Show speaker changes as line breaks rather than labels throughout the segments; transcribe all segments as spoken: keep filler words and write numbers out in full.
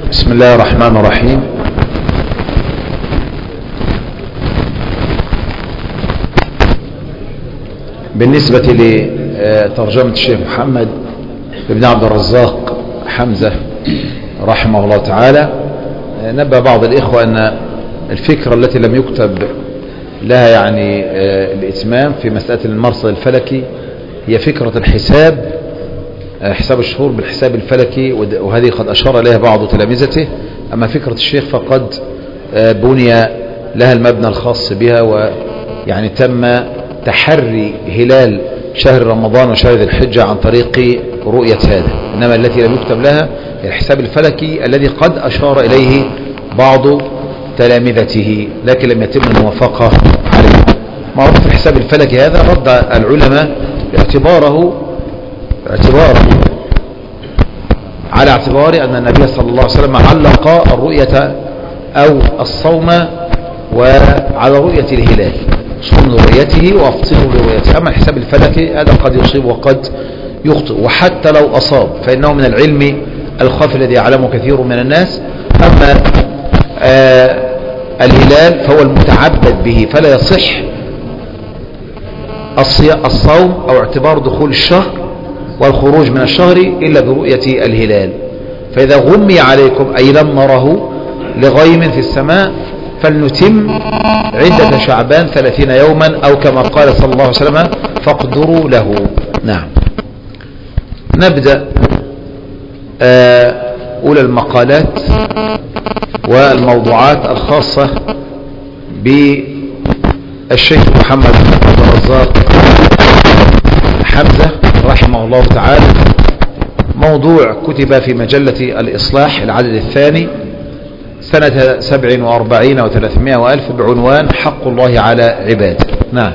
بسم الله الرحمن الرحيم. بالنسبة لترجمة الشيخ محمد بن عبد الرزاق حمزة رحمه الله تعالى، نبه بعض الإخوة أن الفكرة التي لم يكتب لها يعني الإتمام في مسألة المرصد الفلكي هي فكرة الحساب، حساب الشهور بالحساب الفلكي، وهذه قد أشار إليها بعض تلامذته. أما فكرة الشيخ فقد بني لها المبنى الخاص بها، ويعني تم تحري هلال شهر رمضان وشهر ذي الحجة عن طريق رؤية هذا، إنما التي لم يكتب لها الحساب الفلكي الذي قد أشار إليه بعض تلامذته لكن لم يتم الموافقة عليه. معروف الحساب الفلكي هذا رد العلماء باعتباره اعتباره على اعتبار أن النبي صلى الله عليه وسلم علق الرؤية أو الصوم وعلى رؤية الهلال، صوم لرؤيته وافطروا لرؤيته. أما الحساب الفلكي هذا قد يصيب وقد يخطئ، وحتى لو أصاب فإنه من العلم الخفي الذي يعلمه كثير من الناس. أما آه الهلال فهو المتعبد به، فلا يصح الصوم أو اعتبار دخول الشهر والخروج من الشهر إلا برؤية الهلال. فإذا غمي عليكم أي لم نره لغيم في السماء فلنتم عدة شعبان ثلاثين يوما، أو كما قال صلى الله عليه وسلم فاقدروا له. نعم، نبدأ أولى المقالات والموضوعات الخاصة بالشيخ محمد بن عبد الرزاق حمزة رحمه الله تعالى. موضوع كتب في مجلة الإصلاح العدد الثاني سنة سبع وأربعين وثلاثمائة وألف بعنوان حق الله على عباده. نعم.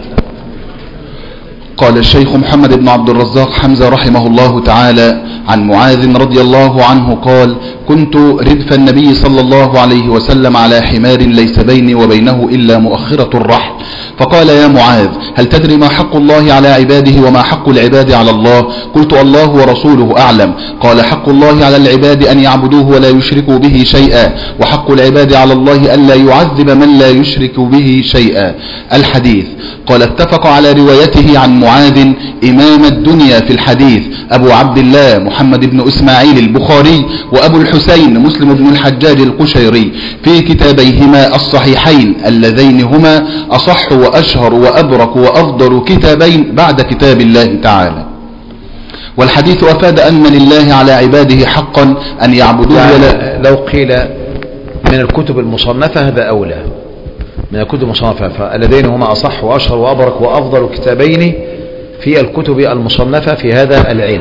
قال الشيخ محمد بن عبد الرزاق حمزة رحمه الله تعالى عن معاذ رضي الله عنه قال: كنت ردف النبي صلى الله عليه وسلم على حمار ليس بيني وبينه إلا مؤخرة الرحل، فقال: يا معاذ، هل تدري ما حق الله على عباده وما حق العباد على الله؟ قلت: الله ورسوله أعلم. قال: حق الله على العباد أن يعبدوه ولا يشركوا به شيئا، وحق العباد على الله أن لا يعذب من لا يشرك به شيئا. الحديث. قال: اتفق على روايته عن معاذ إمام الدنيا في الحديث أبو عبد الله محمد بن إسماعيل البخاري وأبو الحسين مسلم بن الحجاج القشيري في كتابيهما الصحيحين اللذين هما أصح وأشهر وأبرك وأفضل كتابين بعد كتاب الله تعالى. والحديث أفاد أن لله على عباده حقا أن يعبدوه.
يعني لو قيل من الكتب المصنفة هذا أولى من الكتب المصنفة، فالذين هما أصح وأشهر وأبرك وأفضل كتابين في الكتب المصنفة في هذا العلم.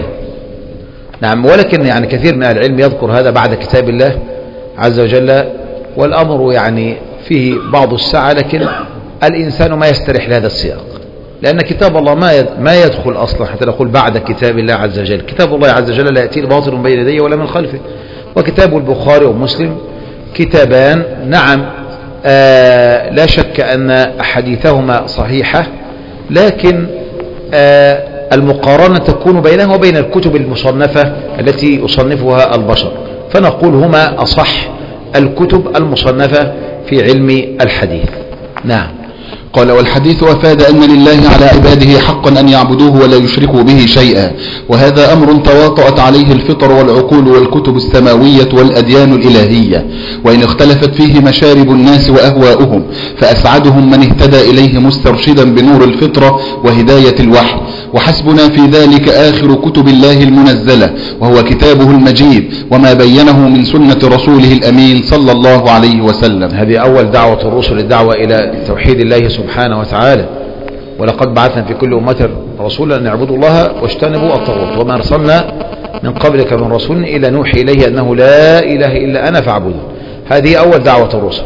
نعم، ولكن يعني كثير من العلم يذكر هذا بعد كتاب الله عز وجل، والأمر يعني فيه بعض السعة، لكن الإنسان ما يستريح لهذا السياق، لأن كتاب الله ما ما يدخل أصلا حتى نقول بعد كتاب الله عز وجل. كتاب الله عز وجل لا يأتي الباطل من بين يديه ولا من خلفه، وكتاب البخاري ومسلم كتابان نعم آه لا شك أن أحاديثهما صحيحة، لكن آه المقارنة تكون بينها وبين الكتب المصنفة التي يصنفها البشر، فنقول هما أصح الكتب المصنفة في علم الحديث. نعم.
قال: والحديث أفاد أن لله على عباده حقا أن يعبدوه ولا يشركوا به شيئا، وهذا أمر تواطأت عليه الفطر والعقول والكتب السماوية والأديان الإلهية، وإن اختلفت فيه مشارب الناس وأهواؤهم، فأسعدهم من اهتدى إليه مسترشدا بنور الفطرة وهداية الوحي، وحسبنا في ذلك آخر كتب الله المنزلة وهو كتابه المجيد وما بينه من سنة رسوله الأمين صلى الله عليه وسلم.
هذه أول دعوة الرسل، الدعوة إلى توحيد الله سبحانه وتعالى. ولقد بعثنا في كل أمة رسولا أن يعبدوا الله واجتنبوا الطاغوت، وما أرسلنا من قبلك من رسول إلا نوحي إليه أنه لا إله إلا أنا فاعبدون. هذه أول دعوة الرسل،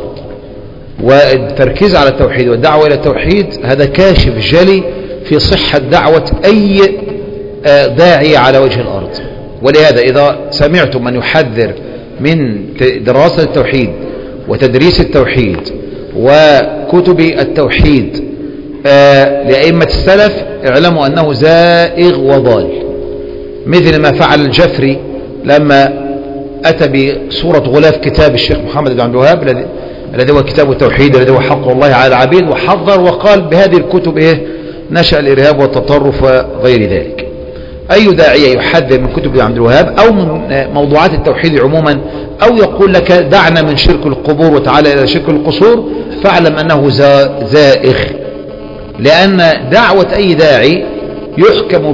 والتركيز على التوحيد والدعوة إلى التوحيد هذا كاشف جلي في صحة دعوة أي داعي على وجه الأرض. ولهذا إذا سمعتم من يحذر من دراسة التوحيد وتدريس التوحيد وكتب التوحيد لأئمة السلف، اعلموا أنه زائغ وضال، مثل ما فعل الجفري لما أتى بصورة غلاف كتاب الشيخ محمد بن عبد الوهاب الذي الذي هو كتاب التوحيد الذي هو حق الله على العبيد، وحذر وقال بهذه الكتب إيه نشأ الإرهاب والتطرف وغير ذلك. أي داعية يحذر من كتب عبد الوهاب أو من موضوعات التوحيد عموما، أو يقول لك دعنا من شرك القبور وتعالى إلى شرك القصور، فاعلم أنه زائغ، لأن دعوة أي داعي يحكم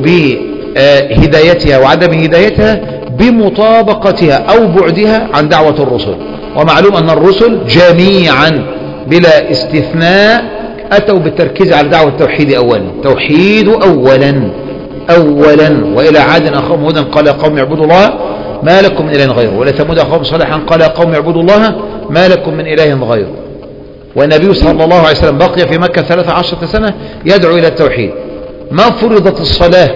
بهدايتها وعدم هدايتها بمطابقتها أو بعدها عن دعوة الرسل. ومعلوم أن الرسل جميعا بلا استثناء أتوا بالتركيز على دعوة التوحيد أولا، توحيد أولا أولا. وإلى عاد أخاهم هودا قال يا قوم اعبدوا الله ما لكم من إله غيره، وإلى ثمود أخاهم صالحا قال يا قوم اعبدوا الله ما لكم من إله غيره. والنبي صلى الله عليه وسلم بقي في مكة ثلاث عشرة سنة يدعو إلى التوحيد. ما فرضت الصلاة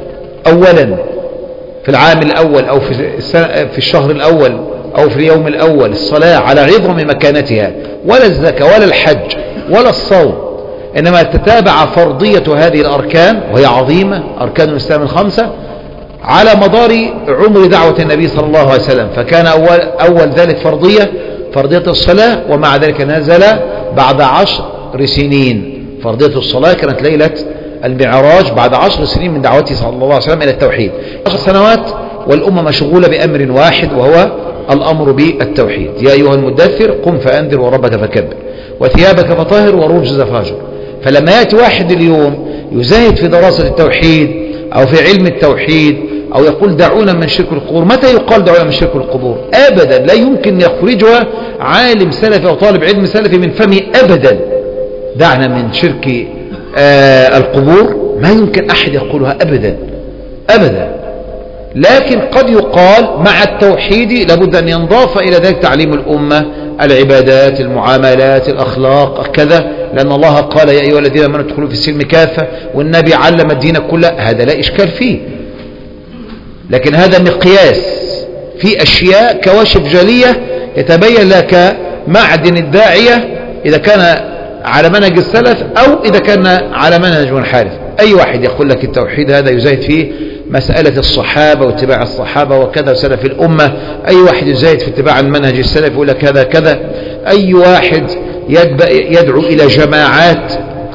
أولا في العام الأول أو في, في الشهر الأول أو في اليوم الأول الصلاة على عظم مكانتها، ولا الزكاة ولا الحج ولا الصوم، إنما تتابع فرضية هذه الأركان وهي عظيمة، أركان الإسلام الخمسة، على مدار عمر دعوة النبي صلى الله عليه وسلم. فكان أول, أول ذلك فرضية فرضية الصلاة، ومع ذلك نزل بعد عشر سنين. فرضية الصلاة كانت ليلة المعراج بعد عشر سنين من دعوته صلى الله عليه وسلم إلى التوحيد. عشر سنوات والأمة مشغولة بأمر واحد وهو الأمر بالتوحيد. يا أيها المدثر قم فأنذر وربك فكبر وثيابك فطهر ورجز فاهجر. فلما يأتي واحد اليوم يزاهد في دراسة التوحيد أو في علم التوحيد أو يقول دعونا من شرك القبور، متى يقال دعونا من شرك القبور؟ أبدا لا يمكن يخرجها عالم سلفي أو طالب علم سلفي من فمه أبدا. دعنا من شرك آه القبور ما يمكن أحد يقولها أبدا أبدا. لكن قد يقال مع التوحيد لابد أن ينضاف إلى ذلك تعليم الأمة العبادات المعاملات الأخلاق كذا، لأن الله قال يا أيها الذين آمنوا ادخلوا في السلم كافة، والنبي علم الدين كله، هذا لا إشكال فيه. لكن هذا مقياس في أشياء كواشف جلية يتبين لك معدن الداعية إذا كان على منهج السلف أو إذا كان على منهج منحرف. أي واحد يقول لك التوحيد هذا يزايد فيه مسألة الصحابة واتباع الصحابة وكذا وسلف الأمة، أي واحد يزايد في اتباع المنهج السلف يقول لك هذا كذا، أي واحد يدعو إلى جماعات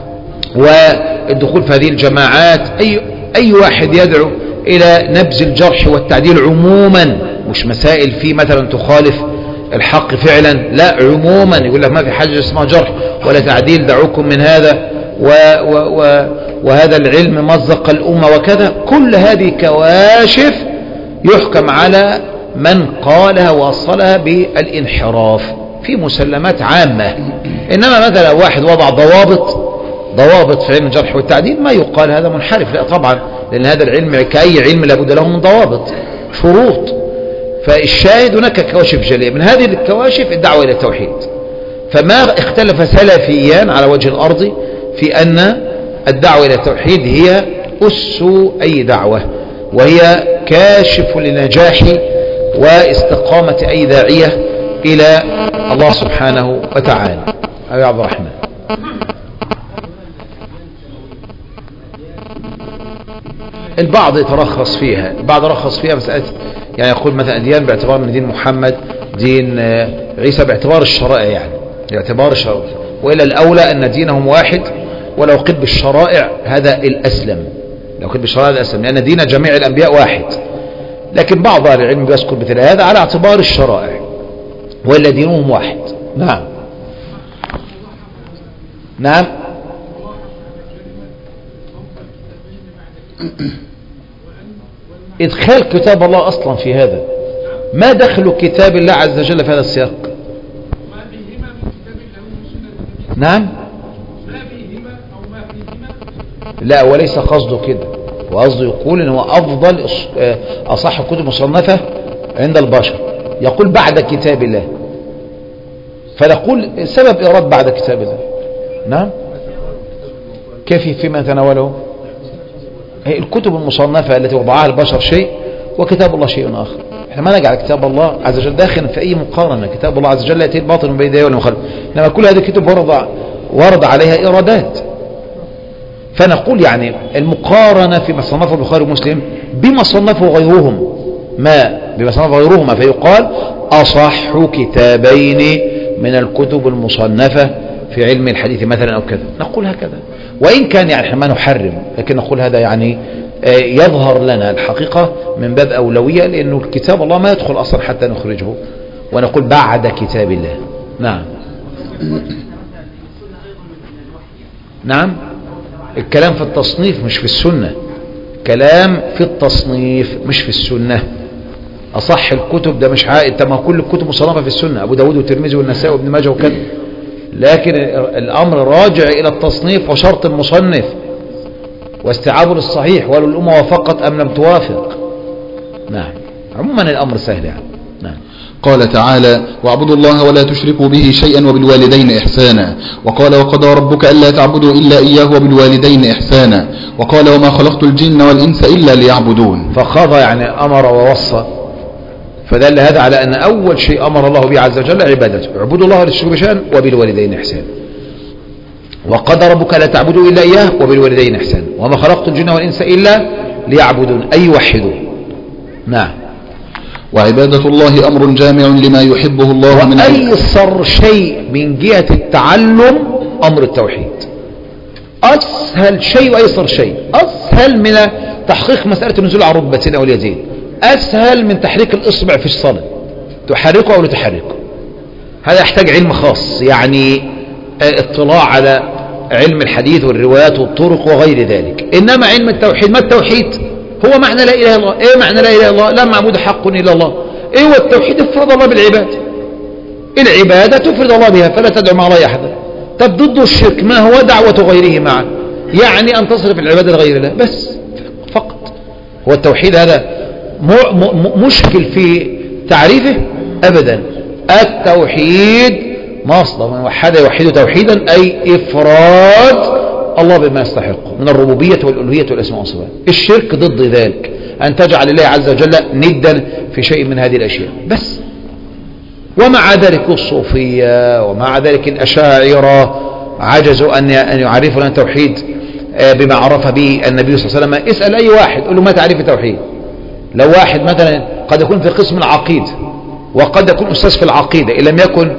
والدخول في هذه الجماعات، أي, أي واحد يدعو إلى نبذ الجرح والتعديل عموما، مش مسائل في مثلا تخالف الحق فعلا، لا عموما يقول لك ما في حاجة اسمها جرح ولا تعديل، دعوكم من هذا و و و وهذا العلم مزق الأمة وكذا. كل هذه كواشف يحكم على من قالها وصلها بالانحراف في مسلمات عامة. إنما مثلا واحد وضع ضوابط ضوابط في علم الجرح والتعديل ما يقال هذا منحرف، لا طبعا، لأن هذا العلم كأي علم لابد له من ضوابط شروط. فالشاهد هناك كواشف جلية، من هذه الكواشف الدعوة إلى التوحيد. فما اختلف سلفيان على وجه الأرض في أن الدعوة إلى التوحيد هي أس أي دعوة، وهي كاشف لنجاح واستقامة أي داعية إلى الله سبحانه وتعالى. أبي عبد الرحمن. البعض يترخص فيها، البعض يرخص فيها مسألة، يعني يقول مثلا ديان باعتبار ان دين محمد دين عيسى باعتبار الشرائع، يعني باعتبار الشرائع، وإلى الأولى أن دينهم واحد، ولو قد بالشرائع هذا الأسلم، لو قد بالشرائع الأسلم، لأن دين جميع الأنبياء واحد. لكن بعض أهل العلم يذكر مثل هذا على اعتبار الشرائع، وإلا دينهم واحد. نعم نعم. إدخال كتاب الله أصلا في هذا، ما دخل كتاب الله عز وجل في هذا السياق؟ نعم لا، وليس قصده كده، وقصده يقول إنه أفضل أصح كتب مصنفة عند البشر، يقول بعد كتاب الله، فنقول سبب إيراد بعد كتاب الله. نعم كيف فيما تناوله؟ هي الكتب المصنفة التي وضعها البشر شيء وكتاب الله شيء آخر. احنا ما نجعل كتاب الله عز وجل داخلا في أي مقارنة، كتاب الله عز وجل يأتي الباطل من بين يديه والمخالف، إنما كل هذه الكتب ورد ورد عليها إيرادات. فنقول يعني المقارنة في مصنفه البخاري ومسلم بما صنفه غيرهم ما بما صنفه غيرهما، فيقال أصح كتابين من الكتب المصنفة في علم الحديث مثلا أو كذا، نقول هكذا. وإن كان يعني احنا ما نحرم، لكن نقول هذا يعني يظهر لنا الحقيقة من باب أولوية، لأنه الكتاب الله ما يدخل أصلا حتى نخرجه، ونقول بعد كتاب الله. نعم نعم، الكلام في التصنيف مش في السنة، كلام في التصنيف مش في السنة. أصح الكتب ده مش عائد، ما كل الكتب مصنفة في السنة، أبو داود والترمذي والنسائي وابن ماجه وكذا، لكن الأمر راجع إلى التصنيف وشرط المصنف واستيعابه للصحيح، ولو الأمة وافقت أم لم توافق. نعم، عموما الأمر سهل يعني. نعم.
قال تعالى: واعبدوا الله ولا تشركوا به شيئا وبالوالدين إحسانا. وقال: وقضى ربك ألا تعبدوا إلا إياه وبالوالدين إحسانا. وقال: وما خلقت الجن والإنس إلا ليعبدون.
فقضى يعني أمر ووصى، فدل هذا على أن أول شيء أمر الله به عز وجل عبادته، اعبدوا الله ولا تشركوا به شيئا وبالوالدين إحسانا. وقضى ربك لا تعبدوا إلا إياه وبالوالدين إحسانا، وما خلقت الجن والإنس إلا ليعبدون أي يوحدوا. نعم.
وعبادة الله أمر جامع لما يحبه الله من
وأيسر شيء من جهة التعلم أمر التوحيد، أسهل شيء وأيسر شيء، أسهل من تحقيق مسألة النزول على الركبتين أو اليدين، أسهل من تحريك الإصبع في الصلاة، تحركه أو لا تحركه، هذا يحتاج علم خاص، يعني اطلاع على علم الحديث والروايات والطرق وغير ذلك. إنما علم التوحيد، ما التوحيد؟ هو معنى لا إله إلا الله. إيه معنى لا إله إلا الله؟ لا معبود حق إلا الله. إيه هو التوحيد؟ افرض الله بالعبادة، العبادة تفرض الله بها، فلا تدعو مع الله أحدا. طب ضد الشرك ما هو؟ دعوة غيره معه، يعني أن تصرف العبادة لغير الله بس فقط. هو التوحيد هذا مشكل في تعريفه؟ أبدا. التوحيد مصدر من وحد يوحد توحيدا، أي إفراد الله بما يستحق من الربوبية والألوهية والأسماء والصفات. الشرك ضد ذلك، أن تجعل الله عز وجل ندا في شيء من هذه الأشياء بس. ومع ذلك الصوفية ومع ذلك الأشاعرة عجزوا أن يعرفوا لنا التوحيد بما عرف به النبي صلى الله عليه وسلم. اسأل أي واحد قل له ما تعريف التوحيد. لو واحد مثلا قد يكون في قسم العقيدة وقد يكون أستاذ في العقيدة إن لم يكن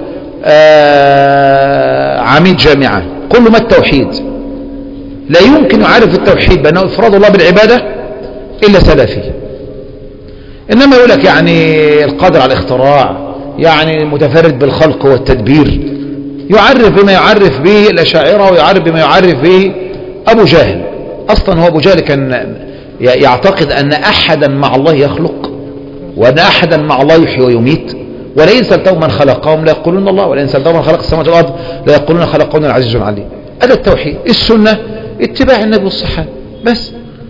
عميد جامعة، قل له ما التوحيد؟ لا يمكن يعرف التوحيد بأنه إفراد الله بالعبادة إلا سلفي. إنما يقول لك يعني القادر على الاختراع، يعني متفرد بالخلق والتدبير، يعرف بما يعرف به الأشاعرة ويعرف بما يعرف به أبو جهل. أصلا هو أبو جهل كان يعتقد أن أحدا مع الله يخلق، وأن أحدا مع الله يحيي ويميت، ولئن سألتهم من خلقهم لا يقولون الله، ولئن سألتهم من خلق السماوات والأرض لا يقولون خلقهن العزيز العليم. هذا التوحيد. السنة اتباع النبي والصحابة بس.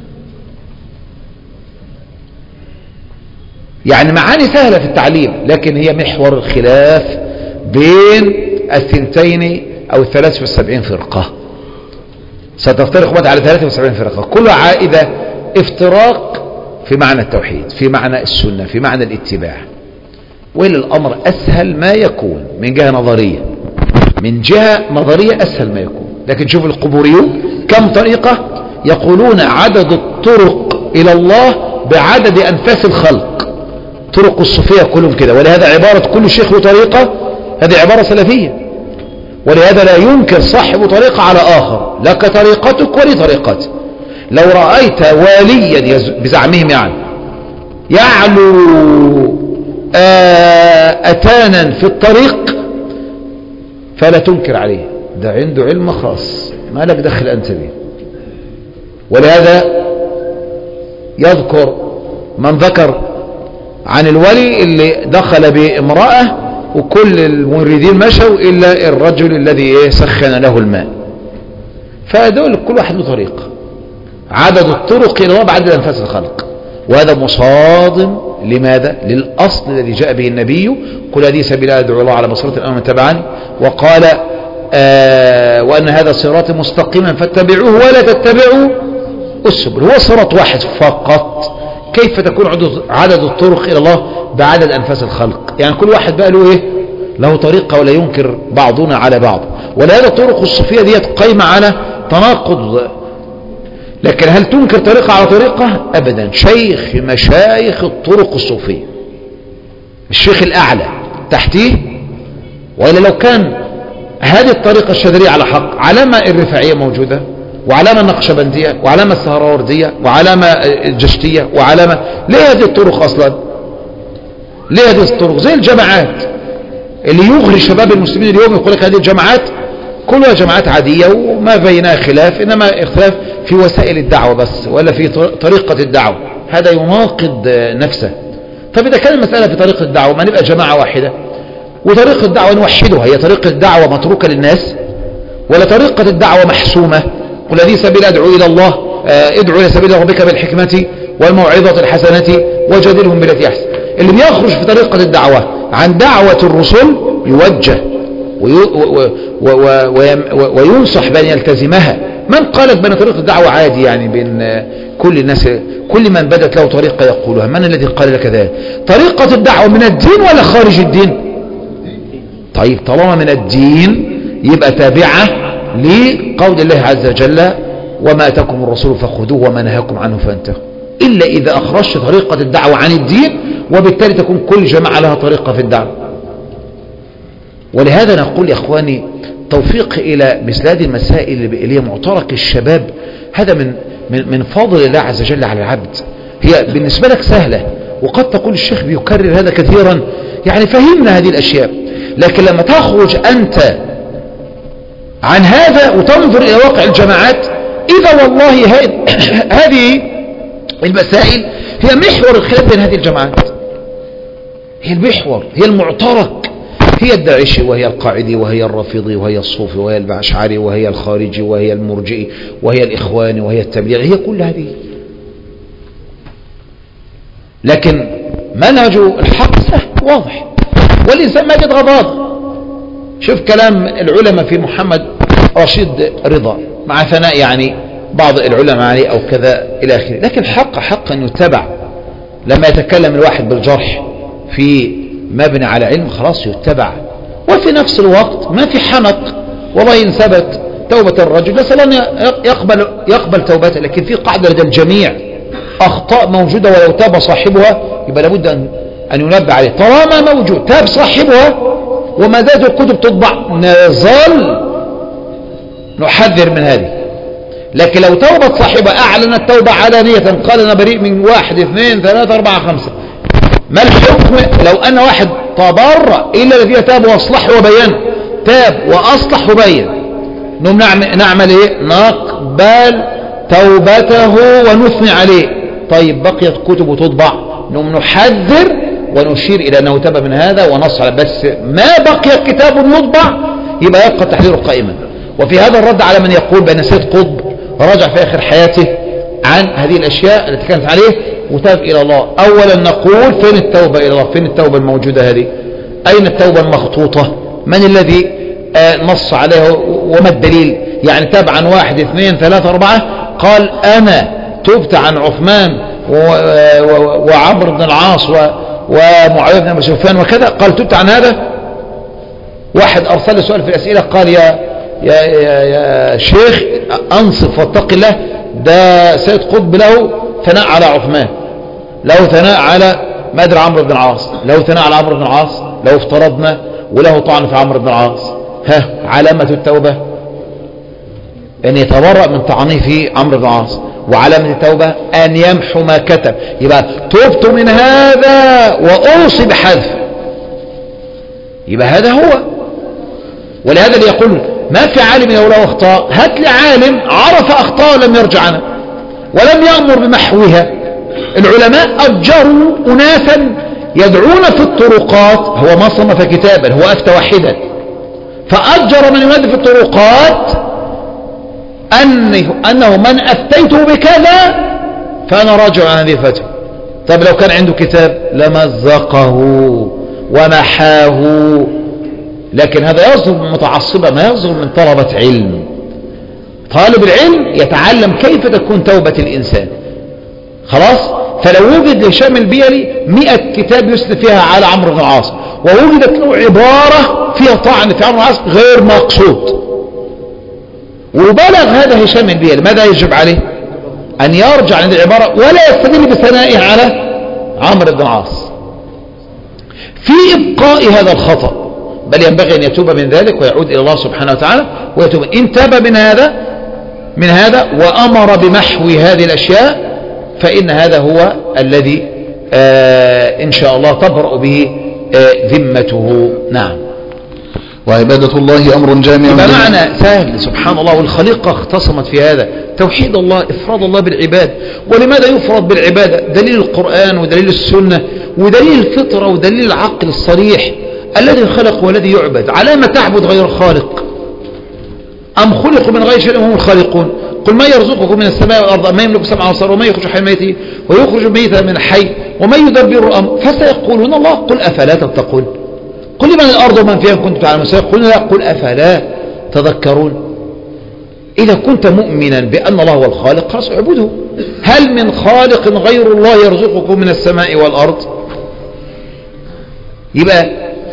يعني معاني سهلة في التعليم، لكن هي محور الخلاف بين الثنتين أو الثلاث والسبعين فرقة. ستفترق بعد على ثلاثة وسبعين فرقة، كل عائدة افتراق في معنى التوحيد، في معنى السنة، في معنى الاتباع. وإلى الأمر أسهل ما يكون من جهة نظرية، من جهة نظرية أسهل ما يكون. لكن شوف القبوريون كم طريقة يقولون عدد الطرق إلى الله بعدد أنفاس الخلق. طرق الصوفية كلهم كده، ولهذا عبارة كل شيخ وطريقة هذه عبارة سلفية، ولهذا لا ينكر صاحب طريقة على آخر، لك طريقتك ولي طريقتي. لو رأيت واليا بزعمهم يعني يعلو أتانا في الطريق فلا تنكر عليه، ده عنده علم خاص ما لك دخل أنت به. ولهذا يذكر من ذكر عن الولي اللي دخل بامرأة وكل المريدين مشوا إلا الرجل الذي سخن له الماء. فدول كل واحد له طريق، عدد الطرق إلى الله بعدد أنفاس الخلق، وهذا مصادم لماذا؟ للأصل الذي جاء به النبي: قل هذه سبيل أدعو الله على بصيرة أنا من تبعني، وقال آه وأن هذا صراط مستقيما فاتبعوه ولا تتبعوا السبل. هو صراط واحد فقط. كيف تكون عدد الطرق إلى الله بعدد أنفاس الخلق؟ يعني كل واحد بقى له إيه؟ له طريقة، ولا ينكر بعضنا على بعض. ولهذا الطرق الصوفية ديت قايمة على تناقض، لكن هل تنكر طريقة على طريقة؟ أبدا. شيخ مشايخ الطرق الصوفية، الشيخ الأعلى تحتيه. وإلا لو كان هذه الطريقة الشاذلية على حق، علامة الرفاعية موجودة، وعلامة النقشبندية، وعلامة السهراوردية، وعلامة الجشتية، وعلامة. ليه هذه الطرق أصلا؟ ليه هذه الطرق؟ زي الجماعات اللي يغري شباب المسلمين اليوم، يقول لك هذه الجماعات كلها جماعات عادية وما بينها خلاف، إنما اختلاف في وسائل الدعوة بس، ولا في طريقة الدعوة. هذا يناقض نفسه. طب إذا كان المسألة في طريقة الدعوة، ما نبقى جماعة واحدة، وطريقة الدعوة نوحدها. هي طريقة الدعوة متروكة للناس، ولا طريقة الدعوة محسومة؟ قل هذه سبيل أدعو إلى الله، ادعو إلى سبيل ربك بالحكمة والموعظة الحسنة وجادلهم بالتي أحسن. اللي بيخرج في طريقة الدعوة عن دعوة الرسل يوجه وينصح بأن يلتزمها. من قالت بأن طريقة الدعوة عادي يعني بين كل الناس، كل من بدت له طريقة يقولها؟ من الذي قال لك ذلك؟ طريقة الدعوة من الدين ولا خارج الدين؟ طيب طالما من الدين يبقى تابعة لقول الله عز وجل وما أتاكم الرسول فخذوه وما نهاكم عنه فانتهوا، إلا إذا أخرجت طريقة الدعوة عن الدين، وبالتالي تكون كل جماعة لها طريقة في الدعوة. ولهذا نقول يا إخواني توفيق إلى مثل هذه المسائل اللي هي معترك الشباب، هذا من من من فضل الله عز وجل على العبد. هي بالنسبة لك سهلة، وقد تقول الشيخ بيكرر هذا كثيرا، يعني فهمنا هذه الأشياء. لكن لما تخرج أنت عن هذا وتنظر إلى واقع الجماعات، إذا والله هذه المسائل هي محور الخلاف بين هذه الجماعات، هي المحور، هي المعترك، هي الداعشي وهي القاعدي وهي الرافضي وهي الصوفي وهي الأشعري وهي الخارجي وهي المرجئي وهي الإخواني وهي التبليغي، هي كل هذه. لكن منهج الحق سهل واضح، والإنسان ما يجد غضاض. شوف كلام العلماء في محمد رشيد رضا مع ثناء يعني بعض العلماء عليه أو كذا إلى آخره. لكن حق حق أن يتبع. لما يتكلم الواحد بالجرح في مبني على علم خلاص يتبع، وفي نفس الوقت ما في حنق. والله إن ثبت توبة الرجل نسأل أن يقبل, يقبل توبته، لكن في قاعدة لدى الجميع أخطاء موجودة ولو تاب صاحبها يبقى لابد أن, أن ينبه عليه. طالما موجود تاب صاحبها وما زالت الكتب تطبع نظل نحذر من هذه. لكن لو توبة صاحبها أعلن التوبة علانية قال أنا بريء من واحد اثنين ثلاثة أربعة خمسة، ما الحكم لو أن واحد تبرأ إلا الذي تاب وأصلح وبين؟ تاب وأصلح وبين، نعمل, نعمل إيه؟ نقبل توبته ونثني عليه. طيب بقيت كتب تطبع نحذر ونشير إلى أنه تاب من هذا ونص على، بس ما بقي كتاب يطبع يبقى يبقى تحذيره قائما. وفي هذا الرد على من يقول بأن سيد قطب رجع في آخر حياته عن هذه الأشياء التي كانت عليه وتاب إلى الله. أولا نقول فين التوبة إلى الله؟ فين التوبة الموجودة هذه؟ أين التوبة المخطوطة؟ من الذي آه نص عليها وما الدليل؟ يعني تاب عن واحد اثنين ثلاثة أربعة، قال أنا تبت عن عثمان وعمرو بن العاص ومعاوية بن أبي سفيان وكذا، قال تبت عن هذا. واحد أرسل سؤال في الأسئلة قال يا يا يا, يا شيخ أنصف واتق الله، ده سيد قطب له ثناء على عثمان، له ثناء على ما أدري عمرو بن العاص، له ثناء على عمرو بن العاص لو افترضنا، وله طعن في عمرو بن العاص. ها علامة التوبة أن يتبرأ من طعنه في عمرو بن العاص، وعلامة التوبة أن يمحو ما كتب. يبقى تبت من هذا وأوصي بحذف، يبقى هذا هو. ولهذا اللي يقول ما في عالم لو له أخطاء، هات لي عالم عرف أخطاء ولم يرجع عنها ولم يأمر بمحوها. العلماء أجروا أناسا يدعون في الطرقات، هو ما صنف كتابا، هو أفتى واحدا، فأجر من ينادي في الطرقات أنه, أنه من أفتيته بكذا فأنا راجع عن هذه الفتوى. طب لو كان عنده كتاب لمزقه ومحاه. لكن هذا يصدر من متعصبة، ما يصدر من طلبة علم. طالب العلم يتعلم كيف تكون توبة الإنسان. خلاص؟ فلو وجد لهشام البيلي مئة كتاب يسند فيها على عمرو بن العاص، ووجدت له عبارة فيها طعن في عمرو بن العاص غير مقصود، وبلغ هذا هشام البيلي، ماذا يجب عليه؟ أن يرجع عند العبارة ولا يستدل بثنائه على عمرو بن العاص في إبقاء هذا الخطأ، بل ينبغي أن يتوب من ذلك ويعود إلى الله سبحانه وتعالى ويتوب. إن تاب من هذا من هذا وأمر بمحو هذه الأشياء فإن هذا هو الذي آه إن شاء الله تبرأ به آه ذمته. نعم.
وعبادة الله أمر جامع.
بمعنى سهل سبحان الله، والخليقة اختصمت في هذا توحيد الله، إفراد الله بالعباد. ولماذا يفرض بالعبادة؟ دليل القرآن ودليل السنة ودليل الفطرة ودليل العقل الصريح. الذي خلق والذي يعبد، على ما تعبد غير الخالق؟ أم خلقوا من غير شيء هم الخالقون؟ قل ما يرزقكم من السماء والأرض، ما يملك السمع والأبصار، وما يخرج حي الميت ويخرج الميت من الحي، وما يدبر الأمر، فسيقولون الله. قل أفلا تتقون؟ قل لمن الأرض ومن فيها كنتم تعلمون؟ سيقولون لا. قل أفلا تذكرون؟ إذا كنت مؤمنا بأن الله هو الخالق خلاص اعبده. هل من خالق غير الله يرزقكم من السماء والأرض؟ يبقى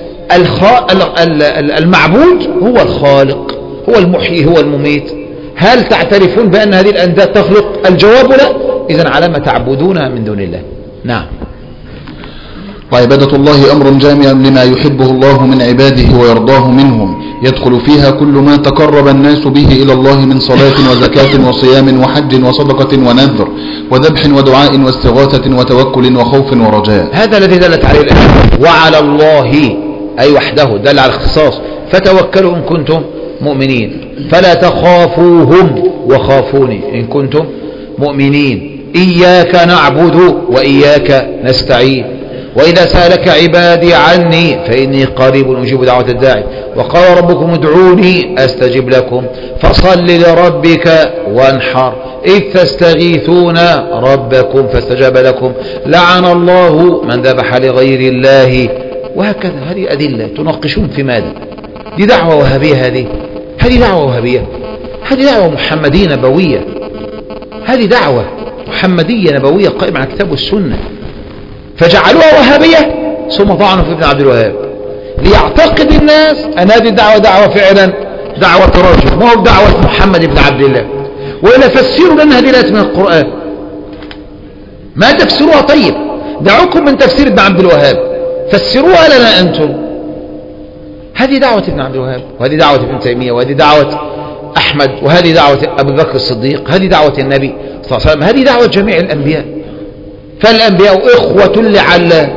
المعبود هو الخالق، هو المحيي، هو المميت. هل تعترفون بأن هذه الأنداد تخلق؟ الجواب لا. إذن على ما تعبدونها من دون الله. نعم.
وعبادة الله أمر جامع لما يحبه الله من عباده ويرضاه منهم، يدخل فيها كل ما تقرب الناس به إلى الله من صلاة وزكاة وصيام وحج وصدقة ونذر وذبح ودعاء واستغاثة وتوكل وخوف ورجاء.
هذا الذي دلت عليه الآية. وعلى الله أي وحده، دل على الاختصاص. فتوكلوا إن كنتم مؤمنين، فلا تخافوهم وخافوني إن كنتم مؤمنين. إياك نعبد وإياك نستعين. وإذا سألك عبادي عني فإني قريب أجيب دعوة الداعي. وقال ربكم ادعوني أستجب لكم. فصل لربك وانحر إذ تستغيثون ربكم فاستجاب لكم. لعن الله من ذبح لغير الله. وهكذا. هذه أدلة. تناقشون في ماذا؟ دي دعوة وهابية. هذه هذه دعوة وهابية. هذه دعوة محمدية نبوية. هذه دعوة محمدية نبوية قائمة على الكتاب والسنة، فجعلوها وهابية ثم طعنوا في ابن عبد الوهاب ليعتقد الناس أن هذه الدعوة دعوة فعلا دعوة رجل، ما هو دعوة محمد بن عبد الله. وإلا فسروا لنا هذه الآيات من القرآن، ما تفسروها. طيب دعوكم من تفسير ابن عبد الوهاب، فسروها لنا أنتم. هذه دعوة ابن عبد الوهاب، وهذه دعوة ابن تيمية، وهذه دعوة أحمد، وهذه دعوة أبو بكر الصديق، هذه دعوة النبي صلى الله عليه وسلم، هذه دعوة جميع الأنبياء. فالأنبياء إخوة لعلات،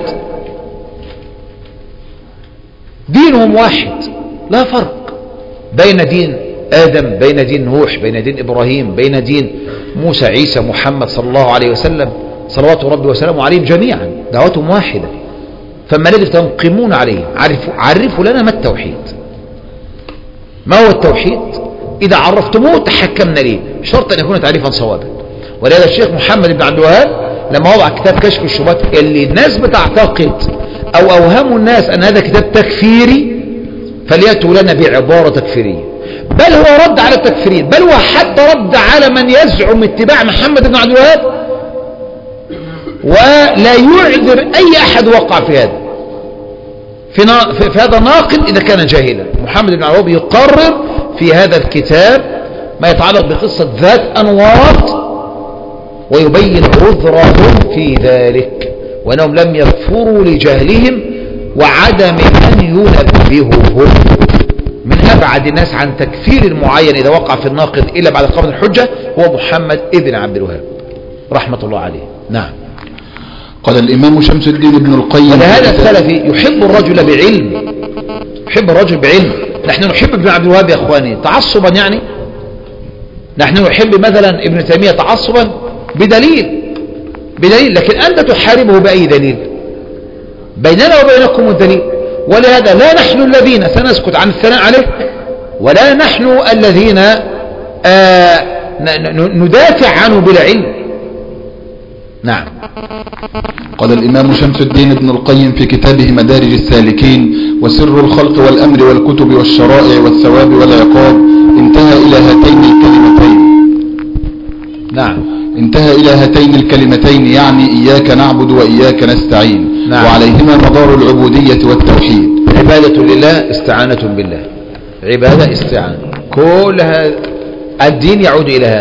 دينهم واحد، لا فرق بين دين آدم، بين دين نوح، بين دين إبراهيم، بين دين موسى، عيسى، محمد صلى الله عليه وسلم صلوات ربي وسلامه عليهم جميعا، دعوتهم واحدة. فما الذي تنقمون عليه؟ عرفوا, عرفوا لنا ما التوحيد، ما هو التوحيد؟ إذا عرفتموه تحكمنا ليه، شرط أن يكون تعريفا صوابا. ولهذا الشيخ محمد بن عبد الوهاب لما وضع كتاب كشف الشبهات اللي الناس بتعتقد أو أوهموا الناس أن هذا كتاب تكفيري، فليأتوا لنا بعبارة تكفيرية، بل هو رد على التكفيرين، بل هو حتى رد على من يزعم اتباع محمد بن عبد الوهاب، ولا يعذر أي أحد وقع في هذا في, نا... في هذا ناقد إذا كان جاهلا. محمد بن عبد الوهاب يقرر في هذا الكتاب ما يتعلق بقصة ذات أنواط، ويبين عذرهم في ذلك، وأنهم لم يكفروا لجهلهم وعدم من ينبههم. من أبعد الناس عن تكفير المعين إذا وقع في الناقض إلا بعد قبل الحجة هو محمد ابن عبد الوهاب رحمة الله عليه. نعم.
قال الإمام شمس الدين ابن القيم،
ولهذا السلفي يحب الرجل بعلم، يحب الرجل بعلم. نحن نحب ابن عبد الوهاب يا أخواني تعصبا، يعني نحن نحب مثلا ابن تيمية تعصبا بدليل بدليل لكن أنت تحاربه بأي دليل؟ بيننا وبينكم الدليل. ولهذا لا نحن الذين سنسكت عن الثناء عليه، ولا نحن الذين آه ندافع عنه بلا علم. نعم.
قال الإمام شمس الدين ابن القيم في كتابه مدارج السالكين: وسر الخلق والأمر والكتب والشرائع والثواب والعقاب انتهى إلى هاتين الكلمتين.
نعم.
انتهى إلى هاتين الكلمتين، يعني إياك نعبد وإياك نستعين. نعم. وعليهما مدار العبودية والتوحيد.
عبادة لله، استعانة بالله، عبادة استعانة، كل هذا الدين يعود إلى هذا.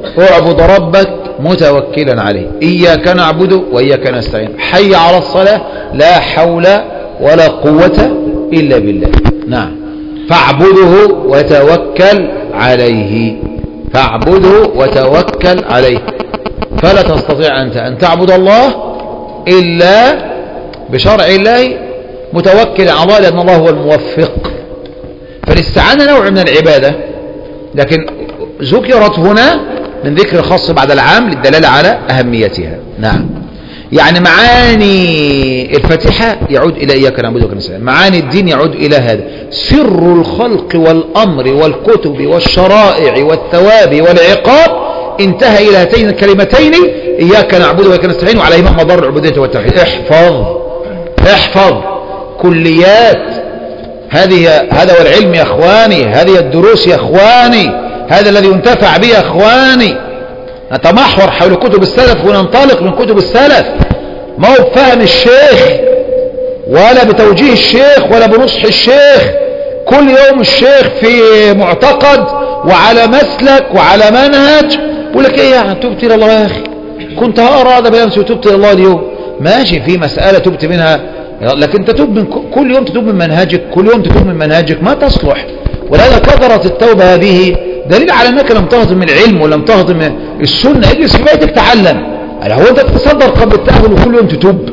اعبد ربك متوكلا عليه، إياك نعبد وإياك نستعين، حي على الصلاة، لا حول ولا قوة إلا بالله. نعم، فاعبده وتوكل عليه، فاعبده وتوكل عليه. فلا تستطيع أنت أن تعبد الله إلا بشرع الله متوكل على الله، لأن الله هو الموفق. فالاستعانة نوع من العبادة، لكن ذكرت هنا من ذكر خاص بعد العام للدلالة على أهميتها. نعم، يعني معاني الفاتحة يعود إلى إياك نعبد وإياك نستعين، معاني الدين يعود إلى هذا، سر الخلق والأمر والكتب والشرائع والثواب والعقاب انتهى إلى هاتين الكلمتين إياك نعبد وإياك نستعين، وعليهما مدار العبودية والتوحيد. احفظ احفظ كليات هذه، هذا هو العلم يا اخواني، هذه الدروس يا اخواني، هذا الذي ينتفع به يا اخواني. نتمحور حول كتب السلف وننطلق من كتب السلف، ما هو بفهم الشيخ ولا بتوجيه الشيخ ولا بنصح الشيخ. كل يوم الشيخ في معتقد وعلى مسلك وعلى منهج، يقول لك ايه يعني تبت الى الله يا اخي، كنت هقرا هذا بيمس وتبت الى الله اليوم، ماشي، في مسألة تبت منها، لكن تتوب من كل يوم، تتوب من منهجك، كل يوم تتوب من منهجك ما تصلح. ولهذا كثرت التوبة هذه دليل على انك لم تهضم العلم ولم تهضم السنة. اجلس في بيتك تعلم، هو انت تتصدر قبل التأهل وكل يوم تتوب؟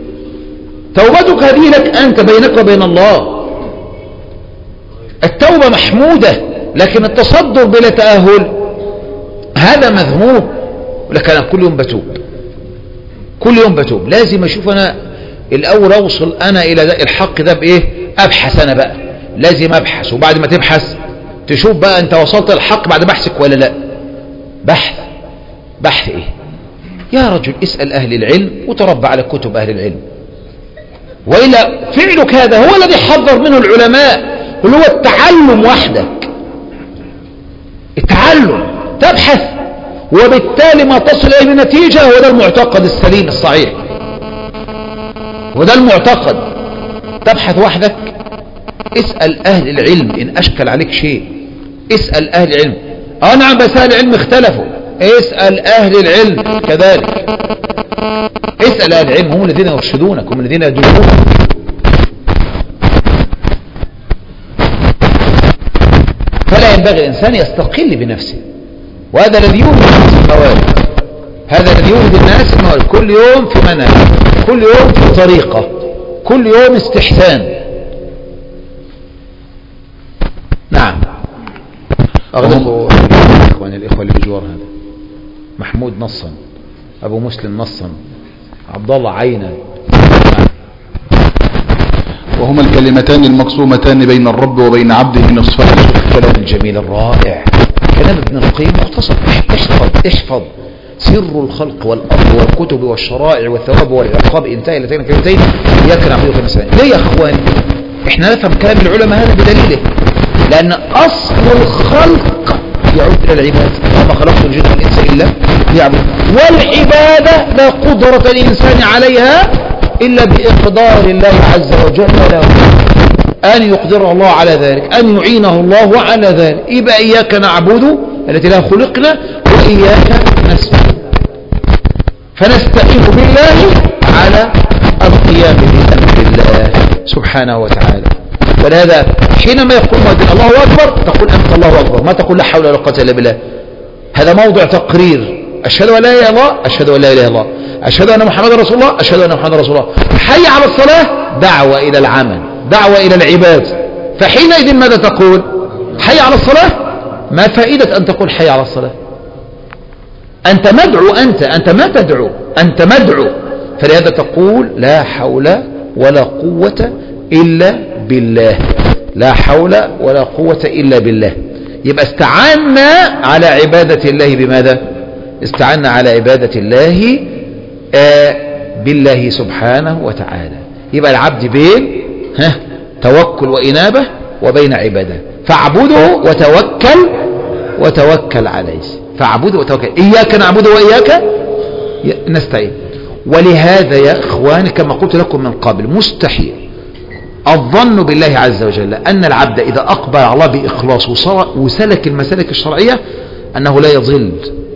توبتك هذه لك انت بينك وبين الله، التوبة محمودة، لكن التصدر بلا تأهل هذا مذموم. لكن انا كل يوم بتوب، كل يوم بتوب، لازم اشوف انا الاول اوصل انا الى الحق ده بايه، ابحث انا بقى، لازم ابحث. وبعد ما تبحث تشوف بقى انت وصلت للحق بعد بحثك ولا لا. بحث، بحث ايه يا رجل؟ اسأل اهل العلم وتربى على كتب اهل العلم، وإلا فعلك هذا هو الذي حذر منه العلماء، اللي هو التعلم وحدك، التعلم، تبحث، وبالتالي ما تصل اليه النتيجة هو ده المعتقد السليم الصحيح، وده المعتقد. تبحث وحدك، اسأل أهل العلم إن أشكل عليك شيء، اسأل أهل العلم. اه نعم، بس أهل العلم اختلفوا، اسأل أهل العلم كذلك، اسأل أهل العلم، هم الذين يرشدونك، هم الذين يدلونك. فلا ينبغي الإنسان يستقل بنفسه، وهذا الذي يورد الناس الموارد، هذا الذي يورد الناس الموارد، كل يوم في منهج، كل يوم في طريقة، كل يوم استحسان. نعم، أغلقوا إخواني الإخوة اللي بجوار هذا، محمود نصا، أبو مسلم نصا، عبد الله عينا.
وهما الكلمتان المقسومتان بين الرب وبين عبده نصفان.
الكلام الجميل الرائع، كلام ابن القيم مختصر. احفظ احفظ سر الخلق والأرض والكتب والشرائع والثواب والعقاب انتهى إلى هاتين الكلمتين إياك نعبد وإياك نستعين. ليه يا اخواني؟ احنا نفهم كلام العلماء هذا بدليله، لأن أصل الخلق يعود إلى العبادة، وما خلقت الجن والإنس إلا ليعبدون، والعبادة لا قدرة الإنسان عليها إلا بإقدار الله عز وجل له، أن يقدر الله على ذلك، أن يعينه الله على ذلك. يبقى إياك نعبد التي لا خلقنا وإياك نستعين، فنستعين بالله على القيام بأمر الله سبحانه وتعالى. ولهذا حينما يقول الله أكبر تقول أنت الله أكبر، ما تقول لا حول ولا قوة إلا بالله. هذا موضع تقرير، أشهد أن لا إله إلا الله، أشهد أن لا إله إلا الله، أشهد أن محمد رسول الله، أشهد أن محمد رسول الله. حي على الصلاة، دعوة إلى العمل، دعوة إلى العباد. فحينئذ ماذا تقول؟ حي على الصلاة. ما فائدة أن تقول حي على الصلاة؟ أنت مدعو، أنت أنت ما تدعو، أنت مدعو. فلهذا تقول لا حول ولا قوة إلا بالله، لا حول ولا قوة إلا بالله. يبقى استعنا على عبادة الله بماذا؟ استعنا على عبادة الله آه بالله سبحانه وتعالى. يبقى العبد بين ها توكل وإنابة وبين عبادة. فاعبده وتوكل وتوكل عليه، فاعبده وتوكل. إياك نعبد وإياك نستعين. ولهذا يا إخواني كما قلت لكم من قبل، مستحيل الظن بالله عز وجل أن العبد إذا أقبل على الله بإخلاص وسلك المسالك الشرعية أنه لا يضل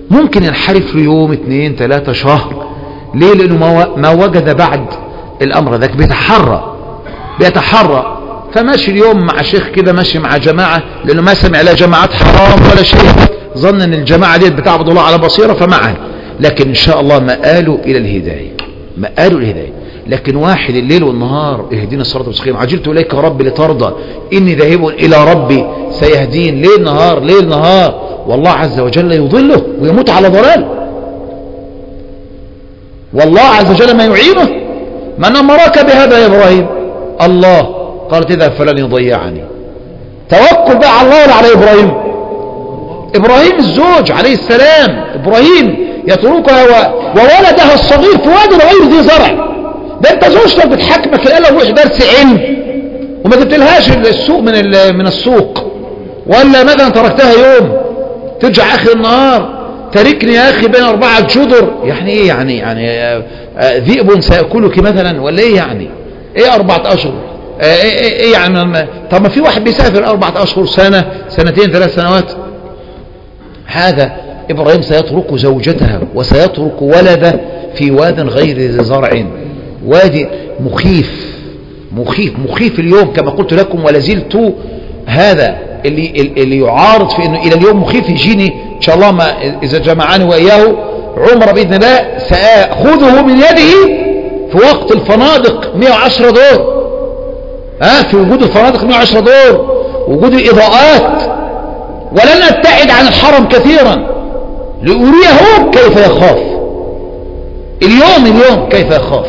ممكن ينحرف له يوم اثنين ثلاثة شهر. ليه؟ لأنه ما وجد بعد الأمر ذاك، بيتحرى بيتحرى فماشي اليوم مع شيخ كده، ماشي مع جماعة، لأنه ما سمع لا جماعات حرام ولا شيء، ظن أن الجماعة دي بتعبد الله على بصيرة فمعها، لكن إن شاء الله مآله إلى الهداية، مآله الهداية. لكن واحد الليل والنهار اهدينا الصراط المستقيم، عجلت إليك ربي لترضى، إني ذاهب إلى ربي سيهدين، ليل نهار ليل نهار، والله عز وجل يضله ويموت على ضلال، والله عز وجل ما يعينه. من أمرك بهذا يا إبراهيم؟ الله. قالت إذا فلن يضيعني. توكل بقى على الله ولا على إبراهيم؟ إبراهيم الزوج عليه السلام، إبراهيم يتركها وولدها الصغير في واد غير ذي زرع. ده انت زوجتك بتحكمك الآن وروح درس علم وما جبتلهاش السوق من من السوق، ولا مثلا تركتها يوم ترجع آخر النهار تركني يا أخي بين أربعة جدر. يعني إيه يعني؟ يعني ذئب سيأكلك مثلا ولا إيه يعني؟ إيه أربعة أشهر؟ إيه, إيه, إيه يعني؟ طب ما في واحد بيسافر أربعة أشهر، سنة سنتين ثلاث سنوات. هذا إبراهيم سيترك زوجته وسيترك ولده في واد غير ذي زرع، وادي مخيف مخيف مخيف اليوم كما قلت لكم، ولا زلت هذا اللي اللي يعارض في انه الى اليوم مخيف. يجيني ان شاء الله ما اذا جمعاني واياه عمره باذن الله ساخذه من يده في وقت الفنادق مئة وعشرة دور، ها في وجود الفنادق مئة وعشرة دور، وجود الاضاءات، ولن ابتعد عن الحرم كثيرا لأريه كيف يخاف اليوم اليوم كيف يخاف.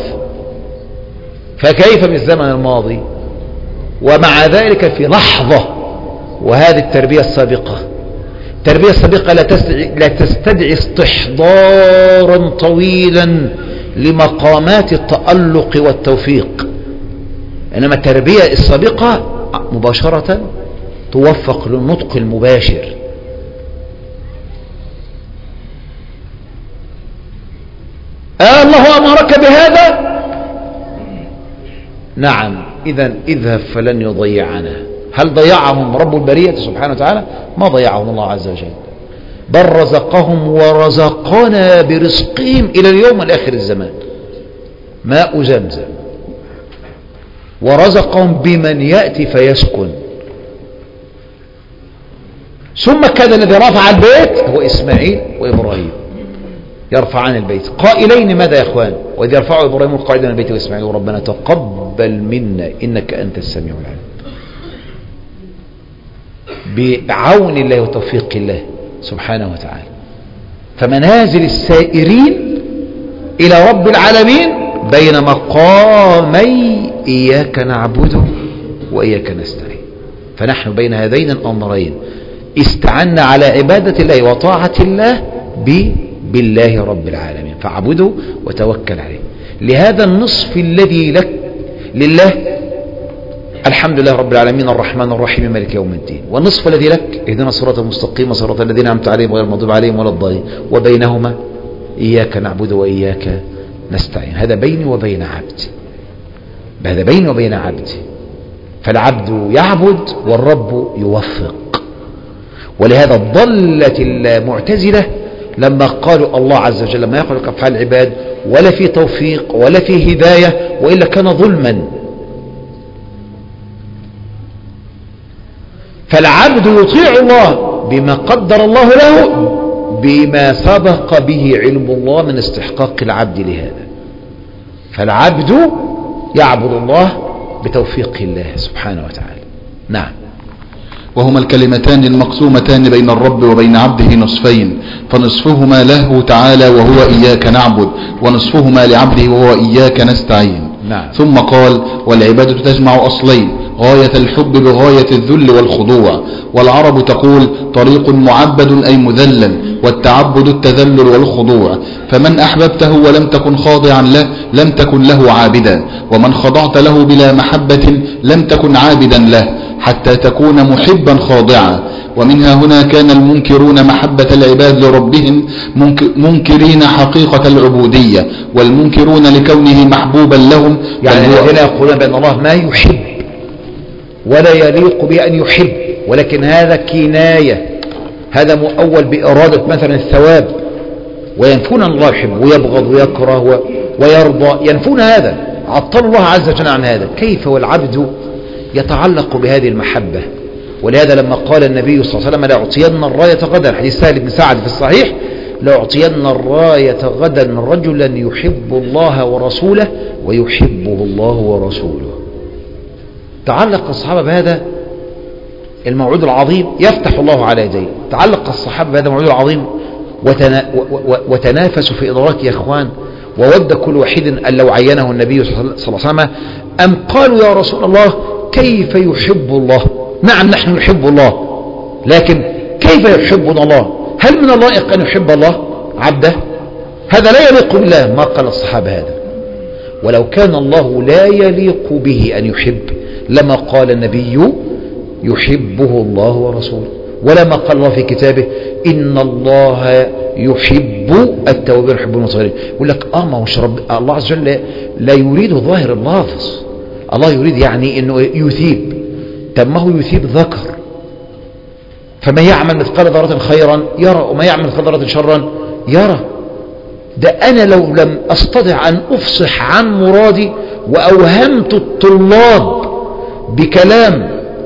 فكيف بالزمن الماضي؟ ومع ذلك في لحظة. وهذه التربية السابقة، التربية السابقة لا تستدعي, لا تستدعي استحضارا طويلا لمقامات التألق والتوفيق، إنما التربية السابقة مباشرة توفق للنطق المباشر. آه الله أمرك بهذا؟ نعم. إذن اذهب فلن يضيعنا. هل ضيعهم رب البرية سبحانه وتعالى؟ ما ضيعهم الله عز وجل، بل رزقهم ورزقنا برزقهم إلى اليوم الآخر الزمان، ماء زمزم، ورزقهم بمن يأتي فيسكن. ثم كان الذي رفع البيت هو إسماعيل وإبراهيم، يرفعان البيت قائلين ماذا يا إخوان؟ وإذ يرفع إبراهيم قائلا البيت وإسماعيل ربنا تقبل منا إنك أنت السميع العليم. بعون الله وتوفيق الله سبحانه وتعالى. فمنازل السائرين إلى رب العالمين بين مقامي إياك نعبد وإياك نستعين. فنحن بين هذين الأمرين استعنا على عبادة الله وطاعة الله بالله رب العالمين، فاعبده وتوكل عليه. لهذا النصف الذي لك لله الحمد لله رب العالمين الرحمن الرحيم مالك يوم الدين، والنصف الذي لك اهدنا الصراط المستقيم صراط الذين أنعمت عليهم غير المغضوب عليهم ولا الضالين، وبينهما إياك نعبد وإياك نستعين. هذا بيني وبين عبدي، هذا بيني وبين عبدي. فالعبد يعبد والرب يوفق. ولهذا ضلت المعتزلة لما قالوا الله عز وجل ما يخلق أفعال العباد ولا في توفيق ولا في هداية، وإلا كان ظلما. فالعبد يطيع الله بما قدر الله له بما سبق به علم الله من استحقاق العبد لهذا. فالعبد يعبد الله بتوفيق الله سبحانه وتعالى. نعم.
وهما الكلمتان المقسومتان بين الرب وبين عبده نصفين، فنصفهما له تعالى وهو إياك نعبد، ونصفهما لعبده وهو إياك نستعين.
نعم.
ثم قال والعبادة تجمع أصلين، غاية الحب بغاية الذل والخضوع. والعرب تقول طريق معبد أي مذلل، والتعبد التذلل والخضوع. فمن أحببته ولم تكن خاضعا له لم تكن له عابدا، ومن خضعت له بلا محبة لم تكن عابدا له حتى تكون محبا خاضعا. ومنها هنا كان المنكرون محبة العباد لربهم منكرين حقيقة العبودية، والمنكرون لكونه محبوبا لهم.
يعني الذين يقولون بأن الله ما يحب ولا يليق بأن يحب، ولكن هذا كناية، هذا مؤول بإرادة مثلا الثواب وينفون أن الله يحب ويبغض ويكره ويرضى، ينفون هذا، عطل الله عز وجل عن هذا. كيف والعبد يتعلق بهذه المحبة؟ ولهذا لما قال النبي صلى الله عليه وسلم لأعطين الراية غدا، حديث سهل بن سعد في الصحيح، لأعطين الراية غدا رجلا يحب الله ورسوله ويحبه الله ورسوله. تعلق الصحابة بهذا الموعود العظيم يفتح الله على يديه. تعلق الصحابة بهذا الموعود العظيم وتنا وتنافسوا في إدراك يا إخوان، وود كل واحد أن لو عينه النبي صلى الله عليه وسلم أم قالوا يا رسول الله كيف يحب الله؟ نعم نحن نحب الله، لكن كيف يحبنا الله؟ هل من اللائق أن يحب الله عبده؟ هذا لا يليق بالله. ما قال الصحابة هذا. ولو كان الله لا يليق به أن يحب لما قال النبي يحبه الله ورسوله، ولما قال الله في كتابه إن الله يحب التوابين ويحب المتطهرين. يقول لك اه ما هوش رب الله عز وجل لا يريد ظاهر اللفظ، الله يريد يعني انه يثيب. طب ما هو يثيب ذكر، فمن يعمل مثقال ذرة خيرا يرى وما يعمل مثقال ذرة شرا يرى. ده انا لو لم استطع ان افصح عن مرادي واوهمت الطلاب بكلام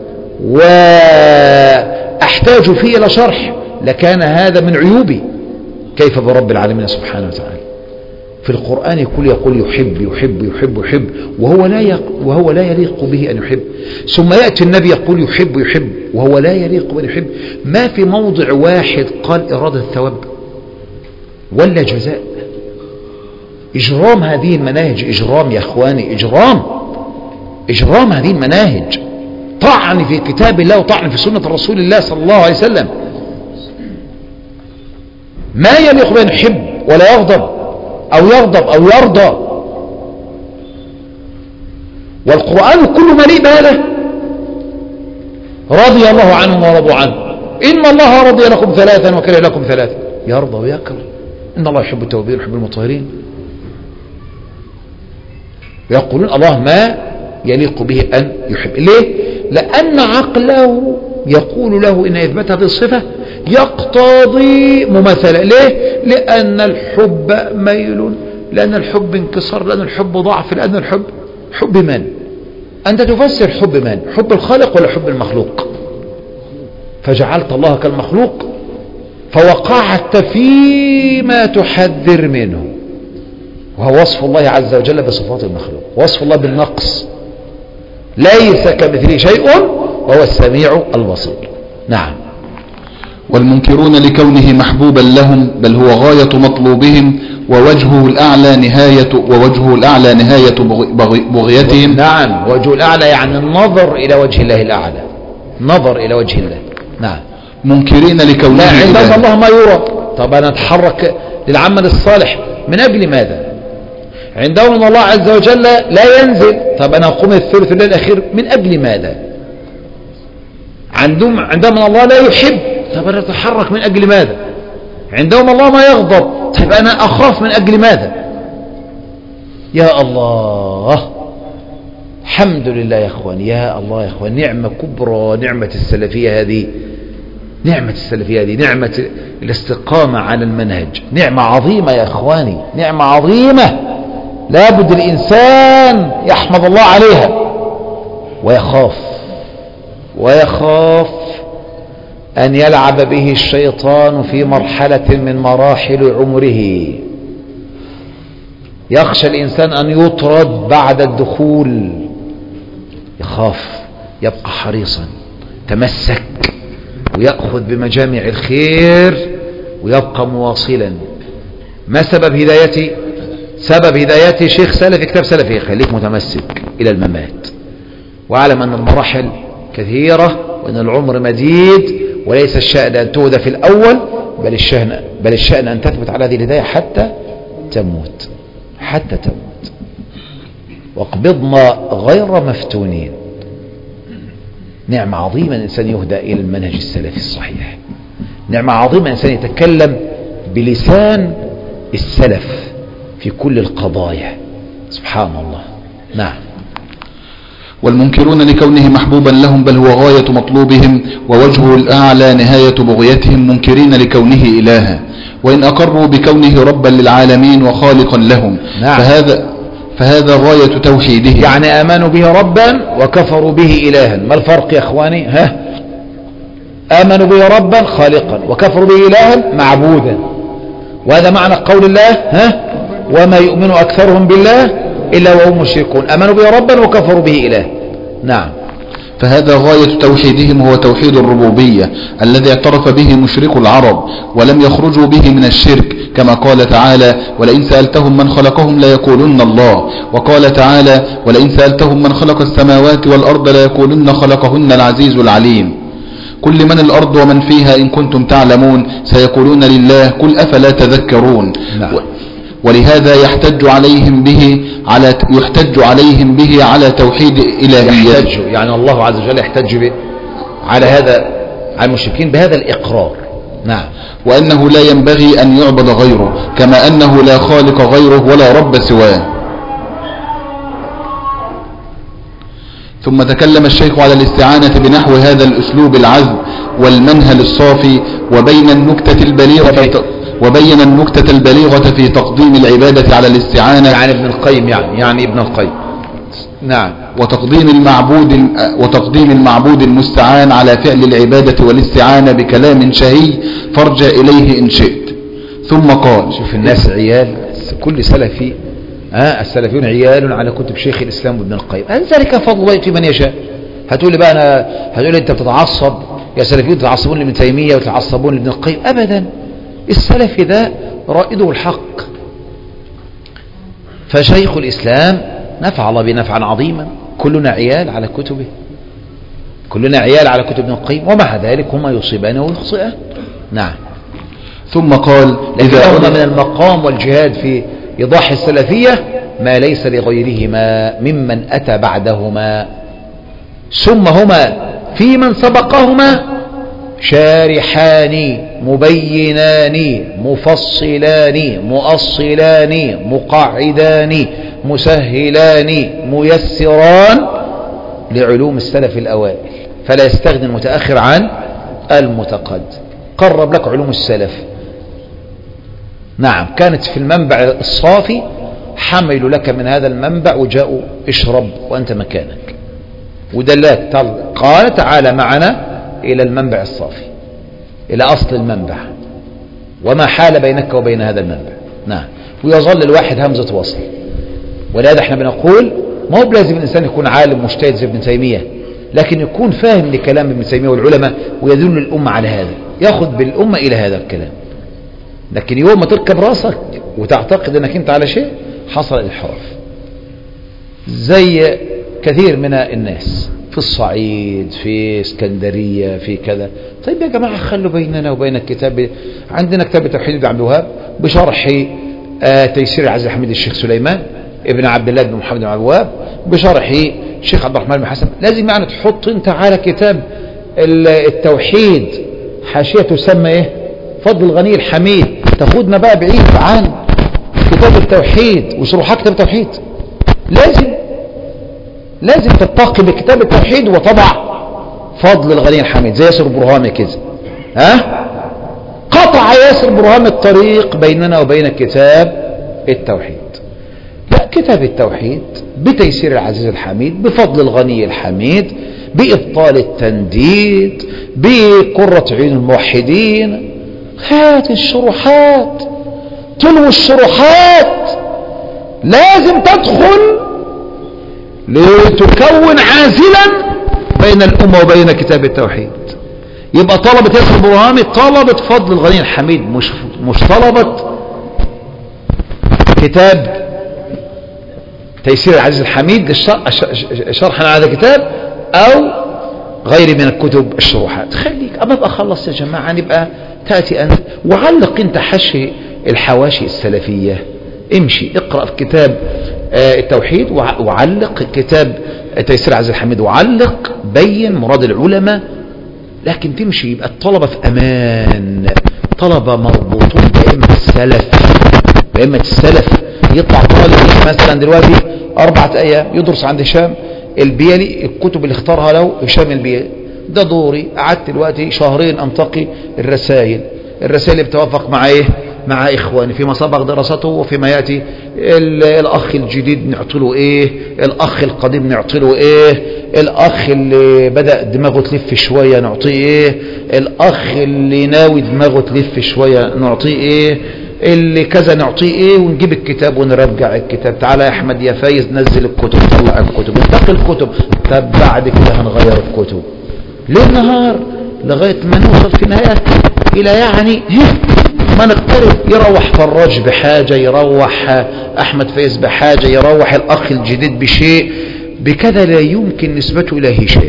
واحتاج فيه الى شرح لكان هذا من عيوبي. كيف برب العالمين سبحانه وتعالى؟ في القرآن يقول يقول يحب يحب يحب يحب وهو لا يق وهو لا يليق به أن يحب، ثم يأتي النبي يقول يحب يحب وهو لا يليق بأن يحب. ما في موضع واحد قال إرادة ثواب ولا جزاء. إجرام هذه المناهج، إجرام يا إخواني، إجرام إجرام هذه المناهج، طعن في كتاب الله وطعن في سنة رسول الله صلى الله عليه وسلم. ما يليق بأن يحب ولا يغضب أو يغضب أو يرضى. والقرآن كله مليء بهذا. رضي الله عنهم ورضوا عنه، إن الله رضي لكم ثلاثا وكره لكم ثلاثا، يرضى ويكره. إن الله يحب التوابين ويحب المطهرين. يقولون الله ما يليق به أن يحب. ليه؟ لأن عقله يقول له إن إثبات هذه الصفة يقتضي مماثلة. ليه؟ لأن الحب ميل، لأن الحب انكسار، لأن الحب ضعف، لأن الحب حب من؟ أنت تفسر حب من؟ حب الخالق ولا حب المخلوق؟ فجعلت الله كالمخلوق فوقعت فيما تحذر منه، وهو وصف الله عز وجل بصفات المخلوق، وصف الله بالنقص. ليس كمثله شيء وهو السميع البصير. نعم.
والمنكرون لكونه محبوبا لهم بل هو غاية مطلوبهم ووجهه الأعلى نهاية ووجهه الأعلى نهاية بغيتهم.
نعم، وجهه الأعلى يعني النظر إلى وجه الله الأعلى، نظر إلى وجه الله. نعم.
منكرين لكونه
لا عندهم الله ما يرى. طب أنا أتحرك للعمل الصالح من أجل ماذا؟ عندهم أن الله عز وجل لا ينزل. طب أنا أقوم الثلث الليل الأخير من أجل ماذا؟ عندهم عندهم أن الله لا يحب. طب أنا أتحرك من أجل ماذا؟ عندهم الله ما يغضب. طيب أنا أخاف من أجل ماذا؟ يا الله، الحمد لله يا أخوان، يا الله يا أخوان، نعمة كبرى نعمة السلفية هذه، نعمة السلفية هذه، نعمة الاستقامة على المنهج، نعمة عظيمة يا أخواني، نعمة عظيمة لابد الإنسان يحمد الله عليها ويخاف ويخاف أن يلعب به الشيطان في مرحلة من مراحل عمره. يخشى الإنسان أن يطرد بعد الدخول، يخاف، يبقى حريصا، تمسك ويأخذ بمجامع الخير ويبقى مواصلا. ما سبب هدايتي؟ سبب هدايتي شيخ سلفي، كتاب سلفي، خليك متمسك إلى الممات، واعلم أن المراحل كثيرة وأن العمر مديد، وليس الشأن أن تهدى في الأول، بل الشأن, بل الشأن أن تثبت على هذه الهداية حتى تموت، حتى تموت. واقبضنا غير مفتونين. نعمة عظيمة الإنسان يهدى إلى المنهج السلفي الصحيح، نعمة عظيمة الإنسان يتكلم بلسان السلف في كل القضايا. سبحان الله. نعم.
والمنكرون لكونه محبوبا لهم بل هو غاية مطلوبهم ووجهه الأعلى نهاية بغيتهم، منكرين لكونه إلها، وإن أقروا بكونه ربا للعالمين وخالقا لهم. نعم. فهذا فهذا غاية توحيدهم،
يعني آمنوا به ربا وكفروا به إلها. ما الفرق يا أخواني؟ ها، آمنوا به ربا خالقا وكفروا به إلها معبودا، وهذا معنى قول الله ها وما يؤمن أكثرهم بالله إلا وهم مشركون. آمنوا به ربا وكفروا به إله. نعم.
فهذا غاية توحيدهم هو توحيد الربوبية الذي اعترف به مشرك العرب ولم يخرجوا به من الشرك، كما قال تعالى ولئن سألتهم من خلقهم ليقولن الله، وقال تعالى ولئن سألتهم من خلق السماوات والأرض ليقولن خلقهن العزيز العليم. كل من الأرض ومن فيها إن كنتم تعلمون سيقولون لله قل أفلا تذكرون. نعم. ولهذا يحتج عليهم به على يحتج عليهم به على توحيد إلهيته.
يحتج يعني الله عز وجل يحتج به على هذا على المشركين بهذا الإقرار. نعم.
وأنه لا ينبغي أن يعبد غيره كما أنه لا خالق غيره ولا رب سواه. ثم تكلم الشيخ على الاستعانة بنحو هذا الأسلوب العذب والمنهل الصافي وبين النكتة البليغة وبين النكتة البليغة في تقديم العبادة على الاستعانة،
يعني ابن القيم يعني يعني ابن القيم. نعم.
وتقديم المعبود وتقديم المعبود المستعان على فعل العبادة والاستعانة بكلام شهي فارجع إليه إن شئت. ثم قال
شوف الناس عيال، كل سلفي ها السلفيون عيال على كتب شيخ الإسلام وابن القيم، أن ذلك فضل الله يؤتيه من يشاء. هتقول لي بقى أنا هتقول لي أنت بتتعصب يا سلفيون، تتعصبون لابن تيمية وتتعصبون لابن القيم. أبدا، السلفي ده رائده الحق، فشيخ الإسلام نفع الله بنفعا عظيما. كلنا عيال على كتبه، كلنا عيال على كتب ابن القيم، ومع ذلك هما يصيبان ويخطئان. نعم.
ثم قال
إذا هما من المقام والجهاد في إيضاح السلفية ما ليس لغيرهما ممن أتى بعدهما، ثم هما في من سبقهما شارحان مبينان مفصلان مؤصلان مقعدان مسهلان ميسران لعلوم السلف الأوائل، فلا يستغني المتأخر عن المتقدم. قرب لك علوم السلف. نعم. كانت في المنبع الصافي، حملوا لك من هذا المنبع وجاءوا اشرب وأنت مكانك، ودلات قال تعالى معنا إلى المنبع الصافي، إلى أصل المنبع وما حال بينك وبين هذا المنبع. نعم. ويظل الواحد همزة وصل. ولهذا احنا بنقول ما هو بلازم الإنسان يكون عالم مجتهد زي ابن تيمية، لكن يكون فاهم لكلام ابن تيمية والعلماء ويدل الأمة على هذا، ياخذ بالأمة إلى هذا الكلام. لكن يوم ما تركب راسك وتعتقد أنك أنت على شيء حصل الانحراف، زي كثير من الناس في الصعيد في اسكندرية في كذا. طيب يا جماعة خلوا بيننا وبين الكتاب، عندنا كتاب التوحيد عبد الوهاب بشرح آه تيسير العزيز الحميد الشيخ سليمان ابن عبد الله بن محمد بن عبد الوهاب بشرح الشيخ عبد الرحمن بن حسن. لازم يعني تحط انت على كتاب التوحيد حاشية تسمى ايه فضل الغني الحميد، تاخدنا بقى بعيد عن كتاب التوحيد وشروحات كتاب التوحيد. لازم لازم تتقي بكتاب التوحيد وطبع فضل الغني الحميد زي ياسر برهامي كده. ها قطع ياسر برهامي الطريق بيننا وبين كتاب التوحيد. لا، كتاب التوحيد بتيسير العزيز الحميد، بفضل الغني الحميد، بإبطال التنديد، بقرة عين الموحدين. هات الشروحات، تلو الشروحات، لازم تدخل لتكون عازلا بين الأمة وبين كتاب التوحيد. يبقى طلبة ياسر برهامي طلبة فضل الغني الحميد، مش مش طلبة كتاب تيسير العزيز الحميد شرحا على هذا الكتاب أو غير من الكتب الشروحات. خليك أما بقى خلص يا جماعة، نبقى تأتي أنت وعلق أنت حشي الحواشي السلفية، امشي اقرأ في كتاب التوحيد وعلق كتاب تيسير العزيز الحميد وعلق بين مراد العلماء، لكن تمشي يبقى الطلبة في أمان، طلبة مربوطون بأئمة السلف بأئمة السلف. يطلع طالب مثلا دلوقتي أربعة أيام يدرس عند هشام البيلي الكتب اللي اختارها له هشام البيلي. ده دوري، قعدت دلوقتي شهرين انتقي الرسائل الرسائل اللي بتوافق مع ايه مع اخواني فيما سبق دراسته وفيما ياتي. الاخ الجديد نعطي له ايه، الاخ القديم نعطي له ايه، الاخ اللي بدا دماغه تلف شويه نعطيه ايه، الاخ اللي ناوي دماغه تلف شويه نعطيه ايه، اللي كذا نعطيه ايه، ونجيب الكتاب ونرجع الكتاب. تعالى يا احمد يا فايز نزل الكتب، طلع الكتب، انتقي الكتب. طب بعد كده هنغير الكتب ليل نهار لغايه ما نوصل في النهايه الى يعني ما نقترب. يروح فراج بحاجه، يروح احمد فايز بحاجه، يروح الاخ الجديد بشيء. بكذا لا يمكن نسبته الى هشام،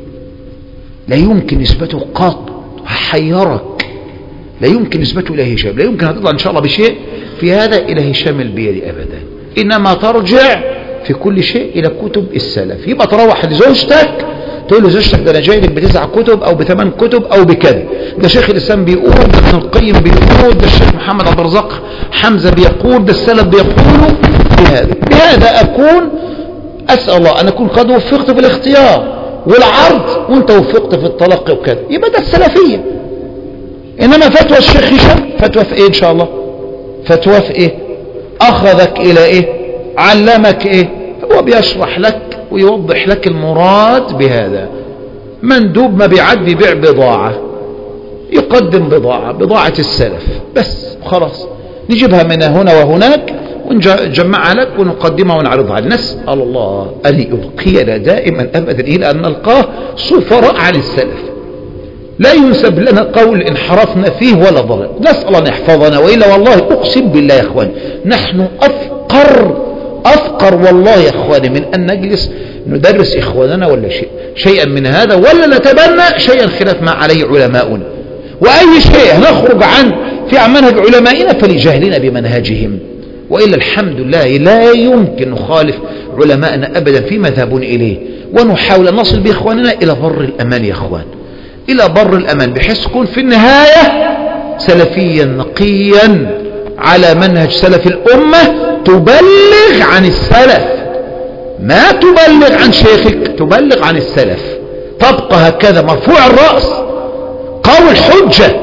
لا يمكن نسبته قط، هحيرك. لا يمكن نسبته الى هشام، لا يمكن هتطلع ان شاء الله بشيء في هذا الى هشام البيلي ابدا. انما ترجع في كل شيء الى كتب السلف. يبقى تروح لزوجتك تقول له زوجتك ده انا جاي لك بتسع كتب او بثمان كتب او بكذا، ده شيخ الاسلام بيقول، ده ابن القيم بيقول، ده الشيخ محمد عبد الرزاق حمزه بيقول، ده السلف بيقولوا بهذا. بهذا اكون اسال الله ان اكون قد وفقت في الاختيار والعرض وانت وفقت في التلقي وكذا، يبقى ده السلفيه. انما فتوى الشيخ هشام فتوى في ايه ان شاء الله؟ فتوى في ايه؟ اخذك الى ايه؟ علمك ايه؟ هو بيشرح لك ويوضح لك المراد بهذا. مندوب ما بيعد بيبيع بضاعة، يقدم بضاعة بضاعة السلف بس خلاص، نجيبها من هنا وهناك ونجمعها لك ونقدمها ونعرضها. نسأل الله أن يبقينا دائما أبدا إلى أن نلقاه سفراء عن السلف، لا ينسب لنا قول انحرفنا فيه ولا ضلال. نسأل أن يحفظنا، وإلا والله أقسم بالله يا أخواني نحن أفقر أفقر والله يا أخواني من أن نجلس ندرس إخواننا ولا شيء شيئا من هذا، ولا نتبنى شيئا خلاف ما عليه علماؤنا. وأي شيء نخرج عن في منهج علمائنا فلجهلنا بمنهجهم، وإلا الحمد لله لا يمكن نخالف علماءنا أبدا فيما ذهبون إليه، ونحاول أن نصل بإخواننا إلى بر الأمان يا أخوان، إلى بر الأمان، بحيث تكون في النهاية سلفيا نقيا على منهج سلف الأمة، تبلغ عن السلف، ما تبلغ عن شيخك، تبلغ عن السلف، تبقى هكذا مرفوع الرأس قوي الحجة،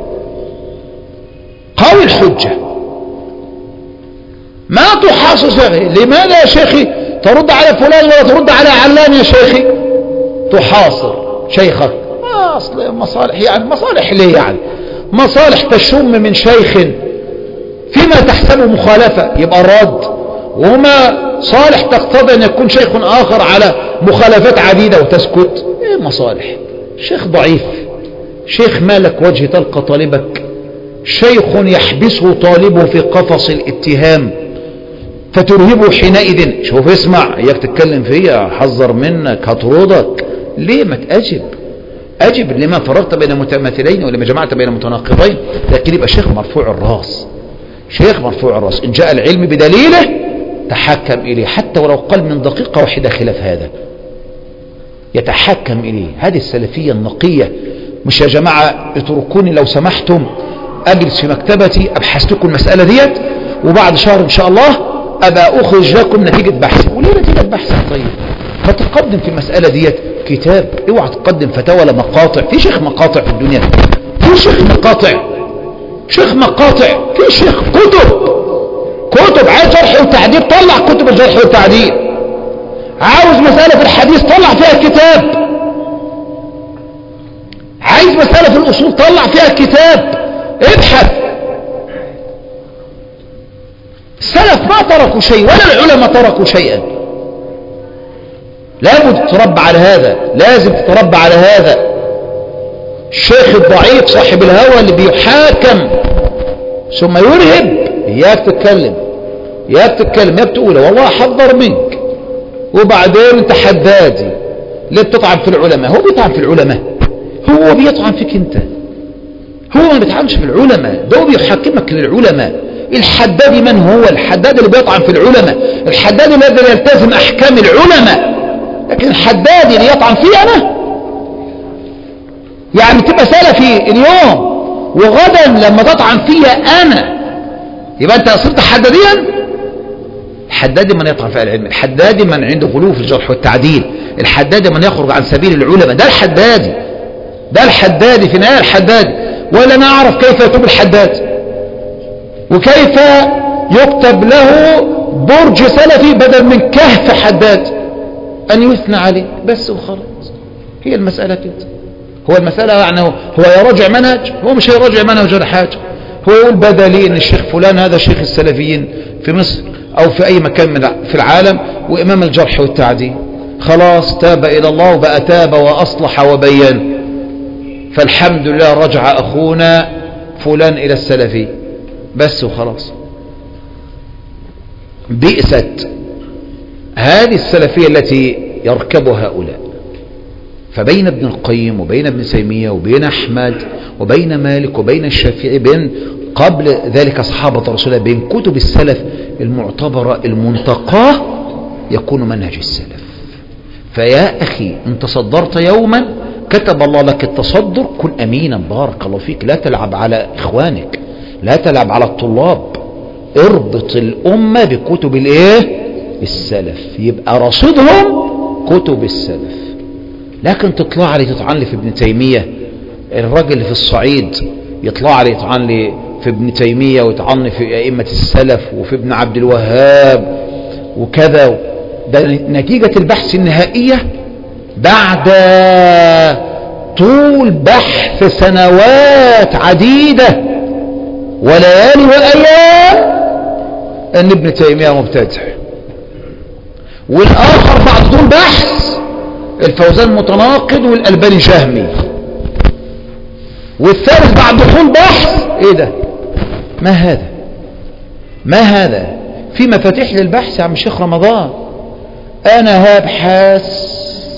قوي الحجة، ما تحاصص. لماذا يا شيخي ترد على فلان ولا ترد على علان يا شيخي؟ تحاصر شيخك، ما أصل مصالح، يعني مصالح ليه؟ يعني مصالح تشم من شيخ فيما تحسبه مخالفة يبقى الرد، وما صالح تقتضي أن يكون شيخ آخر على مخالفات عديدة وتسكت. ايه مصالح؟ شيخ ضعيف، شيخ مالك وجه تلقى طالبك، شيخ يحبسه طالبه في قفص الاتهام فترهبه حينئذ. شوف اسمع، اياك تتكلم فيا، حذر منك هطردك. ليه؟ ما تأجب، أجب لما فرقت بين متماثلين ولما جمعت بين متناقضين. لكن يبقى شيخ مرفوع الراس، شيخ مرفوع الراس، إن جاء العلم بدليله تحكم إليه، حتى ولو قل من دقيقة واحدة خلاف هذا يتحكم إليه. هذه السلفية النقية. مش يا جماعة اتركوني لو سمحتم أجلس في مكتبتي أبحث لكم المسألة ديت، وبعد شهر إن شاء الله أبقى أخرج لكم نتيجة بحث. وليه نتيجة بحث؟ طيب فتقدم في المسألة ديت كتاب، اوعى تقدم فتاوى ولا مقاطع. في شيخ مقاطع في الدنيا؟ في شيخ مقاطع؟ شيخ مقاطع؟ في شيخ كتب كتب عايز جرح وتعديل، طلع كتب الجرح والتعديل. عاوز مسألة في الحديث طلع فيها كتاب، عايز مسألة في الأصول طلع فيها كتاب، ابحث. السلف ما تركوا شيء ولا العلماء تركوا شيئا. لابد تتربى على هذا، لازم تتربى على هذا. الشيخ الضعيف صاحب الهوى اللي بيحاكم ثم يرهب، اياك تتكلم، اياك تتكلم، اياك تقول والله حذر منك، وبعدين انت حدادي ليه بتطعن في العلماء؟ هو بيطعن في العلماء؟ هو بيطعن فيك انت، هو ما بيطعنش في العلماء، ده بيحكمك للعلماء. الحدادي من هو؟ الحداد اللي بيطعن في العلماء، الحداد الذي يلتزم احكام العلماء. لكن الحدادي اللي يطعن فيه انا، يعني تبقى سلفي اليوم وغدا لما تطعن فيا انا يبقى انت صرت حداديا؟ الحدادي من يطعن في العلم، الحدادي من عنده غلو في الجرح والتعديل، الحدادي من يخرج عن سبيل العلماء. ده الحدادي، ده الحدادي في النهاية الحدادي. ولا نعرف كيف يتوب الحدادي وكيف يكتب له برج سلفي بدل من كهف حدادي أن يثنى عليه بس وخلاص. هي المسألة كده. هو المسألة يعني هو يراجع منهج، هو مش هيراجع منهج ولا حاجة. هو يقول بدلي ان الشيخ فلان هذا شيخ السلفيين في مصر او في اي مكان من في العالم وامام الجرح والتعديل، خلاص تاب الى الله وبقى تاب واصلح وبين، فالحمد لله رجع اخونا فلان الى السلفي بس وخلاص. بئست هذه السلفية التي يركبها هؤلاء. فبين ابن القيم وبين ابن تيمية وبين أحمد وبين مالك وبين الشافعي، بين قبل ذلك أصحابة رسول الله، بين كتب السلف المعتبرة المنتقاه يكون منهج السلف. فيا أخي إن تصدرت يوما كتب الله لك التصدر، كن أمينا بارك الله فيك، لا تلعب على إخوانك، لا تلعب على الطلاب، اربط الأمة بكتب الإيه؟ السلف، يبقى رصيدهم كتب السلف. لكن تطلع لي تطعن لي في ابن تيمية، الراجل اللي في الصعيد يطلع لي يطعن لي في ابن تيمية ويطعن لي في أئمة السلف وفي ابن عبد الوهاب وكذا. ده نتيجة البحث النهائية بعد طول بحث سنوات عديدة وليالي وأيام أن ابن تيمية مبتدع، والآخر بعد طول بحث الفوزان متناقض والألباني جهمي، والثالث بعد طول بحث ايه ده؟ ما هذا؟ ما هذا؟ في مفاتيح للبحث يا عم شيخ رمضان. انا هبحث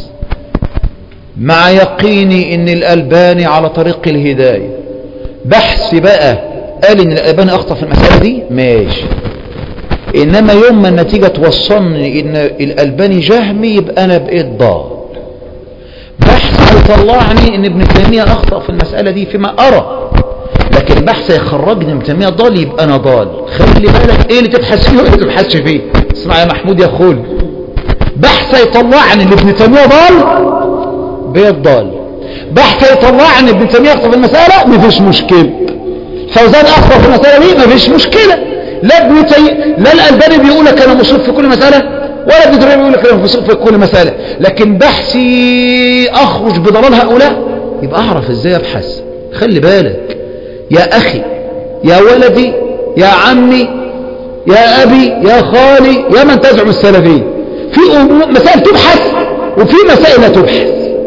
مع يقيني ان الألباني على طريق الهداية، بحث بقى قال ان الألباني اخطأ في المسألة دي ماشي، انما يوم ما النتيجة توصلني ان الألباني جهمي يبقى انا بقيت ضال. بحث يطلعني ان ابن تيمية اخطأ في المسألة دي فيما ارى، لكن بحث يخرجني ابن تيمية ضال يبقى انا ضال. خلي بالك ايه اللي تبحث فيه وايه اللي تبحثش فيه. اسمع يا محمود يا خول، بحث يطلعني ان ابن تيمية ضال بقيت ضال، بحث يطلعني ان ابن تيمية اخطأ في المسألة مفيش مشكلة، فوزان اخطأ في المسألة دي مفيش مشكلة. لا ابن تيمية لا الألباني بيقول لك انا مصيب في كل مسألة، ولا ابن تيمية بيقول لك انا مصيب في كل مسألة، لكن بحثي اخرج بضلال هؤلاء يبقى اعرف ازاي ابحث. خلي بالك يا اخي يا ولدي يا عمي يا ابي يا خالي يا من تزعم السلفية، في مسائل تبحث وفي مسائل لا تبحث.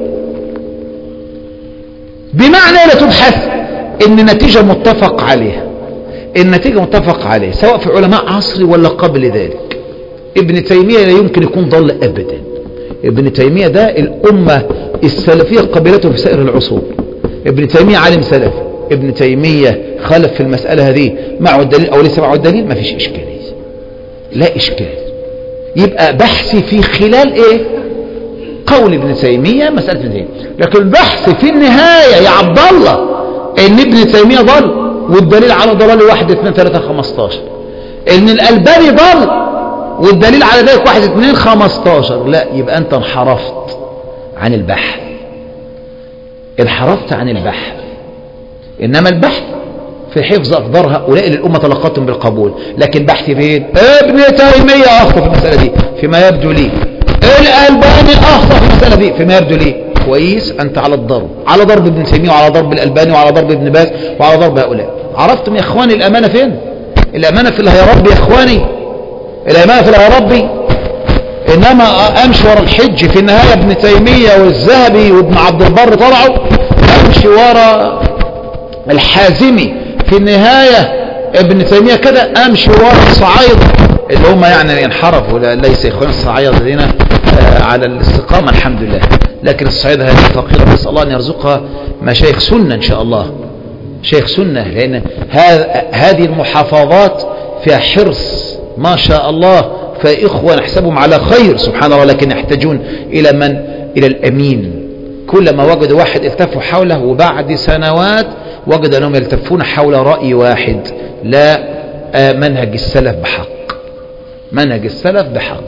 بمعنى لا تبحث ان النتيجة متفق عليها، النتيجة متفق عليها سواء في علماء عصري ولا قبل ذلك. ابن تيمية لا يمكن يكون ضل ابدا. ابن تيمية ده الامة السلفية قبلته في سائر العصور. ابن تيمية عالم سلفي، ابن تيمية خالف في المسألة هذه معه الدليل او ليس معه الدليل ما فيش اشكالية، لا اشكال. يبقى بحثي في خلال ايه؟ قول ابن تيمية مسألة ابن تيمية، لكن بحثي في النهاية يا عبد الله ان ابن تيمية ضل والدليل على ضلال واحد اثنين ثلاثة خمستاشر، ان الألباني ضل والدليل على ذلك واحد اثنين خمستاشر، لا يبقى انت انحرفت عن البحث، انحرفت عن البحث. انما البحث في حفظ اقدار هؤلاء للامه تلقتهم بالقبول، لكن بحثي فين؟ ابن تيميه اخطا في المساله دي فيما يبدو لي، الألباني اخطا في المساله دي فيما يبدو لي. كويس، انت على الضرب، على ضرب ابن تيميه وعلى ضرب الألباني وعلى ضرب ابن باز وعلى ضرب هؤلاء. عرفتم يا اخواني الامانه فين؟ الامانه في اللي هيربي يا اخواني، الامانه في اللي هيربي. انما امشي ورا الحج في النهايه ابن تيميه والذهبي وابن عبد البر طلعوا، امشي ورا الحازمي في النهايه ابن تيميه كده، امشي ورا الصعايده اللي هم يعني انحرفوا، ليس اخوان الصعايده الذين على الاستقامه الحمد لله، لكن الصعيده هذه فقيره، نسال الله ان يرزقها مشايخ سنه ان شاء الله، شيخ سنه، لان هذه المحافظات فيها حرص ما شاء الله، فإخوة نحسبهم على خير سبحان الله، لكن يحتاجون إلى من؟ إلى الأمين. كلما وجدوا واحد التفوا حوله، وبعد سنوات وجد أنهم يلتفون حول رأي واحد لا منهج السلف بحق. منهج السلف بحق،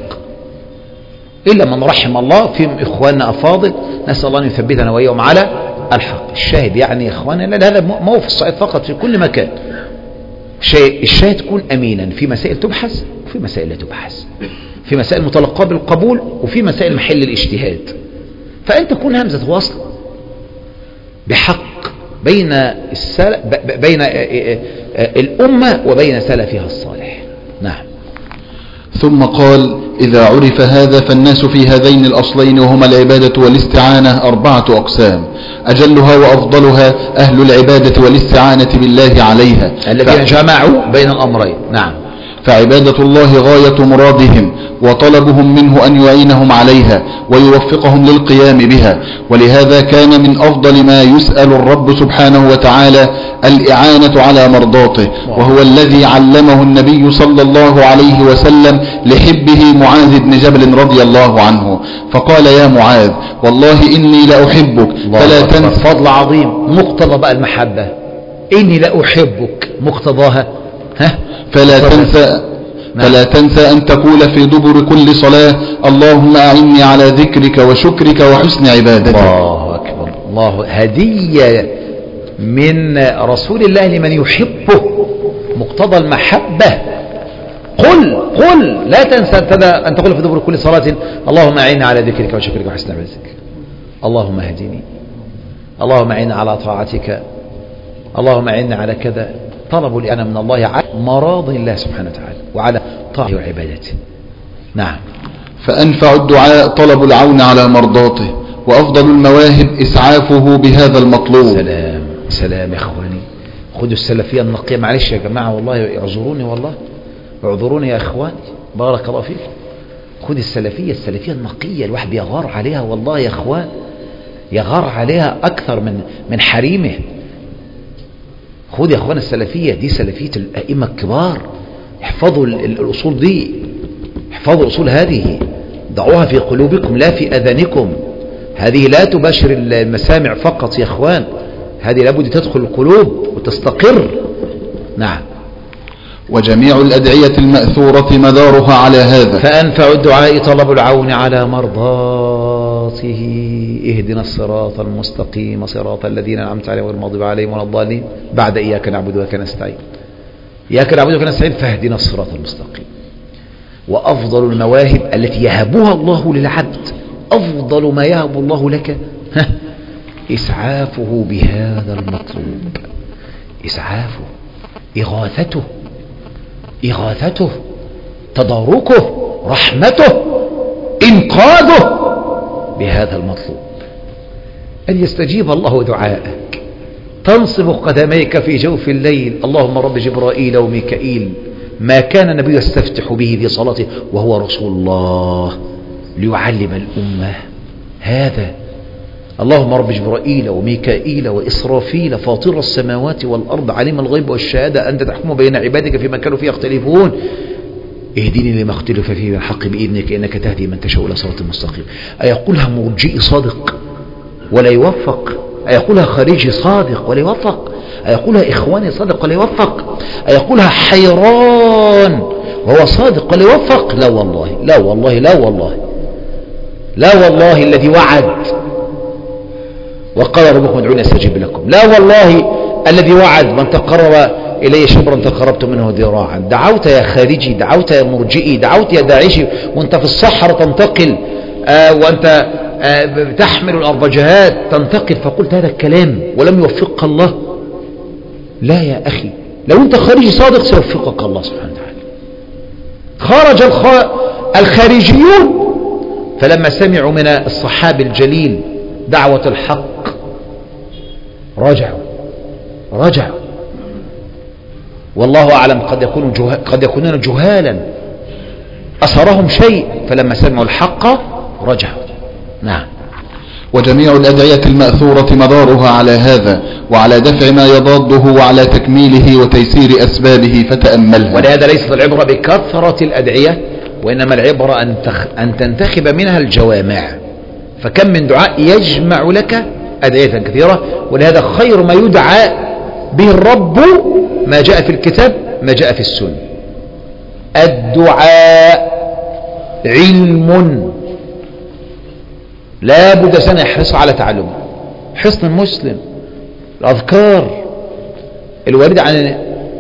إلا من رحم الله فيهم إخواننا أفاضل، نسأل الله أن يثبتنا وإياهم على الحق. الشاهد يعني يا إخواننا هذا مو في الصعيد فقط، في كل مكان الشاهد تكون أمينا في مسائل تبحث وفي مسائل لا تبحث، في مسائل متلقاة بالقبول وفي مسائل محل الاجتهاد، فأنت تكون همزة وصل بحق بين السل... بين الأمة وبين سلفها الصالح. نعم.
ثم قال: إذا عرف هذا فالناس في هذين الأصلين وهما العبادة والاستعانة أربعة أقسام، أجلها وأفضلها أهل العبادة والاستعانة بالله عليها
الذين ف... جمعوا بين الأمرين. نعم.
فعبادة الله غاية مرادهم وطلبهم منه أن يعينهم عليها ويوفقهم للقيام بها، ولهذا كان من أفضل ما يسأل الرب سبحانه وتعالى الإعانة على مرضاته، وهو الذي علمه النبي صلى الله عليه وسلم لحبه معاذ بن جبل رضي الله عنه، فقال: يا معاذ والله إني لأحبك فلا تنسى.
فضل عظيم. مقتضى بقى المحبة إني لأحبك، مقتضاها ها
فلا تنسى فلا تنسى أن تقول في دبر كل صلاة: اللهم أعني على ذكرك وشكرك وحسن عبادتك.
الله أكبر. الله هدية من رسول الله لمن يحبه، مقتضى المحبة. قل قل لا تنسى أن تقول في دبر كل صلاة: اللهم أعني على ذكرك وشكرك وحسن عبادتك، اللهم اهدني، اللهم أعني على طاعتك، اللهم أعني على كذا. طلبوا الإعانة من الله على مراض الله سبحانه وتعالى وعلى طاعته وعبادته. نعم.
فأنفع الدعاء طلب العون على مرضاته، وأفضل المواهب إسعافه بهذا المطلوب.
سلام سلام يا إخواني، خذوا السلفية النقية. معلش يا جماعة والله اعذروني، والله اعذروني يا إخواني، بارك الله فيك. خذ السلفية السلفية النقية، الواحد بيغار عليها والله يا إخوان، يغار عليها أكثر من من حريمه. خذ يا اخوان السلفية دي سلفية الأئمة الكبار، احفظوا الأصول دي، احفظوا الأصول هذه، ضعوها في قلوبكم لا في أذانكم. هذه لا تباشر المسامع فقط يا اخوان، هذه لابد تدخل القلوب وتستقر. نعم.
وجميع الأدعية المأثورة مدارها على هذا.
فأنفع الدعاء طلب العون على مرضاته، اهدنا الصراط المستقيم صراط الذين أنعمت عليهم غير المغضوب عليهم ولا الضالين، بعد إياك نعبد وإياك نستعين. إياك نعبد وإياك نستعين، فاهدنا الصراط المستقيم. وأفضل المواهب التي يهبها الله للعبد، أفضل ما يهب الله لك إسعافه بهذا المطلوب، إسعافه، إغاثته، إغاثته، تداركه، رحمته، إنقاذه بهذا المطلوب. أن يستجيب الله دعاءك، تنصب قدميك في جوف الليل: اللهم رب جبرائيل وميكائيل، ما كان النبي يستفتح به في صلاته وهو رسول الله ليعلم الأمة هذا. اللهم رب جبرائيل وميكائيل وإسرافيل فاطر السماوات والأرض عالم الغيب والشهادة أنت تحكم بين عبادك فيما كانوا فيه يختلفون، اهدني لما اختلف فيه من الحق بإذنك إنك تهدي من تشاء إلى صراط مستقيم. أيقولها مرجئي صادق ولا يوفق؟ أيقولها خارجي صادق ولا يوفق؟ أيقولها إخواني صادق ولا يوفق؟ أيقولها حيران وهو صادق ولا يوفق؟ لا والله لا والله لا والله لا والله الذي وعد وقال ربكم ادعوني استجب لكم، لا والله الذي وعد من تقرب إلي شبرا تقربت منه ذراعا. دعوت يا خارجي، دعوت يا مرجئي، دعوت يا داعشي وانت في الصحراء تنتقل، آه وانت آه تحمل الأربجهات تنتقل، فقلت هذا الكلام ولم يوفقك الله. لا يا أخي، لو انت خارجي صادق سيوفقك الله سبحانه وتعالى. خرج الخارجيون فلما سمعوا من الصحابي الجليل دعوة الحق رجعوا رجعوا والله أعلم قد يكونوا جه... قد يكونون جهالا أثرهم شيء، فلما سمعوا الحق رجعوا. نعم.
وجميع الأدعية المأثورة مدارها على هذا وعلى دفع ما يضاده وعلى تكميله وتيسير أسبابه، فتأملها.
ولهذا ليست العبرة بكثرة الأدعية، وإنما العبرة أن, تخ... أن تنتخب منها الجوامع، فكم من دعاء يجمع لك أدعية كثيرة. ولهذا خير ما يدعى به الرب ما جاء في الكتاب ما جاء في السنة. الدعاء علم لا بد سنة يحرص على تعلمه. حصن المسلم الأذكار الواردة عن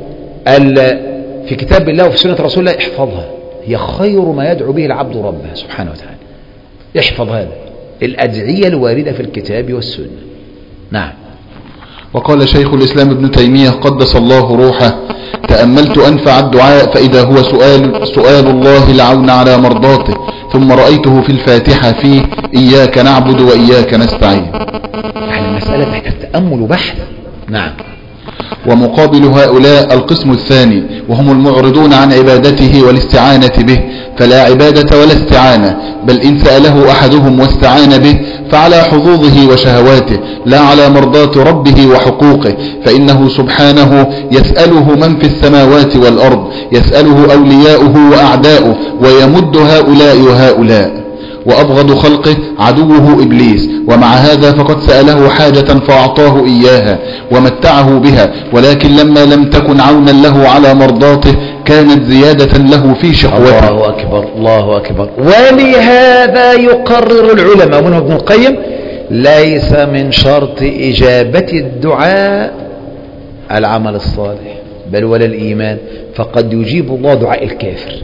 في كتاب الله وفي سنة رسول الله احفظها، هي خير ما يدعو به العبد ربه سبحانه وتعالى. احفظ هذا الأدعية الواردة في الكتاب والسنة. نعم.
وقال شيخ الإسلام ابن تيمية قدس الله روحه: تأملت أنفع الدعاء فإذا هو سؤال, سؤال الله العون على مرضاته، ثم رأيته في الفاتحة فيه إياك نعبد وإياك نستعين.
يعني المسألة تحتاج تأمل وبحث. نعم.
ومقابل هؤلاء القسم الثاني وهم المعرضون عن عبادته والاستعانة به، فلا عبادة ولا استعانة، بل إن سأله أحدهم واستعان به فعلى حظوظه وشهواته لا على مرضاة ربه وحقوقه، فإنه سبحانه يسأله من في السماوات والأرض، يسأله أولياؤه وأعداؤه، ويمد هؤلاء وهؤلاء. وأبغض خلقه عدوه إبليس، ومع هذا فقد سأله حاجة فأعطاه إياها ومتعه بها، ولكن لما لم تكن عونا له على مرضاته كانت زيادة له في شقوته.
الله أكبر الله أكبر. ولهذا يقرر العلماء منهم ابن القيم: ليس من شرط إجابة الدعاء العمل الصالح بل ولا الإيمان، فقد يجيب الله دعاء الكافر،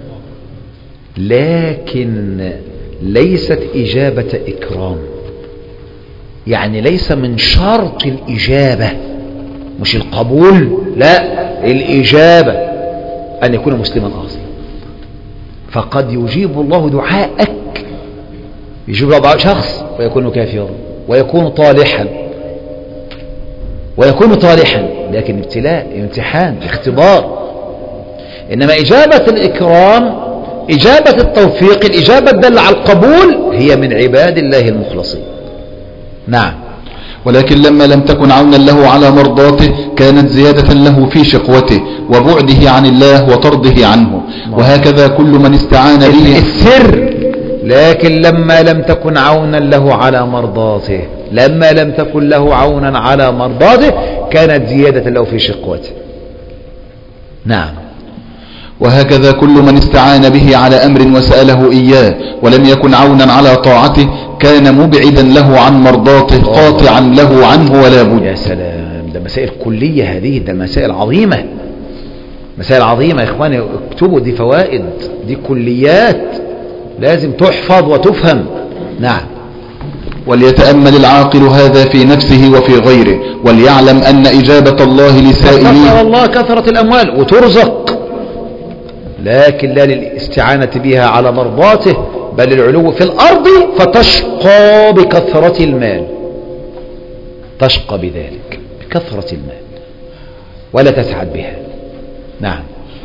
لكن ليست إجابة إكرام. يعني ليس من شرط الإجابة، مش القبول، لا، الإجابة أن يكون مسلما أصلا. فقد يجيب الله دعاءك، يجيب الله دعاء شخص ويكون كافرا ويكون طالحا ويكون طالحا، لكن ابتلاء، امتحان، اختبار. إنما إجابة الإكرام، إجابة التوفيق، الإجابة الدالة على القبول، هي من عباد الله المخلصين. نعم.
ولكن لما لم تكن عونا له على مرضاته كانت زيادة له في شقوته وبعده عن الله وطرده عنه. وهكذا كل من استعان به
السر. لكن لما لم تكن عونا له على مرضاته، لما لم تكن له عونا على مرضاته كانت زيادة له في شقوته. نعم.
وهكذا كل من استعان به على أمر وسأله إياه ولم يكن عونا على طاعته كان مبعدا له عن مرضاته، قاطعا له عنه ولا بد.
يا سلام، ده مسائل كلية هذه، ده مسائل عظيمة، مسائل عظيمة يا إخواني، اكتبوا، دي فوائد، دي كليات لازم تحفظ وتفهم. نعم.
وليتأمل العاقل هذا في نفسه وفي غيره، وليعلم أن إجابة الله لسائلين.
كثر الله كثرة الأموال وترزق، لكن لا للاستعانة بها على مرضاته، بل العلو في الأرض فتشقى بكثرة المال، تشقى بذلك بكثرة المال ولا تسعد بها. نعم.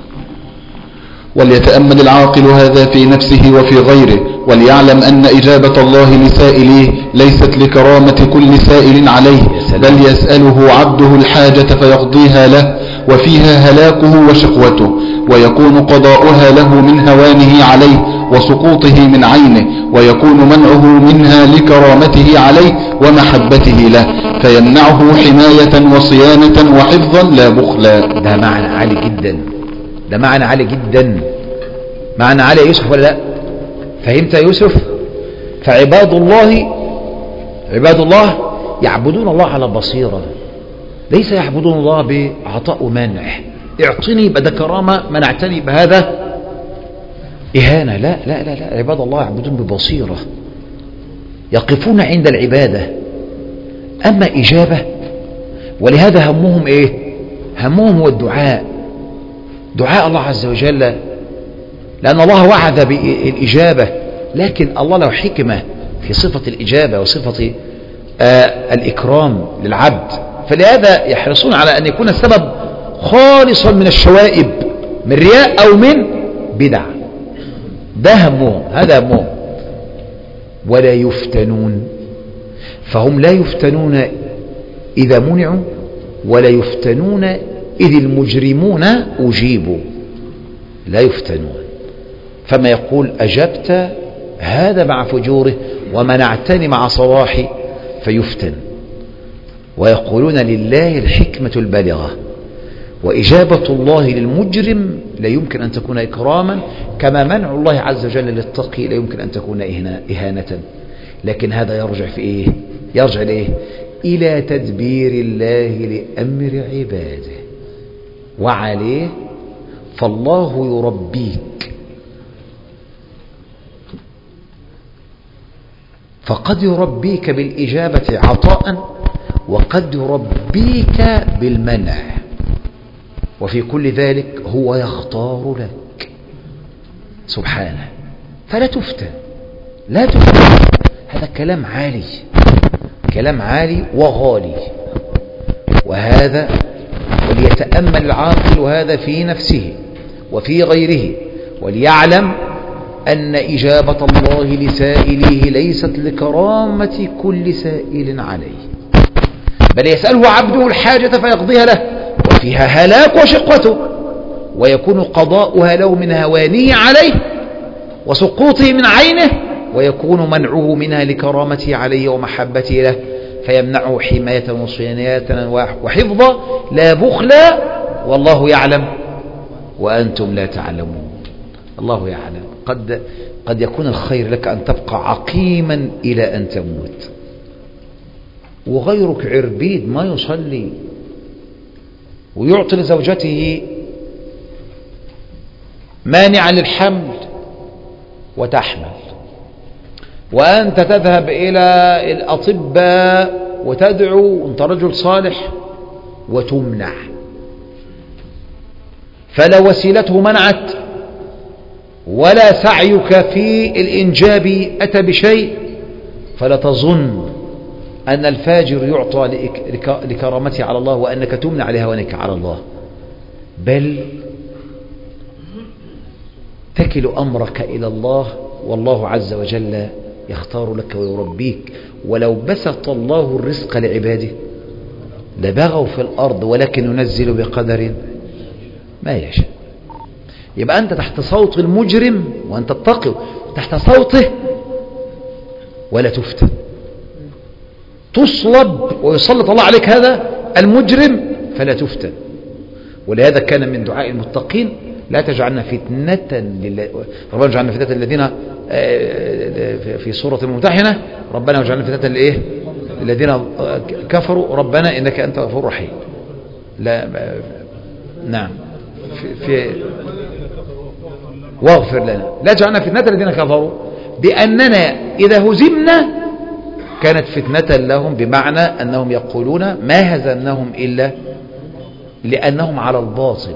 وليتأمل العاقل هذا في نفسه وفي غيره، وليعلم أن إجابة الله لسائليه ليست لكرامة كل سائل عليه، بل يسأله عبده الحاجة فيقضيها له، وفيها هلاكه وشقوته، ويكون قضاؤها له من هوانه عليه وسقوطه من عينه، ويكون منعه منها لكرامته عليه ومحبته له، فيمنعه حماية وصيانة وحفظا لا بخلا.
ده معنى عالي جدا، ده معنى عالي جدا، معنى عالي يا يوسف ولا لا؟ فهمت يا يوسف؟ فعباد الله، عباد الله يعبدون الله على بصيرة، ليس يعبدون الله بعطاء ومنع، اعطني بدا كرامة، منعتني بهذا إهانة. لا لا لا لا، عباد الله يعبدون ببصيرة، يقفون عند العبادة. أما إجابة، ولهذا همهم إيه؟ همهم هو الدعاء، دعاء الله عز وجل، لأن الله وعد بالإجابة، لكن الله له حكمة في صفة الإجابة وصفة آه الإكرام للعبد، فلهذا يحرصون على أن يكون السبب خالصا من الشوائب، من رياء أو من بدع. ده همهم، هذا همهم. ولا يفتنون، فهم لا يفتنون إذا منعوا، ولا يفتنون إذ المجرمون أجيبوا، لا يفتنون. فما يقول أجبت هذا مع فجوره ومنعتني مع صلاحي فيفتن. ويقولون لله الحكمة البالغة، وإجابة الله للمجرم لا يمكن أن تكون إكراما، كما منع الله عز وجل للتقي لا يمكن أن تكون إهانة. لكن هذا يرجع في إيه؟ يرجع لإيه؟ إلى تدبير الله لأمر عباده، وعليه فالله يربيك، فقد يربيك بالإجابة عطاء، وقد يربيك بالمنع، وفي كل ذلك هو يختار لك سبحانه، فلا تفتن، لا تفتن. هذا كلام عالي، كلام عالي وغالي، وهذا وليتأمل العاقل هذا في نفسه وفي غيره، وليعلم أن إجابة الله لسائله ليست لكرامة كل سائل عليه، بل يسأله عبده الحاجة فيقضيها له، وفيها هلاك وشقوته، ويكون قضاؤها له من هوانه عليه وسقوطه من عينه، ويكون منعه منها لكرامته عليه ومحبته له، فيمنعه حماية وصيانة وحفظا لا بخلا، والله يعلم وأنتم لا تعلمون. الله يعلم. قد قد يكون الخير لك أن تبقى عقيما إلى أن تموت، وغيرك عربيد ما يصلي ويعطي لزوجته مانعا للحمل وتحمل، وأنت تذهب إلى الأطباء وتدعو أنت رجل صالح وتمنع، فلا وسيلته منعت ولا سعيك في الإنجاب أتى بشيء، فلا تظن أن الفاجر يعطى لكرامته على الله وأنك تمنع لهوانك على الله، بل تكل أمرك إلى الله، والله عز وجل يختار لك ويربيك. ولو بسط الله الرزق لعباده لبغوا في الأرض، ولكن ينزل بقدر ما يشاء. يبقى أنت تحت صوت المجرم وأنت تتقي تحت صوته ولا تفتن، تصلب ويسلط الله عليك هذا المجرم فلا تفتن. ولهذا كان من دعاء المتقين لا تجعلنا فتنة لله، ربنا اجعلنا فتنة الذين في سورة الممتحنة، ربنا اجعلنا فتنة لإيه؟ الذين كفروا ربنا إنك أنت غفور رحيم. لا نعم في, في واغفر لنا، لا تجعلنا فتنة الذين كفروا، بأننا إذا هزمنا كانت فتنة لهم، بمعنى أنهم يقولون ما هزمناهم إلا لأنهم على الباطل،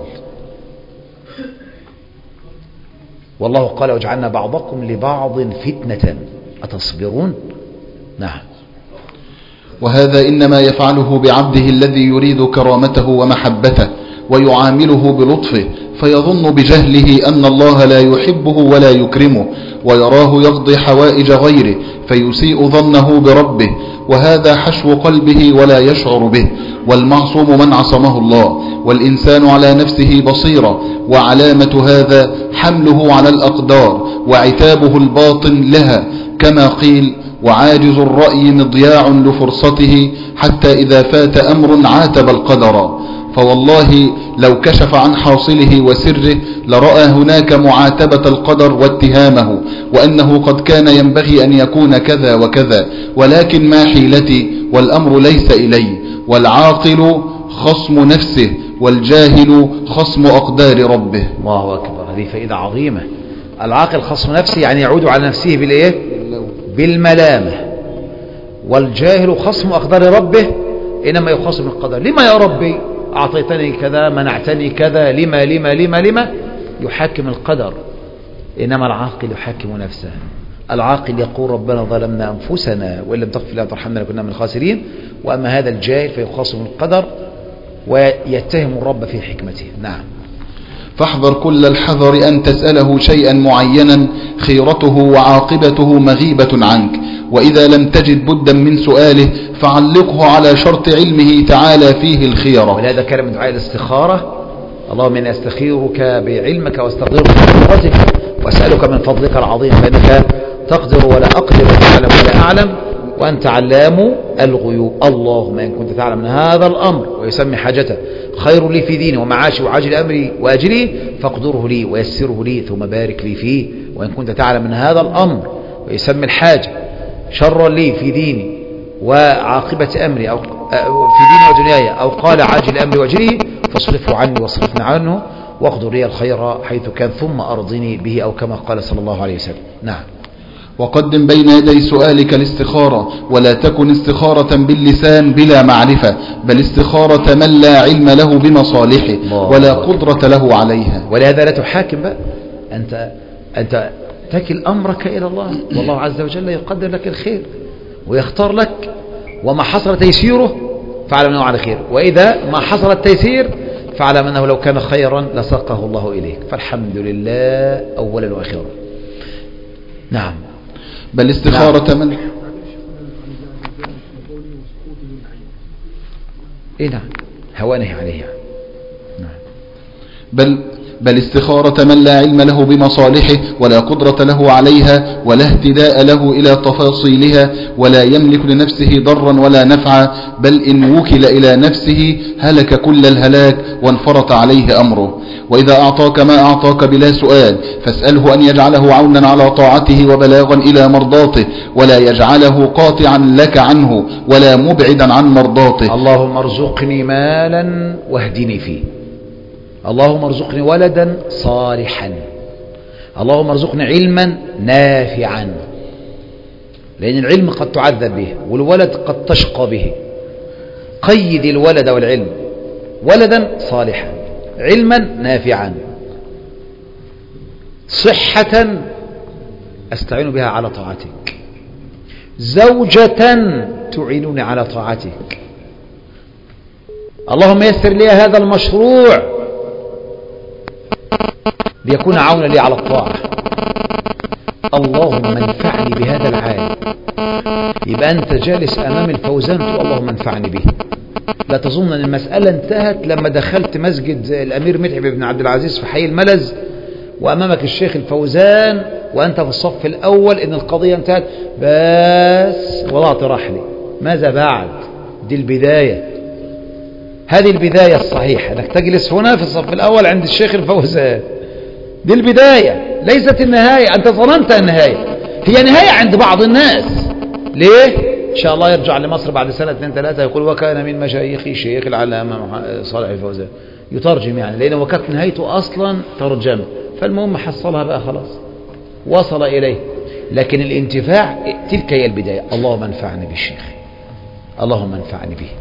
والله قال وجعلنا بعضكم لبعض فتنة أتصبرون. نعم.
وهذا إنما يفعله بعبده الذي يريد كرامته ومحبته ويعامله بلطفه، فيظن بجهله أن الله لا يحبه ولا يكرمه، ويراه يقضي حوائج غيره فيسيء ظنه بربه، وهذا حشو قلبه ولا يشعر به. والمعصوم من عصمه الله، والإنسان على نفسه بصيرة، وعلامة هذا حمله على الأقدار وعتابه الباطن لها، كما قيل وعاجز الرأي مضياع لفرصته حتى إذا فات أمر عاتب القدر. فوالله لو كشف عن حاصله وسره لرأى هناك معاتبة القدر واتهامه، وأنه قد كان ينبغي أن يكون كذا وكذا، ولكن ما حيلتي والأمر ليس إلي. والعاقل خصم نفسه، والجاهل خصم أقدار ربه.
الله أكبر، هذه فائدة عظيمة. العاقل خصم نفسه يعني يعود على نفسه بالإيه؟ بالملامة. والجاهل خصم أقدار ربه، إنما يخصم القدر. لما يا ربي أعطيتني كذا، منعتني كذا، لما لما لما لما يحاكم القدر. إنما العاقل يحاكم نفسه. العاقل يقول ربنا ظلمنا أنفسنا وإن لم تغفر لنا وترحمنا لكنا من الخاسرين. وأما هذا الجاهل فيخاصم القدر ويتهم الرب في حكمته. نعم.
فاحذر كل الحذر أن تسأله شيئا معينا خيرته وعاقبته مغيبة عنك، وإذا لم تجد بدا من سؤاله فعلقه على شرط علمه تعالى فيه الخيرة.
ولهذا كان من دعاء الاستخارة اللهم إني أستخيرك بعلمك واستقدرك بقدرتك وأسألك من فضلك العظيم، فإنك تقدر ولا أقدر وتعلم ولا أعلم وأنت علام الغيوب. اللهم إن كنت تعلم من هذا الأمر ويسمي حاجته خير لي في ديني ومعاشي وعاجل أمري وأجلي فاقدره لي ويسره لي ثم بارك لي فيه. وإن كنت تعلم من هذا الأمر ويسمي الحاجة شرا لي في ديني وعاقبة أمري أو في ديني ودنياي أو قال عاجل أمري وأجلي فاصرفه عني واصرفني عنه واقدر لي الخير حيث كان ثم أرضني به أو كما قال صلى الله عليه وسلم. نعم.
وقدم بين يدي سؤالك الاستخارة ولا تكن استخارة باللسان بلا معرفة بل استخارة من لا علم له بمصالحه ولا قدرة له عليها.
ولهذا لا تحاكم بقى، أنت, أنت تكل أمرك إلى الله والله عز وجل يقدر لك الخير ويختار لك، وما حصل تيسيره فاعلم أنه على خير، وإذا ما حصل التيسير فاعلم أنه لو كان خيرا لساقه الله إليك. فالحمد لله أولا وأخيرا. نعم.
بل استخارة نعم. من
إيه نعم هوانه عليه. نعم.
بل بل استخارة من لا علم له بمصالحه ولا قدرة له عليها ولا اهتداء له إلى تفاصيلها ولا يملك لنفسه ضرا ولا نفعا بل إن وكل إلى نفسه هلك كل الهلاك وانفرط عليه أمره. وإذا أعطاك ما أعطاك بلا سؤال فاسأله أن يجعله عونا على طاعته وبلاغا إلى مرضاته ولا يجعله قاطعا لك عنه ولا مبعدا عن مرضاته.
اللهم ارزقني مالا واهدني فيه. اللهم ارزقني ولدا صالحا. اللهم ارزقني علما نافعا، لأن العلم قد تعذب به والولد قد تشقى به. قيد الولد والعلم، ولدا صالحا، علما نافعا، صحة أستعين بها على طاعتك، زوجة تعينني على طاعتك. اللهم يسر لي هذا المشروع ليكون عونا لي على الطاعة. اللهم انفعني بهذا العالم. يبقى أنت جالس أمام الفوزان تقول اللهم انفعني به. لا تظن أن المسألة انتهت لما دخلت مسجد الأمير متعب بن عبد العزيز في حي الملز وأمامك الشيخ الفوزان وأنت في الصف الأول إن القضية انتهت بس وضعت رحلي. ماذا بعد؟ دي البداية. هذه البداية الصحيحة أنك تجلس هنا في الصف الأول عند الشيخ الفوزان. دي البداية ليست النهاية. أنت ظننت النهاية، هي نهاية عند بعض الناس. ليه؟ إن شاء الله يرجع لمصر بعد سنة اثنين ثلاثة يقول وكان من مشايخي شيخ العلامة صالح الفوزان، يترجم يعني، لأنه وكانت نهايته أصلا ترجمة. فالمهم حصلها بقى خلاص وصل إليه. لكن الانتفاع تلك هي البداية. اللهم انفعني بالشيخ، اللهم انفعني به،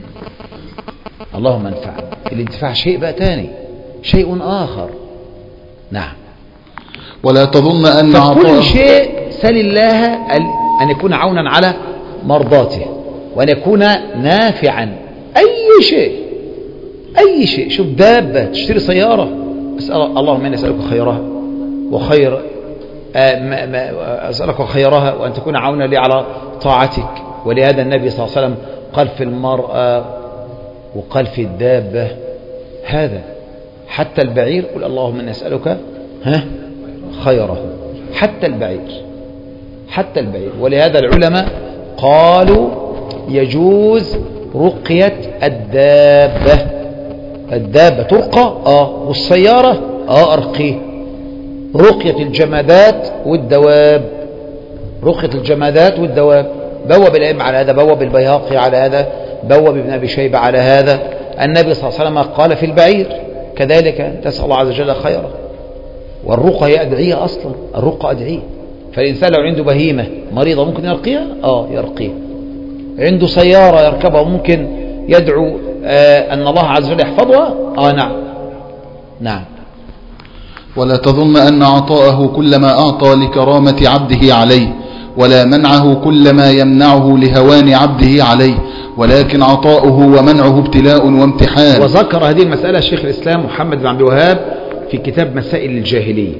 اللهم انفعني. الانتفاع شيء بقى تاني، شيء آخر. نعم.
ولا تظن أن
فكل شيء سل الله أن يكون عونا على مرضاته وأن يكون نافعا. أي شيء أي شيء. شوف دابة تشتري سيارة، أسأل اللهم إني أسألك خيرها وخير آه ما ما أسألك خيرها وأن تكون عونا لي على طاعتك. ولهذا النبي صلى الله عليه وسلم قال في المرأة وقال في الدابة هذا حتى البعير قل اللهم إني أسألك ها خيره. حتى البعير، حتى البعير. ولهذا العلماء قالوا يجوز رقية الدابة. الدابة ترقى اه والسيارة اه ارقيه. رقية الجمادات والدواب، رقية الجمادات والدواب. بوب الأئمة على هذا، بوب البيهقي على هذا، بوب ابن أبي شيبة على هذا. النبي صلى الله عليه وسلم قال في البعير كذلك تسأل الله عز وجل خيره. والرقى هي أدعية أصلا، الرقى أدعية. فالإنسان لو عنده بهيمة مريضة ممكن يرقيها اه يرقيها. عنده سيارة يركبها ممكن يدعو آه أن الله عز وجل يحفظها اه نعم نعم.
ولا تظن أن عطاءه كلما أعطى لكرامة عبده عليه ولا منعه كلما يمنعه لهوان عبده عليه ولكن عطاؤه ومنعه ابتلاء وامتحان.
وذكر هذه المسألة شيخ الإسلام محمد بن عبد الوهاب في كتاب مسائل الجاهلية.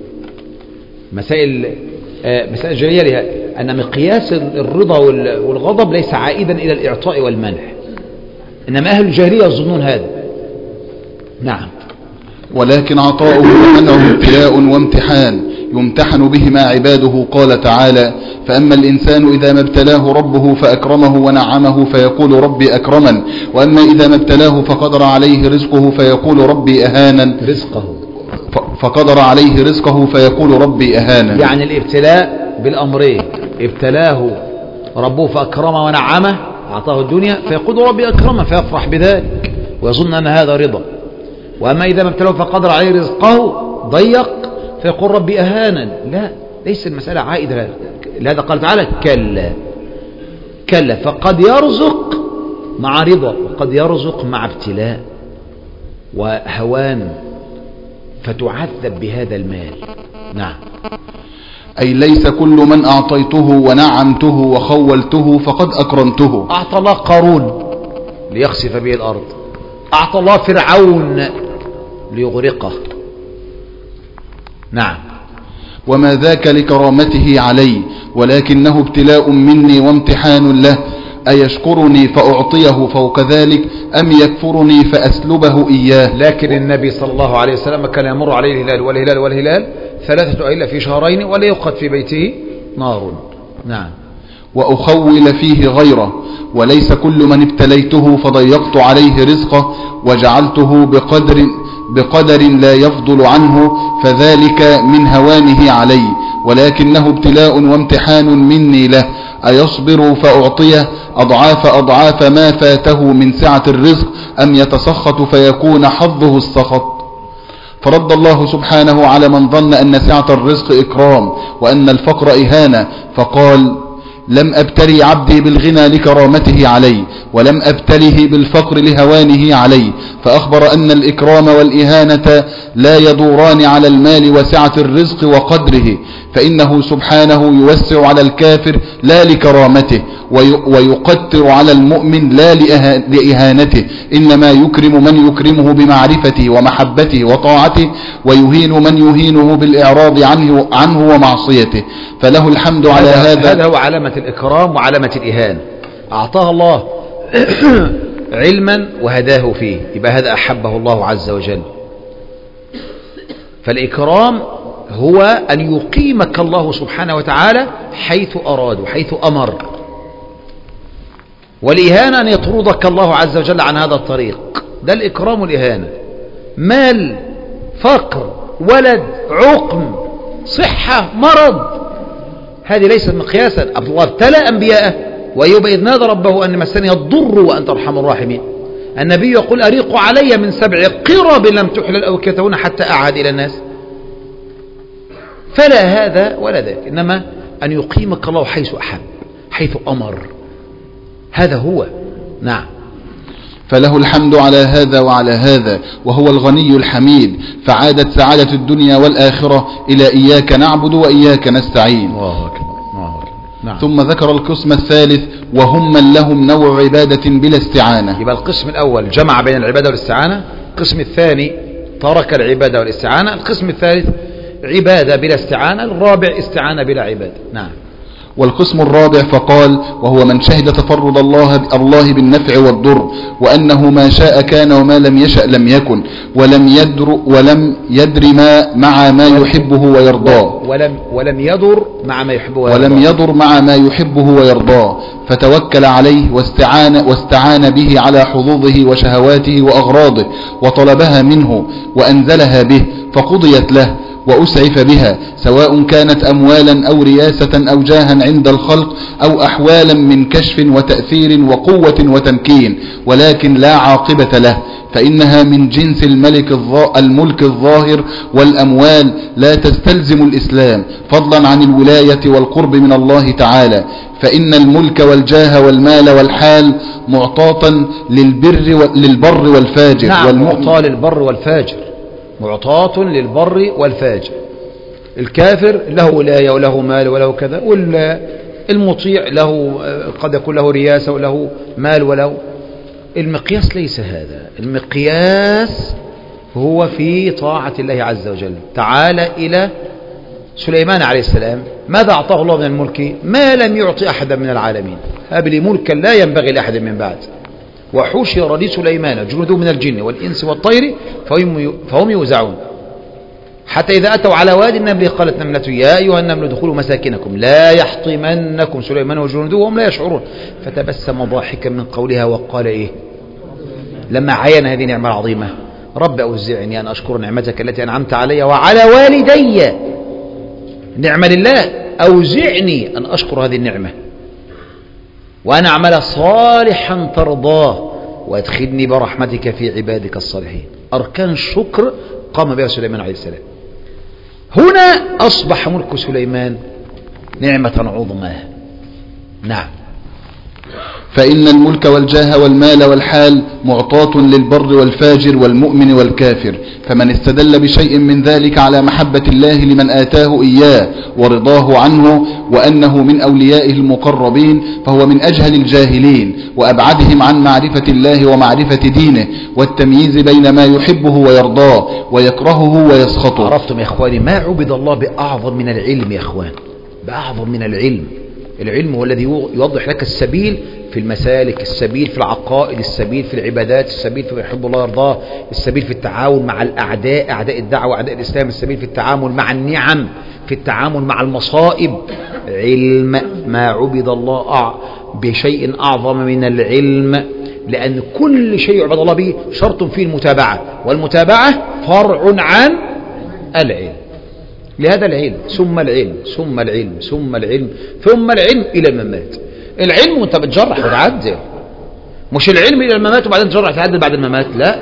مسائل آه مسائل الجاهلية لها أن مقياس الرضا والغضب ليس عائدا إلى الإعطاء والمنع، إنما أهل الجاهلية يظنون هذا. نعم.
ولكن عطاؤه ومنعه ابتلاء وامتحان يمتحن بهما عباده. قال تعالى: فأما الإنسان إذا ما ابتلاه ربه فأكرمه ونعمه فيقول ربي أكرمن، وأما إذا ما ابتلاه فقدر عليه رزقه فيقول ربي أهانن.
رزقه
فقدر عليه رزقه فيقول ربي أهانن.
يعني الابتلاء بالأمرين: ابتلاه ربه فأكرمه ونعمه أعطاه الدنيا فيقول ربي أكرمه فيفرح بذلك ويظن أن هذا رضا. وأما إذا ما ابتلاه فقدر عليه رزقه ضيق فيقول ربي أهانا. لا، ليس المسألة عائدة لهذا. قال تعالى: كلا كلا. فقد يرزق مع رضا وقد يرزق مع ابتلاء وهوان فتعذب بهذا المال. نعم.
أي ليس كل من أعطيته ونعمته وخولته فقد أكرمته.
أعطى الله قارون ليخسف به الأرض، أعطى الله فرعون ليغرقه. نعم.
وما ذاك لكرامته علي ولكنه ابتلاء مني وامتحان له، أيشكرني فأعطيه فوق ذلك أم يكفرني فأسلبه إياه.
لكن النبي صلى الله عليه وسلم كان يمر عليه الهلال والهلال والهلال ثلاثة أيلة في شهرين ولا يوقد في بيته نار. نعم.
وأخول فيه غيره، وليس كل من ابتليته فضيقت عليه رزقه وجعلته بقدر بقدر لا يفضل عنه فذلك من هوانه علي، ولكنه ابتلاء وامتحان مني له، أيصبر فأعطيه أضعاف أضعاف ما فاته من سعة الرزق أم يتسخط فيكون حظه السخط. فرد الله سبحانه على من ظن أن سعة الرزق إكرام وأن الفقر إهانة، فقال: لم أبتلي عبدي بالغنى لكرامته علي ولم أبتله بالفقر لهوانه علي. فأخبر أن الإكرام والإهانة لا يدوران على المال وسعة الرزق وقدره، فإنه سبحانه يوسع على الكافر لا لكرامته ويقتر على المؤمن لا لإهانته، إنما يكرم من يكرمه بمعرفته ومحبته وطاعته ويهين من يهينه بالإعراض عنه, عنه ومعصيته. فله الحمد على هذا.
هذا هو علامة الإكرام وعلامة الإهانة. أعطاه الله علما وهداه فيه، يبقى هذا أحبه الله عز وجل. فالإكرام هو أن يقيمك الله سبحانه وتعالى حيث أراد وحيث أمر، والإهانة أن يطردك الله عز وجل عن هذا الطريق. ده الإكرام والإهانة. مال، فقر، ولد، عقم، صحة، مرض، هذه ليست مقياسا. الله ابتلى أنبياءه، وأيوب إذ نادى ربه أن مسني الضر وأنت أرحم الراحمين. النبي يقول: أريق علي من سبع قرب لم تحلل أو كتون حتى أعهد إلى الناس. فلا هذا ولا ذاك، إنما أن يقيمك الله حيث أحب حيث أمر، هذا هو. نعم.
فله الحمد على هذا وعلى هذا، وهو الغني الحميد، فعادت سعادة الدنيا والآخرة إلى إياك نعبد وإياك نستعين.
الله أكبر. الله أكبر. نعم.
ثم ذكر القسم الثالث: وهم من لهم نوع عبادة بلا استعانة.
يبقى القسم الأول جمع بين العبادة والاستعانة، القسم الثاني ترك العبادة والاستعانة، القسم الثالث عبادة بلا استعانة، الرابع استعانة بلا عبادة. نعم.
والقسم الرابع فقال: وهو من شهد تفرد الله الله بالنفع والضر، وأنه ما شاء كان وما لم يشأ لم يكن، ولم يدر ولم يدر ما مع ما يحبه ويرضاه
ولم ولم يضر مع ما يحبه ويرضاه
ولم يضر مع ما يحبه ويرضاه فتوكل عليه واستعان واستعان به على حظوظه وشهواته وأغراضه وطلبها منه وأنزلها به فقضيت له وأسعف بها، سواء كانت أموالا أو رياسة أو جاها عند الخلق أو أحوالا من كشف وتأثير وقوة وتمكين، ولكن لا عاقبة له، فإنها من جنس الملك الملك الظاهر، والأموال لا تستلزم الإسلام فضلا عن الولاية والقرب من الله تعالى، فإن الملك والجاه والمال والحال معطاة للبر للبر والفاجر.
نعم، معطاة للبر والفاجر، معطاة للبر والفاجر. الكافر له ولاية وله مال وله كذا، والمطيع له قد يكون له رياسة وله مال وله. المقياس ليس هذا، المقياس هو في طاعة الله عز وجل. تعال إلى سليمان عليه السلام، ماذا أعطاه الله من الملك؟ ما لم يعطي أحدا من العالمين، هب لي ملكا لا ينبغي لأحد من بعد. وحشر لسليمان جنوده من الجن والإنس والطير فهم يوزعون. حتى إذا أتوا على وادي النمل قالت نملة يا أيها النمل ادخلوا مساكنكم لا يحطمنكم سليمان وجنوده وهم لا يشعرون فتبسم ضاحكا من قولها وقال إيه لما عين هذه النعمة العظيمة رب أوزعني أن أشكر نعمتك التي أنعمت علي وعلى والدي نعمة لله أوزعني أن أشكر هذه النعمة وأن أعمل صالحا ترضاه وأدخلني برحمتك في عبادك الصالحين. أركان الشكر قام بها سليمان عليه السلام. هنا أصبح ملك سليمان نعمة عظمى. نعم.
فإن الملك والجاه والمال والحال معطاة للبر والفاجر والمؤمن والكافر، فمن استدل بشيء من ذلك على محبة الله لمن آتاه إياه ورضاه عنه وأنه من أوليائه المقربين فهو من أجهل الجاهلين وأبعدهم عن معرفة الله ومعرفة دينه والتمييز بين ما يحبه ويرضاه ويكرهه ويسخطه.
عرفتم يا إخواني ما عبد الله بأعظم من العلم يا إخوان، بأعظم من العلم. العلم هو الذي يوضح لك السبيل في المسالك، السبيل في العقائد، السبيل في العبادات، السبيل في يحب الله يرضاه، السبيل في التعاون مع الأعداء أعداء الدعوة أعداء الإسلام، السبيل في التعامل مع النعم، في التعامل مع المصائب. علم ما عبد الله بشيء أعظم من العلم، لأن كل شيء يعبد الله به شرط فيه المتابعة، والمتابعة فرع عن العلم. لهذا العلم ثم العلم ثم العلم ثم العلم ثم العلم إلى الممات. العلم وانت بتجرح وتعدل، مش العلم إلى الممات وبعدين تجرح وتعدل بعد الممات، لا.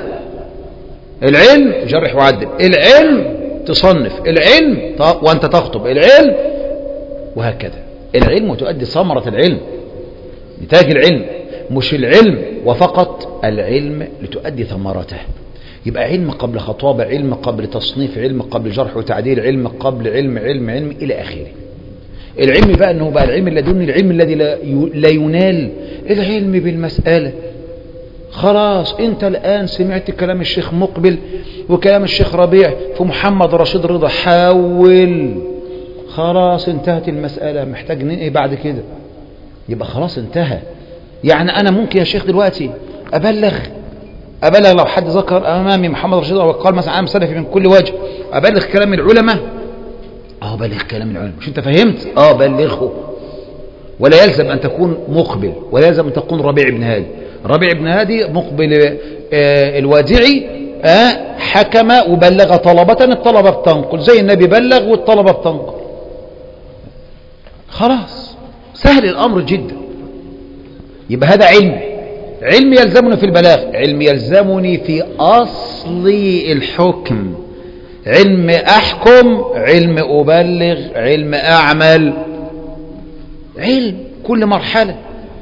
العلم جرح وعدل، العلم تصنف، العلم وانت تخطب، العلم وهكذا. العلم وتؤدي ثمرة العلم، نتاج العلم، مش العلم وفقط، العلم لتؤدي ثمرته. يبقى علم قبل خطابة، علم قبل تصنيف، علم قبل جرح وتعديل، علم قبل علم علم علم إلى آخره. العلم بقى أنه بقى العلم الذي العلم الذي لا ينال، العلم بالمسألة. خلاص أنت الآن سمعت كلام الشيخ مقبل وكلام الشيخ ربيع في محمد رشيد رضا، حاول، خلاص انتهت المسألة، محتاج ايه بعد كده؟ يبقى خلاص انتهى. يعني أنا ممكن يا شيخ دلوقتي أبلغ أبلغ لو حد ذكر أمامي محمد رشيد وقال مثلا أنا سلفي من كل وجه، أبلغ كلام العلماء؟ اه بلغ كلام العلماء، مش انت فهمت؟ اه بلغه. ولا يلزم أن تكون مقبل، ولا يلزم أن تكون ربيع بن هادي. ربيع بن هادي مقبل آه الوادعي آه حكم وبلغ طلبة، الطلبة بتنقل زي النبي بلغ والطلبة بتنقل، خلاص سهل الأمر جدا. يبقى هذا علم، علم يلزمني في البلاغ، علم يلزمني في أصل الحكم، علم أحكم، علم أبلغ، علم أعمل، علم كل مرحلة،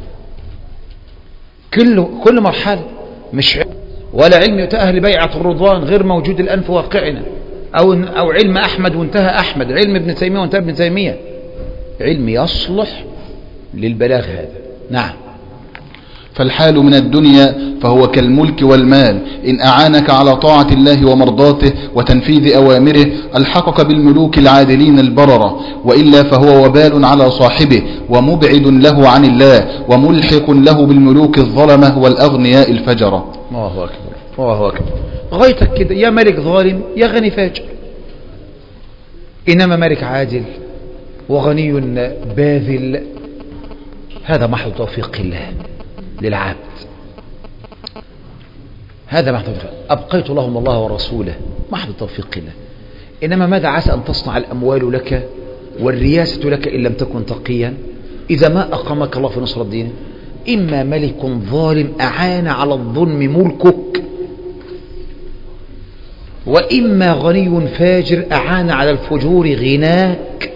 كل كل مرحلة، مش علم. ولا علم يتأهل بيعة الرضوان غير موجود الآن في واقعنا، أو أو علم أحمد وانتهى أحمد، علم ابن تيمية وانتهى ابن تيمية، علم يصلح للبلاغ هذا. نعم.
فالحال من الدنيا فهو كالملك والمال، إن أعانك على طاعة الله ومرضاته وتنفيذ أوامره ألحقك بالملوك العادلين البررة، وإلا فهو وبال على صاحبه ومبعد له عن الله وملحق له بالملوك الظلمة والأغنياء الفجرة.
الله أكبر الله أكبر. غايتك كده، يا ملك ظالم يا غني فاجر، إنما ملك عادل وغني باذل، هذا محض توفيق الله للعبد، هذا محض توفيق. أبقيت اللهم الله ورسوله، محض توفيق الله. إنما ماذا عسى أن تصنع الأموال لك والرياسة لك إن لم تكن تقيا، إذا ما أقامك الله في نصر الدين؟ إما ملك ظالم أعان على الظلم ملكك، وإما غني فاجر أعان على الفجور غناك.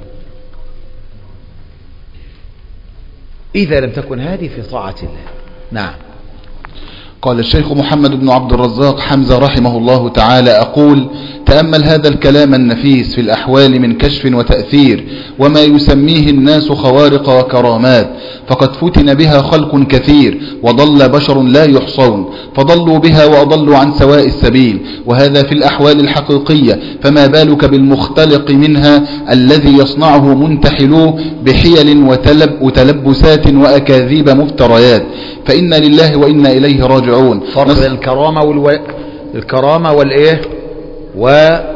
إذا لم تكن هذه في طاعة الله. نعم.
قال الشيخ محمد بن عبد الرزاق حمزة رحمه الله تعالى: أقول تأمل هذا الكلام النفيس في الأحوال من كشف وتأثير وما يسميه الناس خوارق وكرامات، فقد فتن بها خلق كثير وضل بشر لا يحصون، فضلوا بها وأضلوا عن سواء السبيل، وهذا في الأحوال الحقيقية، فما بالك بالمختلق منها الذي يصنعه منتحلوه بحيل وتلب وتلبسات وأكاذيب مفتريات، فإنا لله وإنا إليه راجعون.
فرق بين الكرامة والو... الكرامة والإيه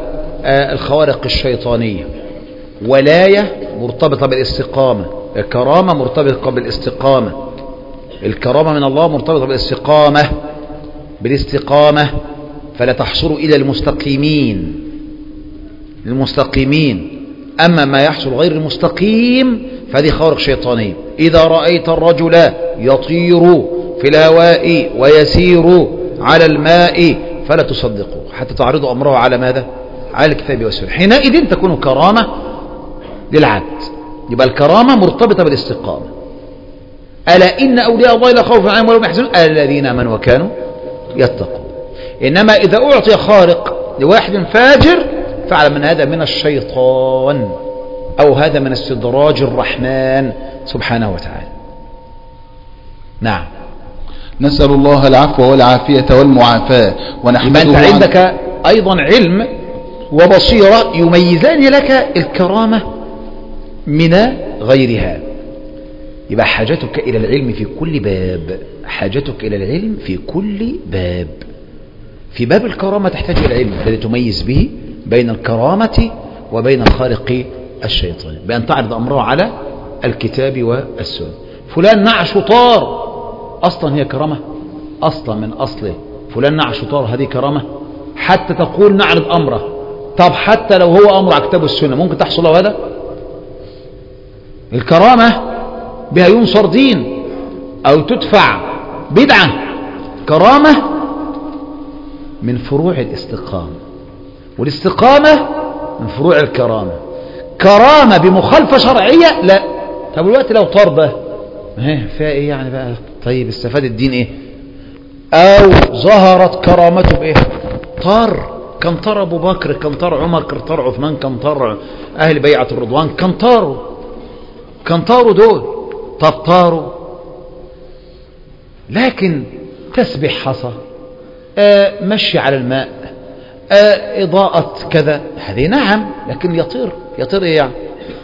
آه الخوارق الشيطانية. ولاية مرتبطة بالاستقامة، الكرامة مرتبطة بالاستقامة، الكرامة من الله مرتبطة بالاستقامة بالاستقامة فلا تحصل إلى المستقيمين المستقيمين أما ما يحصل غير المستقيم فهذه خوارق شيطانية. إذا رأيت الرجل يطير في الهواء ويسير على الماء فلا تصدقه حتى تعرض أمره على ماذا؟ على الكتاب والسنة، حينئذ تكون كرامة للعبد. يبقى الكرامة مرتبطة بالاستقامة. ألا إن أولياء الله لا خوف عليهم ولا هم يحزنون الذين آمنوا وكانوا يتقون. إنما إذا أعطي خارق لواحد فاجر فاعلم أن هذا من الشيطان أو هذا من استدراج الرحمن سبحانه وتعالى. نعم.
نسأل الله العفو والعافية والمعافاة ونحمده.
أنت عندك أيضا علم وبصيرة يميزان لك الكرامة من غيرها. يبقى حاجتك إلى العلم في كل باب، حاجتك إلى العلم في كل باب. في باب الكرامة تحتاج إلى العلم الذي تميز به بين الكرامة وبين الخارق الشيطان، بأن تعرض أمره على الكتاب والسنة. فلان نعش طار، أصلا هي كرامة، أصلا من أصله فلان نعش طار هذه كرامة حتى تقول نعرض أمره. طب حتى لو هو أمر على كتاب السنة ممكن تحصل له هذا؟ الكرامة بها ينصر دين أو تدفع بدعة. كرامة من فروع الاستقامة، والاستقامة من فروع الكرامة. كرامة بمخالفة شرعية لا. طب الوقت لو طار ده فيها ايه يعني بقى؟ طيب استفاد الدين ايه؟ او ظهرت كرامته بايه؟ طار، كان طار ابو بكر، كان طار عمر، كان طار عثمان، كان طار اهل بيعة الرضوان، كان طاروا كان طاروا دول. طب طاروا لكن تسبح حصى، آه مشي على الماء، آه إضاءة كذا، هذه نعم، لكن يطير يطير إيه يعني؟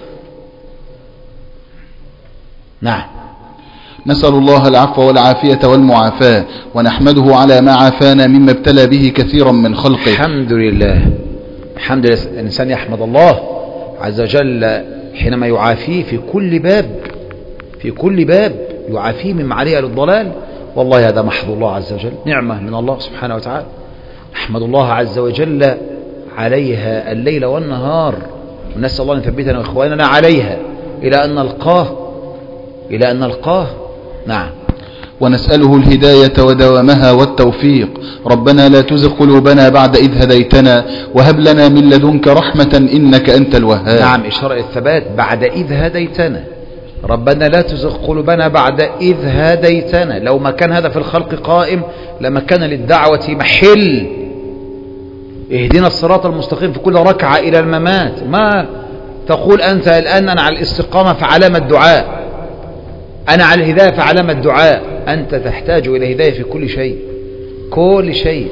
نعم.
نسأل الله العفو والعافية والمعافاة ونحمده على ما عافانا مما ابتلى به كثيرا من خلقه.
الحمد لله. الحمد لله. الإنسان يحمد الله عز وجل حينما يعافيه في كل باب، في كل باب يعافيه من معرية للضلال. والله هذا محض الله عز وجل، نعمة من الله سبحانه وتعالى. نحمد الله عز وجل عليها الليل والنهار، ونسأل الله أن يثبتنا وإخواننا عليها إلى أن نلقاه إلى أن نلقاه. نعم.
ونسأله الهداية ودوامها والتوفيق. ربنا لا تزغ قلوبنا بعد إذ هديتنا وهب لنا من لدنك رحمة إنك أنت الوهاب.
نعم، إشارة الثبات بعد إذ هديتنا. ربنا لا تزغ قلوبنا بعد إذ هديتنا. لو ما كان هذا في الخلق قائم لما كان للدعوة محل. اهدنا الصراط المستقيم في كل ركعة إلى الممات. ما تقول أنت الآن أنا على الاستقامة فعلامة الدعاء، أنا على الهداية فعلامة الدعاء. أنت تحتاج إلى هداية في كل شيء، كل شيء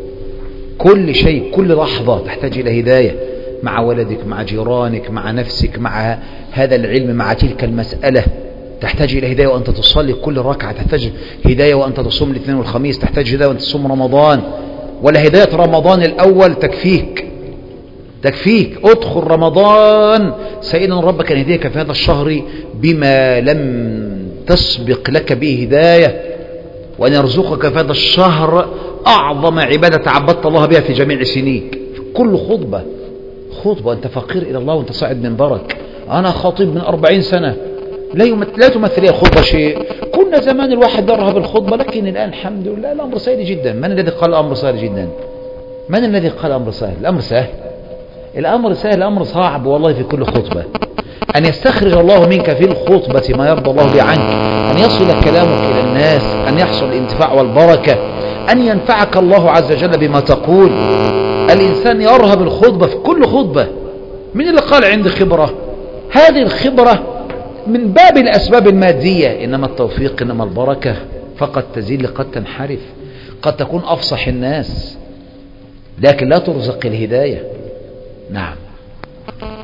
كل شيء كل لحظة تحتاج إلى هداية، مع ولدك، مع جيرانك، مع نفسك، مع هذا العلم، مع تلك المسألة. تحتاج إلى هداية وأنت تصلي كل ركعة، تحتاج هداية وأنت تصوم الاثنين والخميس، تحتاج هداية وأنت تصوم رمضان. ولا هداية رمضان الأول تكفيك تكفيك ادخل رمضان سائلا ربك أن يهديك في هذا الشهر بما لم تسبق لك به هداية، وأن يرزقك في هذا الشهر أعظم عبادة تعبدت الله بها في جميع سنيك. في كل خطبة خطبة أنت فقير إلى الله وأنت صاعد منبرك. أنا خطيب من أربعين سنة، لا لا تمثل لي الخطبة شيء. كنا زمان الواحد يرهب الخطبة، لكن الآن الحمد لله الأمر سهل جدا. من الذي قال الأمر سهل جدا؟ من الذي قال الأمر سهل؟ الأمر سهل الأمر سهل الأمر صعب والله. في كل خطبة أن يستخرج الله منك في الخطبة ما يرضى الله به عنك، أن يصل كلامك إلى الناس، أن يحصل الانتفاع والبركة، أن ينفعك الله عز وجل بما تقول. الإنسان يرهب الخطبة في كل خطبة. من اللي قال عندي خبرة؟ هذه الخبرة من باب الأسباب المادية، إنما التوفيق إنما البركة. فقد تزيل قد تنحرف، قد تكون أفصح الناس لكن لا ترزق الهداية. نعم.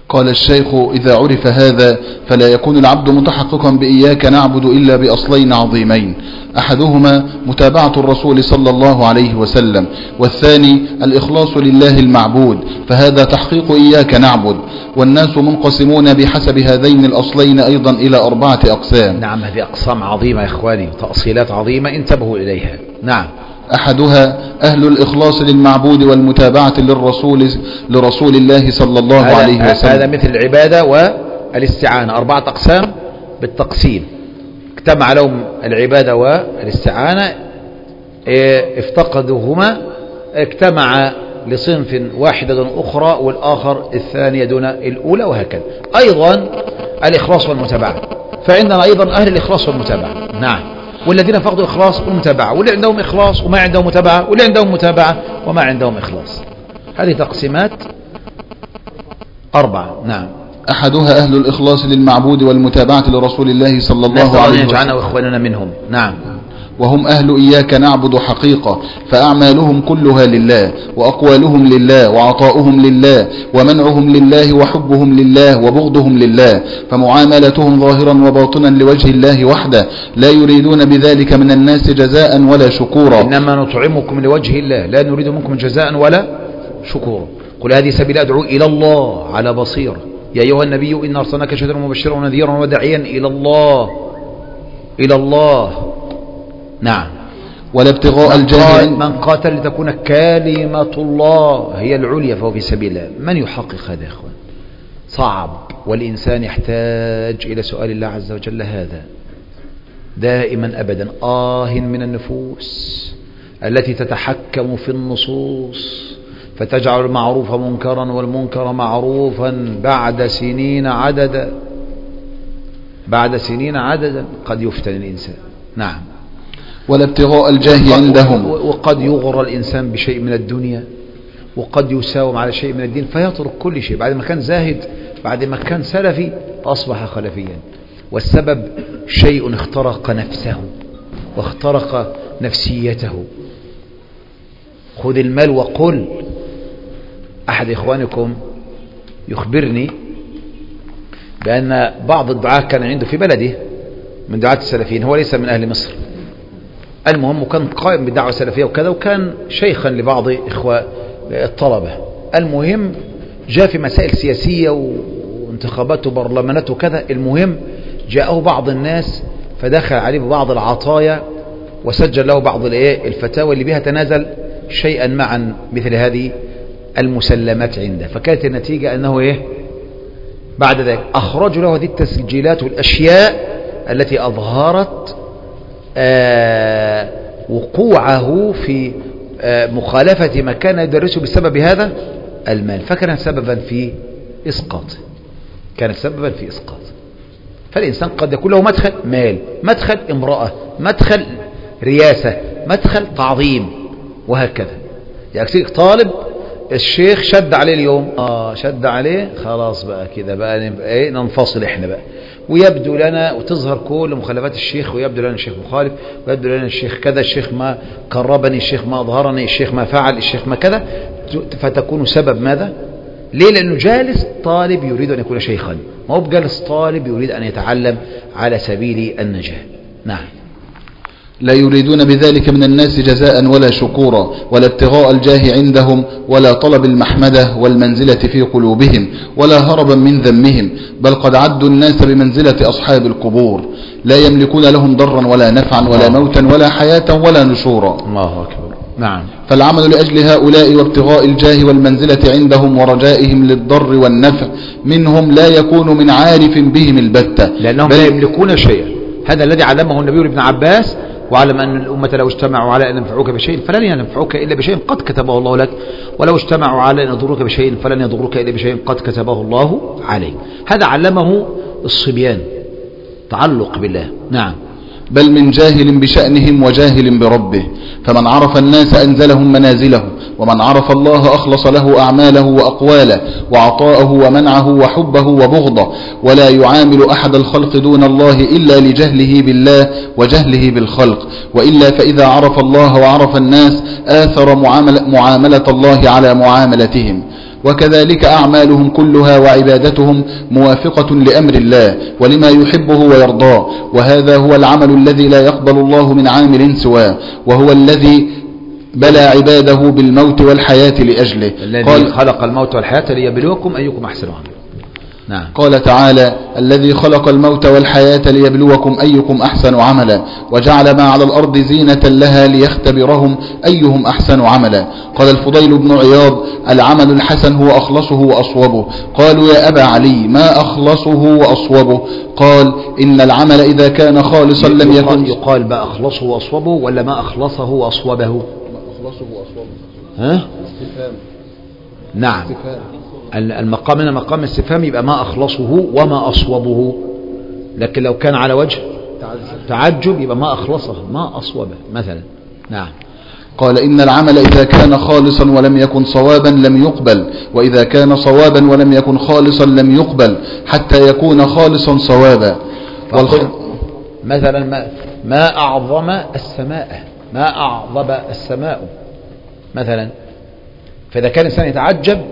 قال الشيخ: إذا عرف هذا فلا يكون العبد متحققا بإياك نعبد إلا بأصلين عظيمين، أحدهما متابعة الرسول صلى الله عليه وسلم، والثاني الإخلاص لله المعبود، فهذا تحقيق إياك نعبد. والناس منقسمون بحسب هذين الأصلين أيضا إلى أربعة أقسام.
نعم، هذه أقسام عظيمة يا إخواني، تأصيلات عظيمة، انتبهوا إليها. نعم.
أحدها أهل الإخلاص للمعبود والمتابعة للرسول لرسول الله صلى الله عليه وسلم.
هذا مثل العبادة والاستعانة، أربعة أقسام بالتقسيم، اجتمع لهم العبادة والاستعانة، افتقدوهما اجتمع لصنف واحدة أخرى والآخر الثانية دون الأولى، وهكذا. أيضا الإخلاص والمتابعة، فعندنا أيضا أهل الإخلاص والمتابعة. نعم، والذين فقدوا إخلاص والمتابعة، واللي عندهم إخلاص وما عندهم متابعة، واللي عندهم متابعة وما عندهم إخلاص. هذه تقسيمات أربعة. نعم.
أحدها أهل الإخلاص للمعبود والمتابعة لرسول الله صلى الله عليه وسلم،
يجعلنا وإخواننا منهم. نعم.
وهم أهل إياك نعبد حقيقة، فأعمالهم كلها لله، وأقوالهم لله، وعطاؤهم لله، ومنعهم لله، وحبهم لله، وبغضهم لله، فمعاملتهم ظاهرا وباطنا لوجه الله وحده، لا يريدون بذلك من الناس جزاء ولا شكورا.
إنما نطعمكم لوجه الله لا نريد منكم جزاء ولا شكورا. قل هذه سبيل أدعو إلى الله على بصيرة يا أيها النبي إن أرسلناك شاهدا ومبشرا ونذيرا وداعيا إلى الله إلى الله. نعم.
ولا ابتغاء الجاه.
من قاتل لتكون كلمة الله هي العليا فهو في سبيل الله. من يحقق هذا يا أخوان؟ صعب، والإنسان يحتاج إلى سؤال الله عز وجل هذا دائما أبدا. آه من النفوس التي تتحكم في النصوص فتجعل المعروف منكرا والمنكر معروفا بعد سنين عددا، بعد سنين عددا قد يفتن الإنسان. نعم.
ولا ابتغاء الجاه عندهم،
وقد يغر الإنسان بشيء من الدنيا، وقد يساوم على شيء من الدين فيترك كل شيء. بعد ما كان زاهد، بعد ما كان سلفي، أصبح خلفيا. والسبب شيء اخترق نفسه واخترق نفسيته. خذ المال وقل. أحد إخوانكم يخبرني بأن بعض الدعاة كان عنده في بلده من دعاة السلفيين، هو ليس من أهل مصر، المهم وكان قائم بالدعوة السلفية وكذا، وكان شيخا لبعض إخوة الطلبة. المهم جاء في مسائل سياسية وانتخابات وبرلمانات وكذا، المهم جاءه بعض الناس فدخل عليه ببعض العطايا وسجل له بعض الفتاوى اللي بها تنازل شيئا معا مثل هذه المسلمات عنده. فكانت النتيجة أنه إيه بعد ذلك أخرجوا له هذه التسجيلات والأشياء التي أظهرت آه وقوعه في آه مخالفة ما كان يدرسه بسبب هذا المال، فكان سببا في إسقاطه، كان سببا في إسقاطه. فالإنسان قد يكون له مدخل مال، مدخل امرأة، مدخل رياسة، مدخل تعظيم، وهكذا. يعني طالب الشيخ شد عليه اليوم، آه شد عليه خلاص بقى كده بقى نبقى ايه ننفصل احنا بقى، ويبدو لنا وتظهر كل مخالفات الشيخ، ويبدو لنا الشيخ مخالف، ويبدو لنا الشيخ كذا، الشيخ ما قربني، الشيخ ما أظهرني، الشيخ ما فعل، الشيخ ما كذا، فتكون سبب ماذا؟ ليه؟ لأنه جالس طالب يريد أن يكون شيخا، ما هو بجالس طالب يريد أن يتعلم على سبيل النجاة. نعم.
لا يريدون بذلك من الناس جزاء ولا شكورا، ولا ابتغاء الجاه عندهم، ولا طلب المحمدة والمنزلة في قلوبهم، ولا هربا من ذمهم، بل قد عدوا الناس بمنزلة أصحاب القبور، لا يملكون لهم ضرا ولا نفعا ولا موتا ولا حياة ولا نشورا.
الله أكبر. نعم.
فالعمل لأجل هؤلاء وابتغاء الجاه والمنزلة عندهم ورجائهم للضر والنفع منهم لا يكون من عارف بهم البتة،
لأنهم لا يملكون شيئا. هذا الذي علمه النبي لابن عباس، وعلم أن الأمة لو اجتمعوا على أن ينفعوك بشيء فلن ينفعوك إلا بشيء قد كتبه الله لك، ولو اجتمعوا على أن يضروك بشيء فلن يضروك إلا بشيء قد كتبه الله عليك. هذا علمه الصبيان، تعلق بالله. نعم.
بل من جاهل بشأنهم وجاهل بربه، فمن عرف الناس أنزلهم منازله، ومن عرف الله أخلص له أعماله وأقواله وعطاءه ومنعه وحبه وبغضه، ولا يعامل أحد الخلق دون الله إلا لجهله بالله وجهله بالخلق، وإلا فإذا عرف الله وعرف الناس آثر معاملة, معاملة الله على معاملتهم، وكذلك أعمالهم كلها وعبادتهم موافقة لأمر الله ولما يحبه ويرضاه، وهذا هو العمل الذي لا يقبل الله من عامل سواه، وهو الذي بلى عباده بالموت والحياة لأجله.
الذي خلق الموت والحياة ليبلوكم أيكم أحسن عملا. نعم.
قال تعالى: الذي خلق الموت والحياة ليبلوكم أيكم أحسن عملا، وجعل ما على الأرض زينة لها ليختبرهم أيهم أحسن عملا. قال الفضيل بن عياض: العمل الحسن هو أخلصه وأصوبه. قالوا: يا أبا علي ما أخلصه وأصوبه؟ قال: إن العمل إذا كان خالصا لم يكن.
يقال ما أخلصه وأصوبه ولا ما أخلصه وأصوبه؟
ما أخلصه وأصوبه.
ها؟
استفهام.
نعم.
استفهام.
المقام من مقام الاستفهام يبقى ما أخلصه وما أصوبه، لكن لو كان على وجه تعجب يبقى ما أخلصه ما أصوبه مثلا. نعم.
قال: إن العمل إذا كان خالصا ولم يكن صوابا لم يقبل، وإذا كان صوابا ولم يكن خالصا لم يقبل، حتى يكون خالصا صوابا. والخ...
مثلا ما, ما أعظم السماء، ما أعظم السماء مثلا، فإذا كان الإنسان يتعجب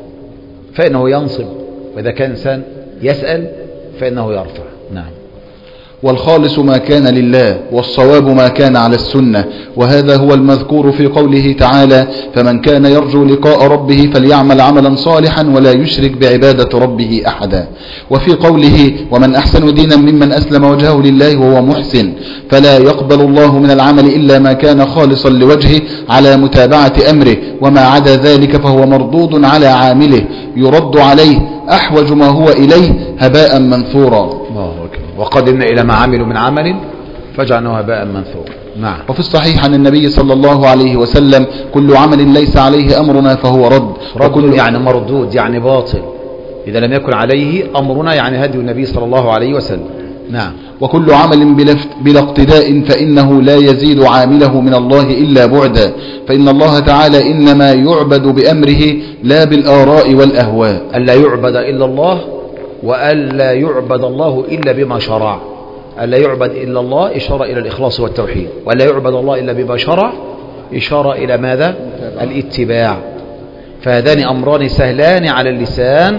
فإنه ينصب، وإذا كان إنسان يسأل فإنه يرفع. نعم.
والخالص ما كان لله، والصواب ما كان على السنة، وهذا هو المذكور في قوله تعالى: فمن كان يرجو لقاء ربه فليعمل عملا صالحا ولا يشرك بعبادة ربه أحدا. وفي قوله: ومن أحسن دينا ممن أسلم وجهه لله وهو محسن، فلا يقبل الله من العمل إلا ما كان خالصا لوجهه على متابعة أمره، وما عدا ذلك فهو مردود على عامله، يرد عليه أحوج ما هو إليه هباء منثورا.
وقدمنا إلى ما عملوا من عمل فجعلناه هباء منثورا. نعم.
وفي الصحيح عن النبي صلى الله عليه وسلم: كل عمل ليس عليه أمرنا فهو رد.
رد يعني مردود يعني باطل، إذا لم يكن عليه أمرنا يعني هدي النبي صلى الله عليه وسلم. نعم.
وكل عمل بلا اقتداء فإنه لا يزيد عامله من الله إلا بعدا، فإن الله تعالى إنما يعبد بأمره لا بالآراء والأهواء.
ألا يعبد إلا الله، وألا يعبد الله إلا بما شرع. ألا يعبد إلا الله إشارة إلى الإخلاص والتوحيد، وألا يعبد الله إلا بما شرع إشارة إلى ماذا؟ الاتباع. فهذان أمران سهلان على اللسان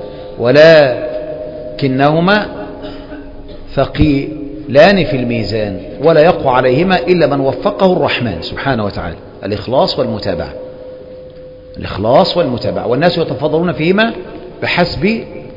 ولكنهما ثقيلان في الميزان، ولا يقوى عليهما إلا من وفقه الرحمن سبحانه وتعالى. الإخلاص والمتابعة، الإخلاص والمتابعة، والناس يتفضلون فيهما بحسب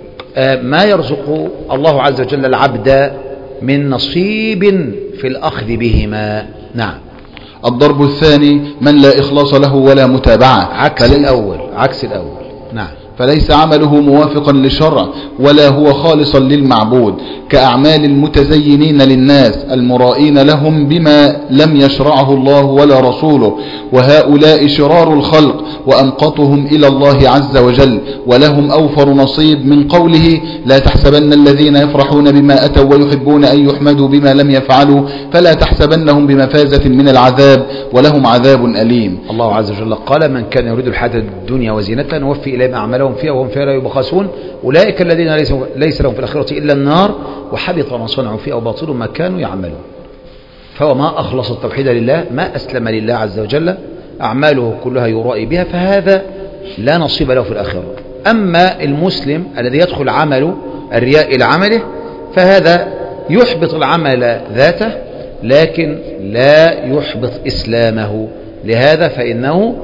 ما يرزق الله عز وجل العبد من نصيب في الأخذ بهما. نعم.
الضرب الثاني: من لا إخلاص له ولا متابعة،
عكس الأول، عكس الأول. نعم.
فليس عمله موافقا للشرع ولا هو خالصا للمعبود، كأعمال المتزينين للناس المرائين لهم بما لم يشرعه الله ولا رسوله، وهؤلاء شرار الخلق وأمقتهم إلى الله عز وجل، ولهم أوفر نصيب من قوله: لا تحسبن الذين يفرحون بما أتوا ويحبون أن يحمدوا بما لم يفعلوا فلا تحسبنهم بمفازة من العذاب ولهم عذاب أليم.
الله عز وجل قال: من كان يريد الحياة الدنيا وزينتها نوفي إليهم أعمالهم فيها وهم فيها لا يبخسون، أولئك الذين ليس لهم في الآخرة إلا النار وحبط ما صنعوا فيها وباطل ما كانوا يعملون. فهو ما أخلص التوحيد لله، ما أسلم لله عز وجل، أعماله كلها يرائي بها، فهذا لا نصيب له في الآخرة. أما المسلم الذي يدخل عمله الرياء إلى عمله فهذا يحبط العمل ذاته لكن لا يحبط إسلامه. لهذا فإنه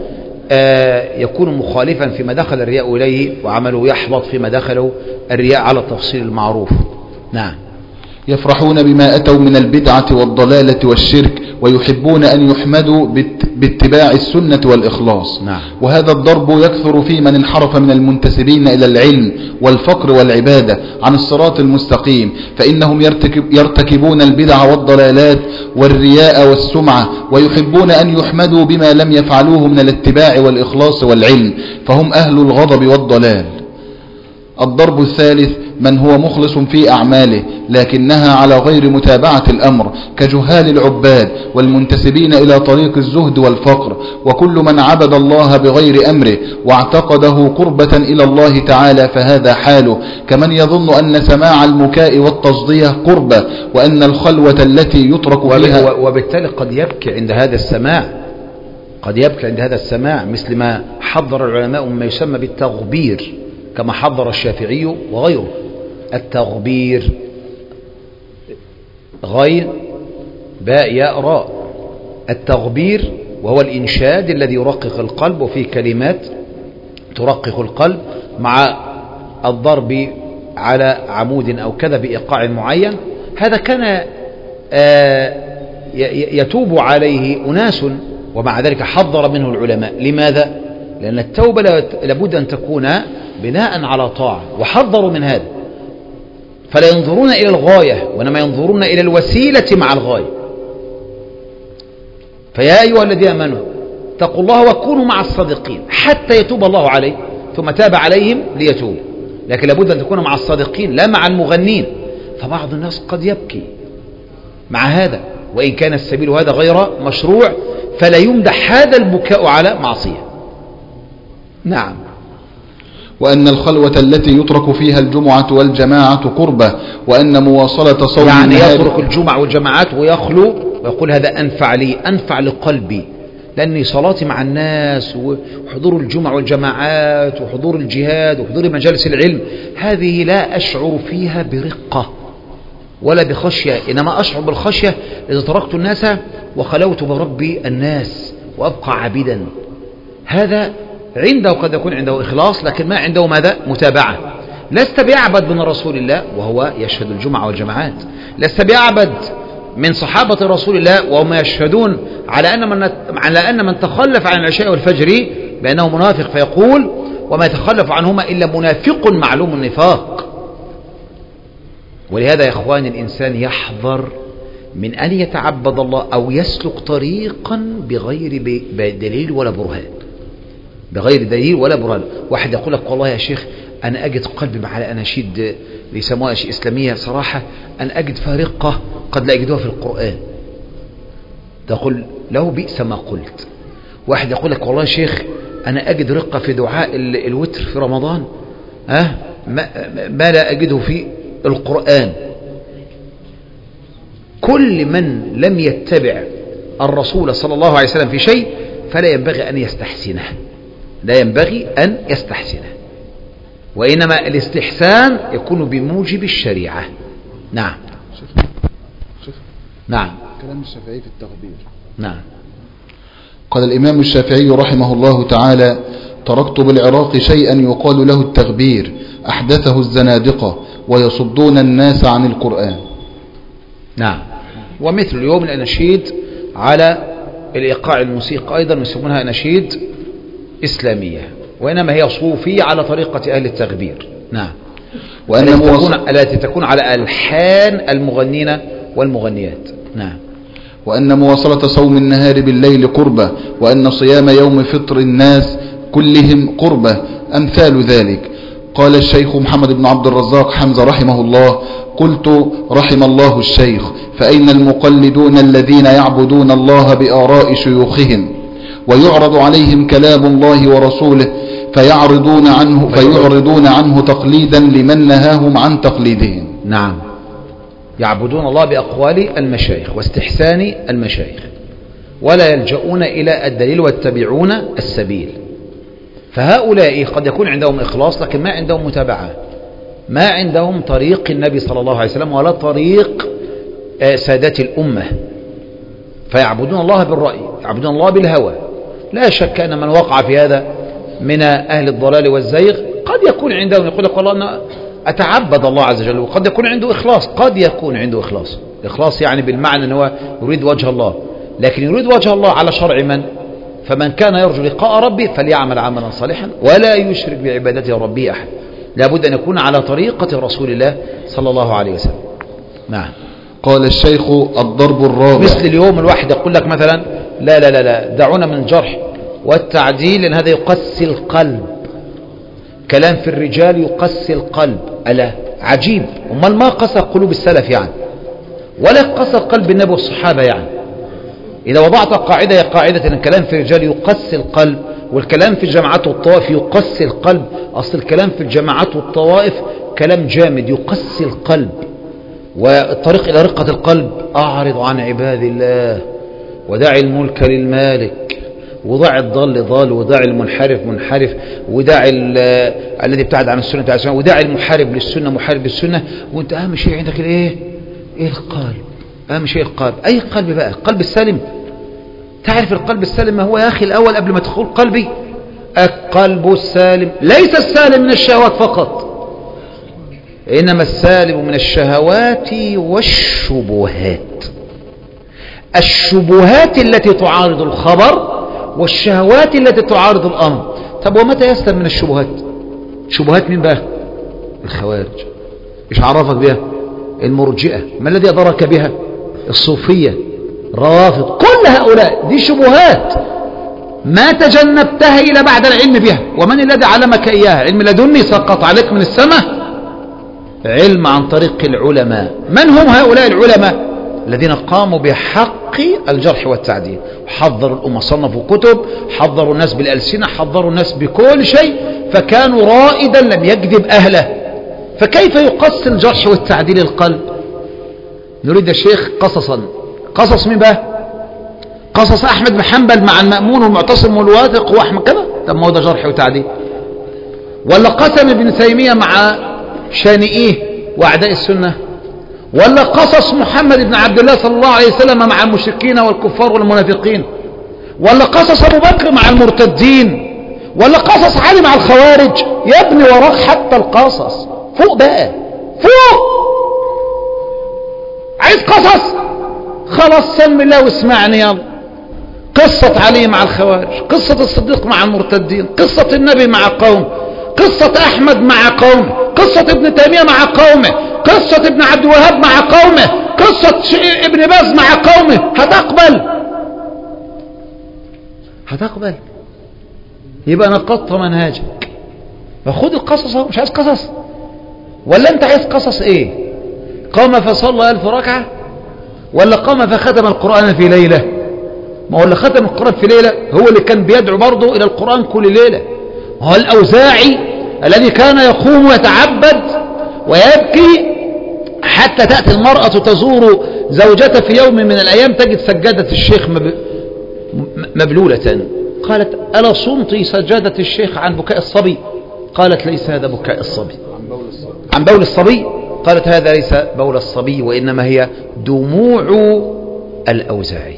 يكون مخالفا فيما دخل الرياء إليه، وعمله يحبط فيما دخله الرياء على التفصيل المعروف. نعم.
يفرحون بما أتوا من البدعة والضلالة والشرك، ويحبون أن يحمدوا باتباع السنة والإخلاص.
نعم.
وهذا الضرب يكثر في من انحرف من المنتسبين إلى العلم والفقر والعبادة عن الصراط المستقيم، فإنهم يرتكب يرتكبون البدع والضلالات والرياء والسمعة، ويحبون أن يحمدوا بما لم يفعلوه من الاتباع والإخلاص والعلم، فهم أهل الغضب والضلال. الضرب الثالث: من هو مخلص في أعماله لكنها على غير متابعة الأمر، كجهال العباد والمنتسبين إلى طريق الزهد والفقر، وكل من عبد الله بغير أمره واعتقده قربة إلى الله تعالى فهذا حاله، كمن يظن أن سماع المكاء والتصدية قربة، وأن الخلوة التي يترك فيها،
وبالتالي قد يبكي عند هذا السماع، قد يبكي عند هذا السماع، مثل ما حضر العلماء مما يسمى بالتغبير كما حضر الشافعي وغيره. التغبير غين باء ياء راء. التغبير وهو الإنشاد الذي يرقق القلب، وفيه كلمات ترقق القلب مع الضرب على عمود أو كذا بإيقاع معين. هذا كان يتوب عليه أناس، ومع ذلك حذر منه العلماء. لماذا؟ لأن التوبة لابد أن تكون بناء على طاعة، وحذروا من هذا. فلا ينظرون إلى الغاية، وإنما ينظرون إلى الوسيلة مع الغاية. فيا أيها الذين آمنوا اتقوا الله وكونوا مع الصادقين حتى يتوب الله عليه، ثم تاب عليهم ليتوب. لكن لابد أن تكون مع الصادقين لا مع المغنين. فبعض الناس قد يبكي مع هذا، وإن كان السبيل هذا غير مشروع، فلا يمدح هذا البكاء على معصية. نعم.
وأن الخلوة التي يترك فيها الجمعة والجماعة قربة، وأن مواصلة صوم
يعني
النهار
يترك الجمعة والجماعات ويخلو ويقول هذا أنفع لي، أنفع لقلبي، لأني صلاتي مع الناس وحضور الجمعة والجماعات وحضور الجهاد وحضور مجالس العلم هذه لا أشعر فيها برقة ولا بخشية، إنما أشعر بالخشية إذا تركت الناس وخلوت بربي الناس وأبقى عبدا. هذا عنده قد يكون عنده إخلاص، لكن ما عنده ماذا؟ متابعة. لست بيعبد من رسول الله وهو يشهد الجمعة والجماعات، لست بيعبد من صحابة رسول الله وهم يشهدون على أن من على أن من تخلف عن العشاء والفجر بأنه منافق، فيقول وما يتخلف عنهما إلا منافق معلوم النفاق. ولهذا يا إخواني الإنسان يحذر من أن يتعبد الله أو يسلك طريقا بغير دليل ولا برهان، بغير دليل ولا برهان. واحد يقول لك والله يا شيخ أنا أجد قلبي مع الأناشيد بيسموها أشياء إسلامية، صراحة أنا أجد فارقة قد لا أجدها في القرآن. تقول له بئس ما قلت. واحد يقول لك والله يا شيخ أنا أجد رقة في دعاء الوتر في رمضان أه ما, ما لا أجده في القرآن. كل من لم يتبع الرسول صلى الله عليه وسلم في شيء فلا ينبغي أن يستحسنه، لا ينبغي أن يستحسنه، وإنما الاستحسان يكون بموجب الشريعة. نعم. نعم.
كلام الشافعي في التغبير.
نعم.
قال الإمام الشافعي رحمه الله تعالى: تركت بالعراق شيئا يقال له التغبير، أحدثه الزنادقة ويصدون الناس عن القرآن.
نعم. ومثل اليوم الأناشيد على الإيقاع الموسيقى أيضا يسمونها أناشيد إسلامية، وإنما هي صوفية على طريقة أهل التغبير. نعم. وأن التي تكون, التي تكون على ألحان المغنين والمغنيات. نعم.
وأن مواصلة صوم النهار بالليل قربة، وأن صيام يوم فطر الناس كلهم قربة، أمثال ذلك. قال الشيخ محمد بن عبد الرزاق حمزة رحمه الله: قلت رحم الله الشيخ، فأين المقلدون الذين يعبدون الله بآراء شيوخهم ويعرض عليهم كلام الله ورسوله فيعرضون عنه فيعرضون عنه تقليدا لمن نهاهم عن تقليدهم.
نعم. يعبدون الله بأقوال المشايخ واستحسان المشايخ، ولا يلجؤون إلى الدليل ويتبعون السبيل. فهؤلاء قد يكون عندهم إخلاص لكن ما عندهم متابعة، ما عندهم طريق النبي صلى الله عليه وسلم ولا طريق سادات الأمة، فيعبدون الله بالرأي، يعبدون الله بالهوى. لا شك أن من وقع في هذا من أهل الضلال والزيغ قد يكون عندهم يقول لك والله أنا أتعبد الله عز وجل، وقد يكون عنده إخلاص، قد يكون عنده إخلاص، إخلاص يعني بالمعنى أنه يريد وجه الله، لكن يريد وجه الله على شرع من؟ فمن كان يرجو لقاء ربه فليعمل عملا صالحا ولا يشرك بعبادته ربه أحد. لابد أن يكون على طريقة رسول الله صلى الله عليه وسلم. نعم.
قال الشيخ: الضرب الرابع.
مثل اليوم الواحد يقول لك مثلا لا لا لا لا دعونا من الجرح والتعديل لأن هذا يقسي القلب، كلام في الرجال يقسي القلب. ألا عجيب، امال ما قسى قلوب السلف يعني، ولا قسى قلب النبي والصحابة يعني. إذا وضعت قاعدة هي قاعدة أن الكلام في الرجال يقسي القلب، والكلام في الجماعات والطوائف يقسي القلب. أصل الكلام في الجماعات والطوائف كلام جامد يقسي القلب، والطريق إلى رقة القلب: أعرض عن عباد الله ودع الملك للمالك وداعي الضال ضال، وداعي المنحرف منحرف، وداعي الذي ابتعد عن السنة بتاع السنة، وداعي المحارب للسنة محارب للسنة، وانت اهم شيء عندك الايه؟ ايه؟ القلب. اهم شيء القلب. اي قلب بقى؟ القلب السالم. تعرف القلب السالم ما هو يا اخي الاول قبل ما تقول قلبي؟ القلب السالم ليس السالم من الشهوات فقط، انما السالم من الشهوات والشبهات. الشبهات التي تعارض الخبر، والشهوات التي تعارض الامر. طب ومتى يسلم من الشبهات؟ شبهات مين بقى؟ الخوارج. ايش عرفك بها؟ المرجئة. ما الذي أدرك بها؟ الصوفية، روافض، كل هؤلاء دي شبهات ما تجنبتها إلى بعد العلم بها. ومن الذي علمك إياها؟ علم لدني سقط عليك من السماء؟ علم عن طريق العلماء. من هم هؤلاء العلماء؟ الذين قاموا بحق الجرح والتعديل، حضروا الأمة، صنفوا كتب، حضروا الناس بالألسنة، حضروا الناس بكل شيء، فكانوا رائدا لم يكذب أهله. فكيف يقص الجرح والتعديل القلب؟ نريد يا شيخ قصصا. قصص مين بقى؟ قصص أحمد بن حنبل مع المأمون والمعتصم والواثق وأحمد كذا؟ طب ما هو ده جرح وتعديل. ولا قسم ابن تيمية مع شانئيه وأعداء السنة؟ ولا قصص محمد بن عبد الله صلى الله عليه وسلم مع المشركين والكفار والمنافقين؟ ولا قصص أبو بكر مع المرتدين؟ ولا قصص علي مع الخوارج؟ يا ابني وراك حتى القصص. فوق بقى، فوق. عايز قصص؟ خلاص سم الله واسمعني يلا. قصة علي مع الخوارج، قصة الصديق مع المرتدين، قصة النبي مع قوم، قصة أحمد مع قومه، قصة ابن تيمية مع قومه، قصة ابن عبد الوهاب مع قومه، قصة ابن باز مع قومه. هتقبل؟ هتقبل؟ يبقى نقضت منهاجك. فخد القصص اهو. مش عايز قصص؟ ولا انت عايز قصص ايه؟ قام فصلى ألف ركعة، ولا قام فختم القرآن في ليلة؟ ما هو اللي ختم القرآن في ليلة هو اللي كان بيدعو برضه إلى القرآن كل ليلة. هو الأوزاعي الذي كان يقوم ويتعبد ويبكي حتى تأتي المرأة تزور زوجته في يوم من الأيام تجد سجادة الشيخ مبلولة. قالت: ألا صمتي سجادة الشيخ عن بكاء الصبي؟ قالت: ليس هذا بكاء الصبي، عن بول الصبي. قالت: هذا ليس بول الصبي، وإنما هي دموع الأوزاعي.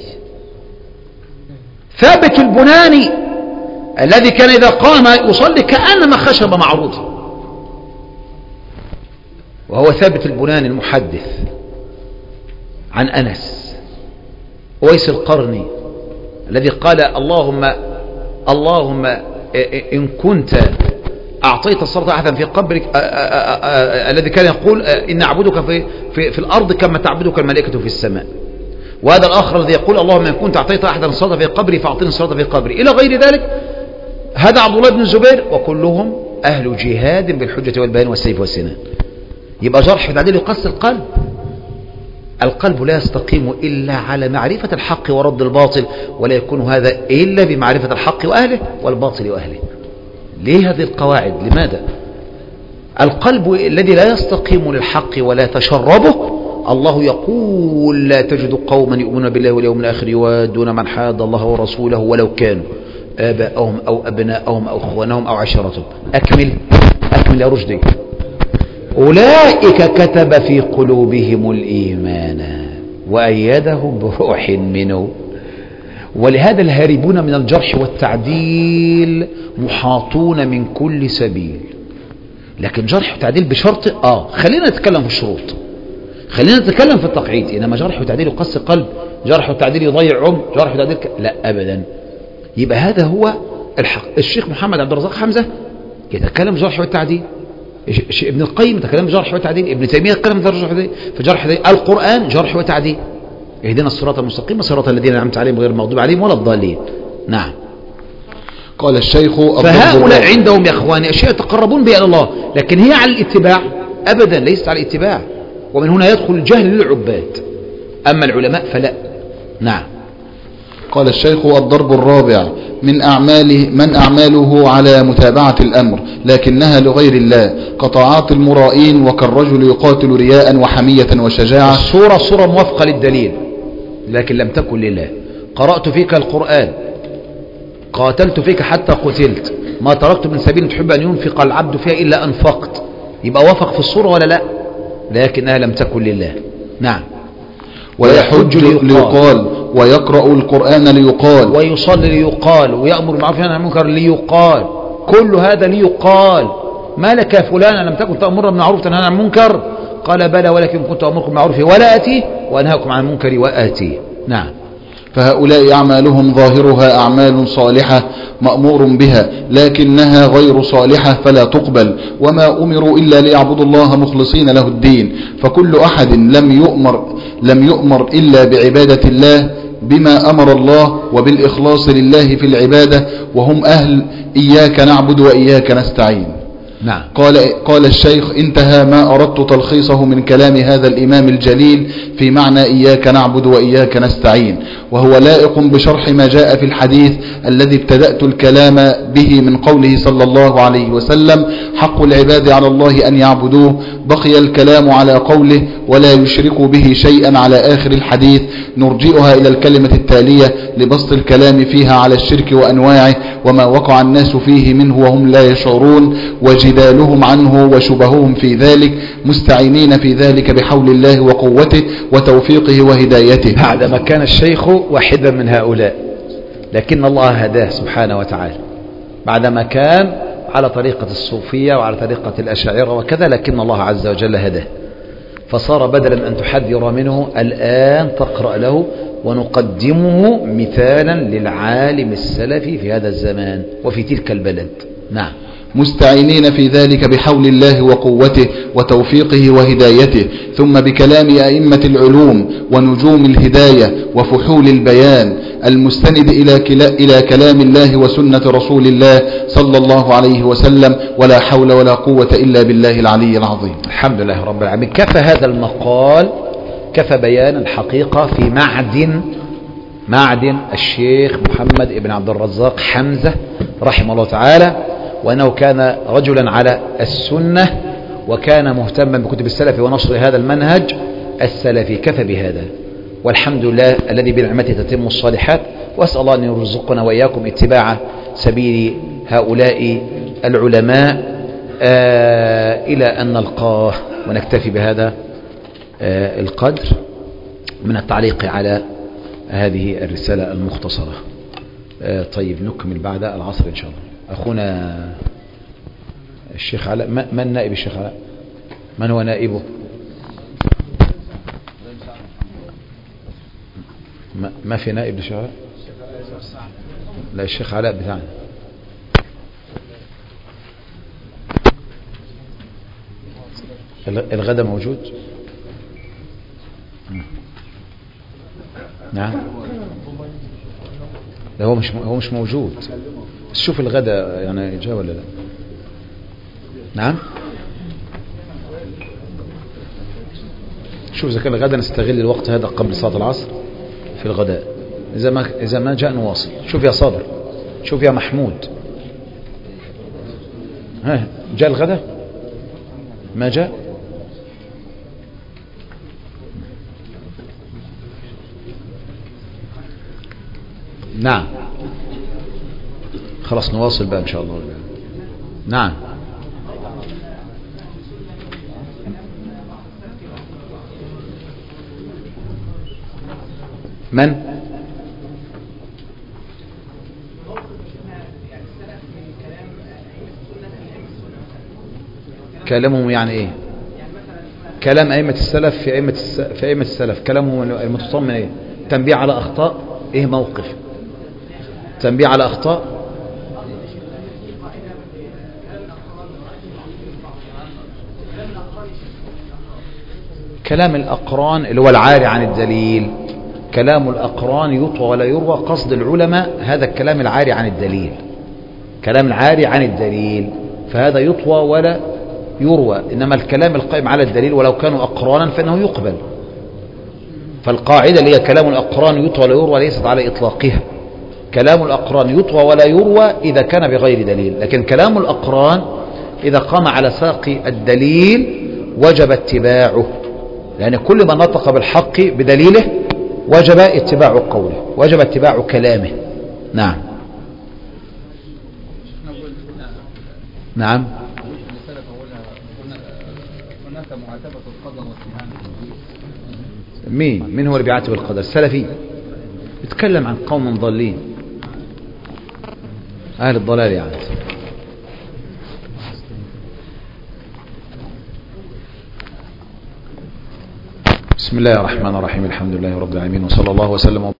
ثابت البناني الذي كان إذا قام يصلي كأنما خشب معروض، وهو ثابت البناني المحدث عن أنس. ويس القرني الذي قال: اللهم اللهم إن كنت أعطيت الصلاة أحدا في قبرك، الذي كان يقول: إن أعبدك في, في, في الأرض كما تعبدك الملائكة في السماء. وهذا الآخر الذي يقول: اللهم إن كنت أعطيت أحدا الصلاة في قبري فأعطيني الصلاة في قبري، إلى غير ذلك. هذا عبد الله بن الزبير، وكلهم أهل جهاد بالحجة والبيان والسيف والسنان. يبقى جرح وتعديل يقص القلب. القلب لا يستقيم إلا على معرفة الحق ورد الباطل، ولا يكون هذا إلا بمعرفة الحق وأهله والباطل وأهله. ليه هذه القواعد؟ لماذا؟ القلب الذي لا يستقيم للحق ولا تشربه، الله يقول: لا تجد قوما يؤمنون بالله واليوم الآخر يوادون من حاد الله ورسوله ولو كانوا آباءهم أو أبناءهم أو إخوانهم أو عشيرتهم. أكمل أكمل يا رشدي. أولئك كتب في قلوبهم الإيمان وأيدهم بروح منه. ولهذا الهاربون من الجرح والتعديل محاطون من كل سبيل. لكن جرح وتعديل بشرط آه خلينا نتكلم في الشروط، خلينا نتكلم في التقعيد. إنما جرح وتعديل يقص قلب، جرح وتعديل يضيع عمر، جرح وتعديل ك... لا أبدا. يبقى هذا هو الحق. الشيخ محمد عبد الرزاق حمزة يتكلم جرح والتعديل، ابن القيم يتكلم جرح وتعديل، ابن تيمية يتكلم جرح وتعديل، في جرح وتعديل. القرآن جرح وتعديل. اهدنا الصراط المستقيم صراط الذين أنعمت عليهم غير المغضوب عليهم ولا الضالين. نعم.
قال الشيخ:
فهؤلاء عندهم يا اخواني اشياء يتقربون بها الى الله، لكن هي على الاتباع ابدا، ليست على الاتباع. ومن هنا يدخل الجهل للعباد، اما العلماء فلا. نعم.
قال الشيخ: الضرب الرابع من أعماله من أعماله على متابعة الأمر لكنها لغير الله، كطاعات المرائين، وكالرجل يقاتل رياء وحمية وشجاعة.
الصورة صورة موافقة للدليل لكن لم تكن لله. قرأت فيك القرآن قاتلت فيك حتى قتلت، ما تركت من سبيل تحب أن ينفق العبد فيها إلا أنفقت. يبقى وافق في الصورة ولا لا؟ لكنها لم تكن لله. نعم.
ويحج ليقال ويقرأ القرآن ليقال
ويصلي ليقال ويأمر بالمعروف وينهى عن المنكر ليقال، كل هذا ليقال. ما لك يا فلان لم تكن تأمرنا بالمعروف وتنهى عن المنكر؟ قال بلى ولكن كنت أمركم بالمعروف ولا آتيه وأنهاكم عن المنكر وآتيه. نعم.
فهؤلاء أعمالهم ظاهرها أعمال صالحة مأمور بها لكنها غير صالحة فلا تقبل، وما أمروا إلا ليعبدوا الله مخلصين له الدين. فكل أحد لم يؤمر لم يؤمر إلا بعبادة الله بما أمر الله وبالإخلاص لله في العبادة، وهم أهل إياك نعبد وإياك نستعين.
نعم.
قال, قال الشيخ: انتهى ما أردت تلخيصه من كلام هذا الإمام الجليل في معنى إياك نعبد وإياك نستعين، وهو لائق بشرح ما جاء في الحديث الذي ابتدأت الكلام به من قوله صلى الله عليه وسلم: حق العباد على الله أن يعبدوه. بقي الكلام على قوله: ولا يشركوا به شيئا على آخر الحديث، نرجئها إلى الكلمة التالية لبسط الكلام فيها على الشرك وأنواعه وما وقع الناس فيه منه وهم لا يشعرون، وجدالهم عنه وشبههم في ذلك، مستعينين في ذلك بحول الله وقوته وتوفيقه وهدايته.
بعدما كان الشيخ واحدا من هؤلاء لكن الله هداه سبحانه وتعالى، بعدما كان على طريقة الصوفية وعلى طريقة الأشاعرة وكذا، لكن الله عز وجل هداه، فصار بدلا أن تحذر منه الآن تقرأ له ونقدمه مثالا للعالم السلفي في هذا الزمان وفي تلك البلد. نعم.
مستعينين في ذلك بحول الله وقوته وتوفيقه وهدايته، ثم بكلام أئمة العلوم ونجوم الهداية وفحول البيان المستند إلى, كلا إلى كلام الله وسنة رسول الله صلى الله عليه وسلم، ولا حول ولا قوة إلا بالله العلي العظيم.
الحمد لله رب العالمين. كفى هذا المقال، كفى بيان الحقيقة في معدن معدن الشيخ محمد ابن عبد الرزاق حمزة رحمه الله تعالى، وأنه كان رجلا على السنة وكان مهتما بكتب السلف ونشر هذا المنهج السلفي. كفى بهذا، والحمد لله الذي بنعمته تتم الصالحات، وأسأل الله أن يرزقنا وإياكم اتباع سبيل هؤلاء العلماء آه إلى أن نلقاه. ونكتفي بهذا آه القدر من التعليق على هذه الرسالة المختصرة. آه طيب نكمل بعد العصر إن شاء الله. أخونا الشيخ علاء، من نائب الشيخ علاء؟ من هو نائبه؟ ما في نائب للشيخ علاء؟ لا، الشيخ علاء بتاعنا. الغدا موجود؟ نعم. لا، هو مش هو مش موجود. بس شوف الغدا يعني جاء ولا لا. نعم. شوف إذا كان الغدا نستغل الوقت هذا قبل صلاة العصر في الغداء. إذا ما إذا ما جاء نواصل. شوف يا صابر، شوف يا محمود، ها جاء الغدا؟ ما جاء؟ نعم. خلاص نواصل بقى إن شاء الله. نعم. من؟ كلامهم يعني ايه؟ كلام أئمة السلف في أئمة في أئمة السلف، كلامهم المتضمن ايه؟ تنبيه على أخطاء. ايه موقف تنبيه على أخطاء؟ كلام الأقران اللي هو العاري عن الدليل، كلام الأقران يطوى ولا يروى. قصد العلماء هذا الكلام العاري عن الدليل، كلام العاري عن الدليل، فهذا يطوى ولا يروى. إنما الكلام القائم على الدليل ولو كانوا أقرانا فإنه يقبل. فالقاعدة اللي هي كلام الأقران يطوى ولا يروى ليست على إطلاقها. كلام الأقران يطوى ولا يروى إذا كان بغير دليل، لكن كلام الأقران إذا قام على ساق الدليل وجب اتباعه، لأن كل من نطق بالحق بدليله وجب اتباع قوله، وجب اتباع كلامه. نعم. نعم.
هناك معاتبة القدر والسهام.
مين مين هو اللي بيعاتب القدر؟ السلفي. يتكلم عن قوم ضالين، أهل الضلال يعني. بسم الله الرحمن الرحيم، الحمد لله رب العالمين، وصلى الله وسلم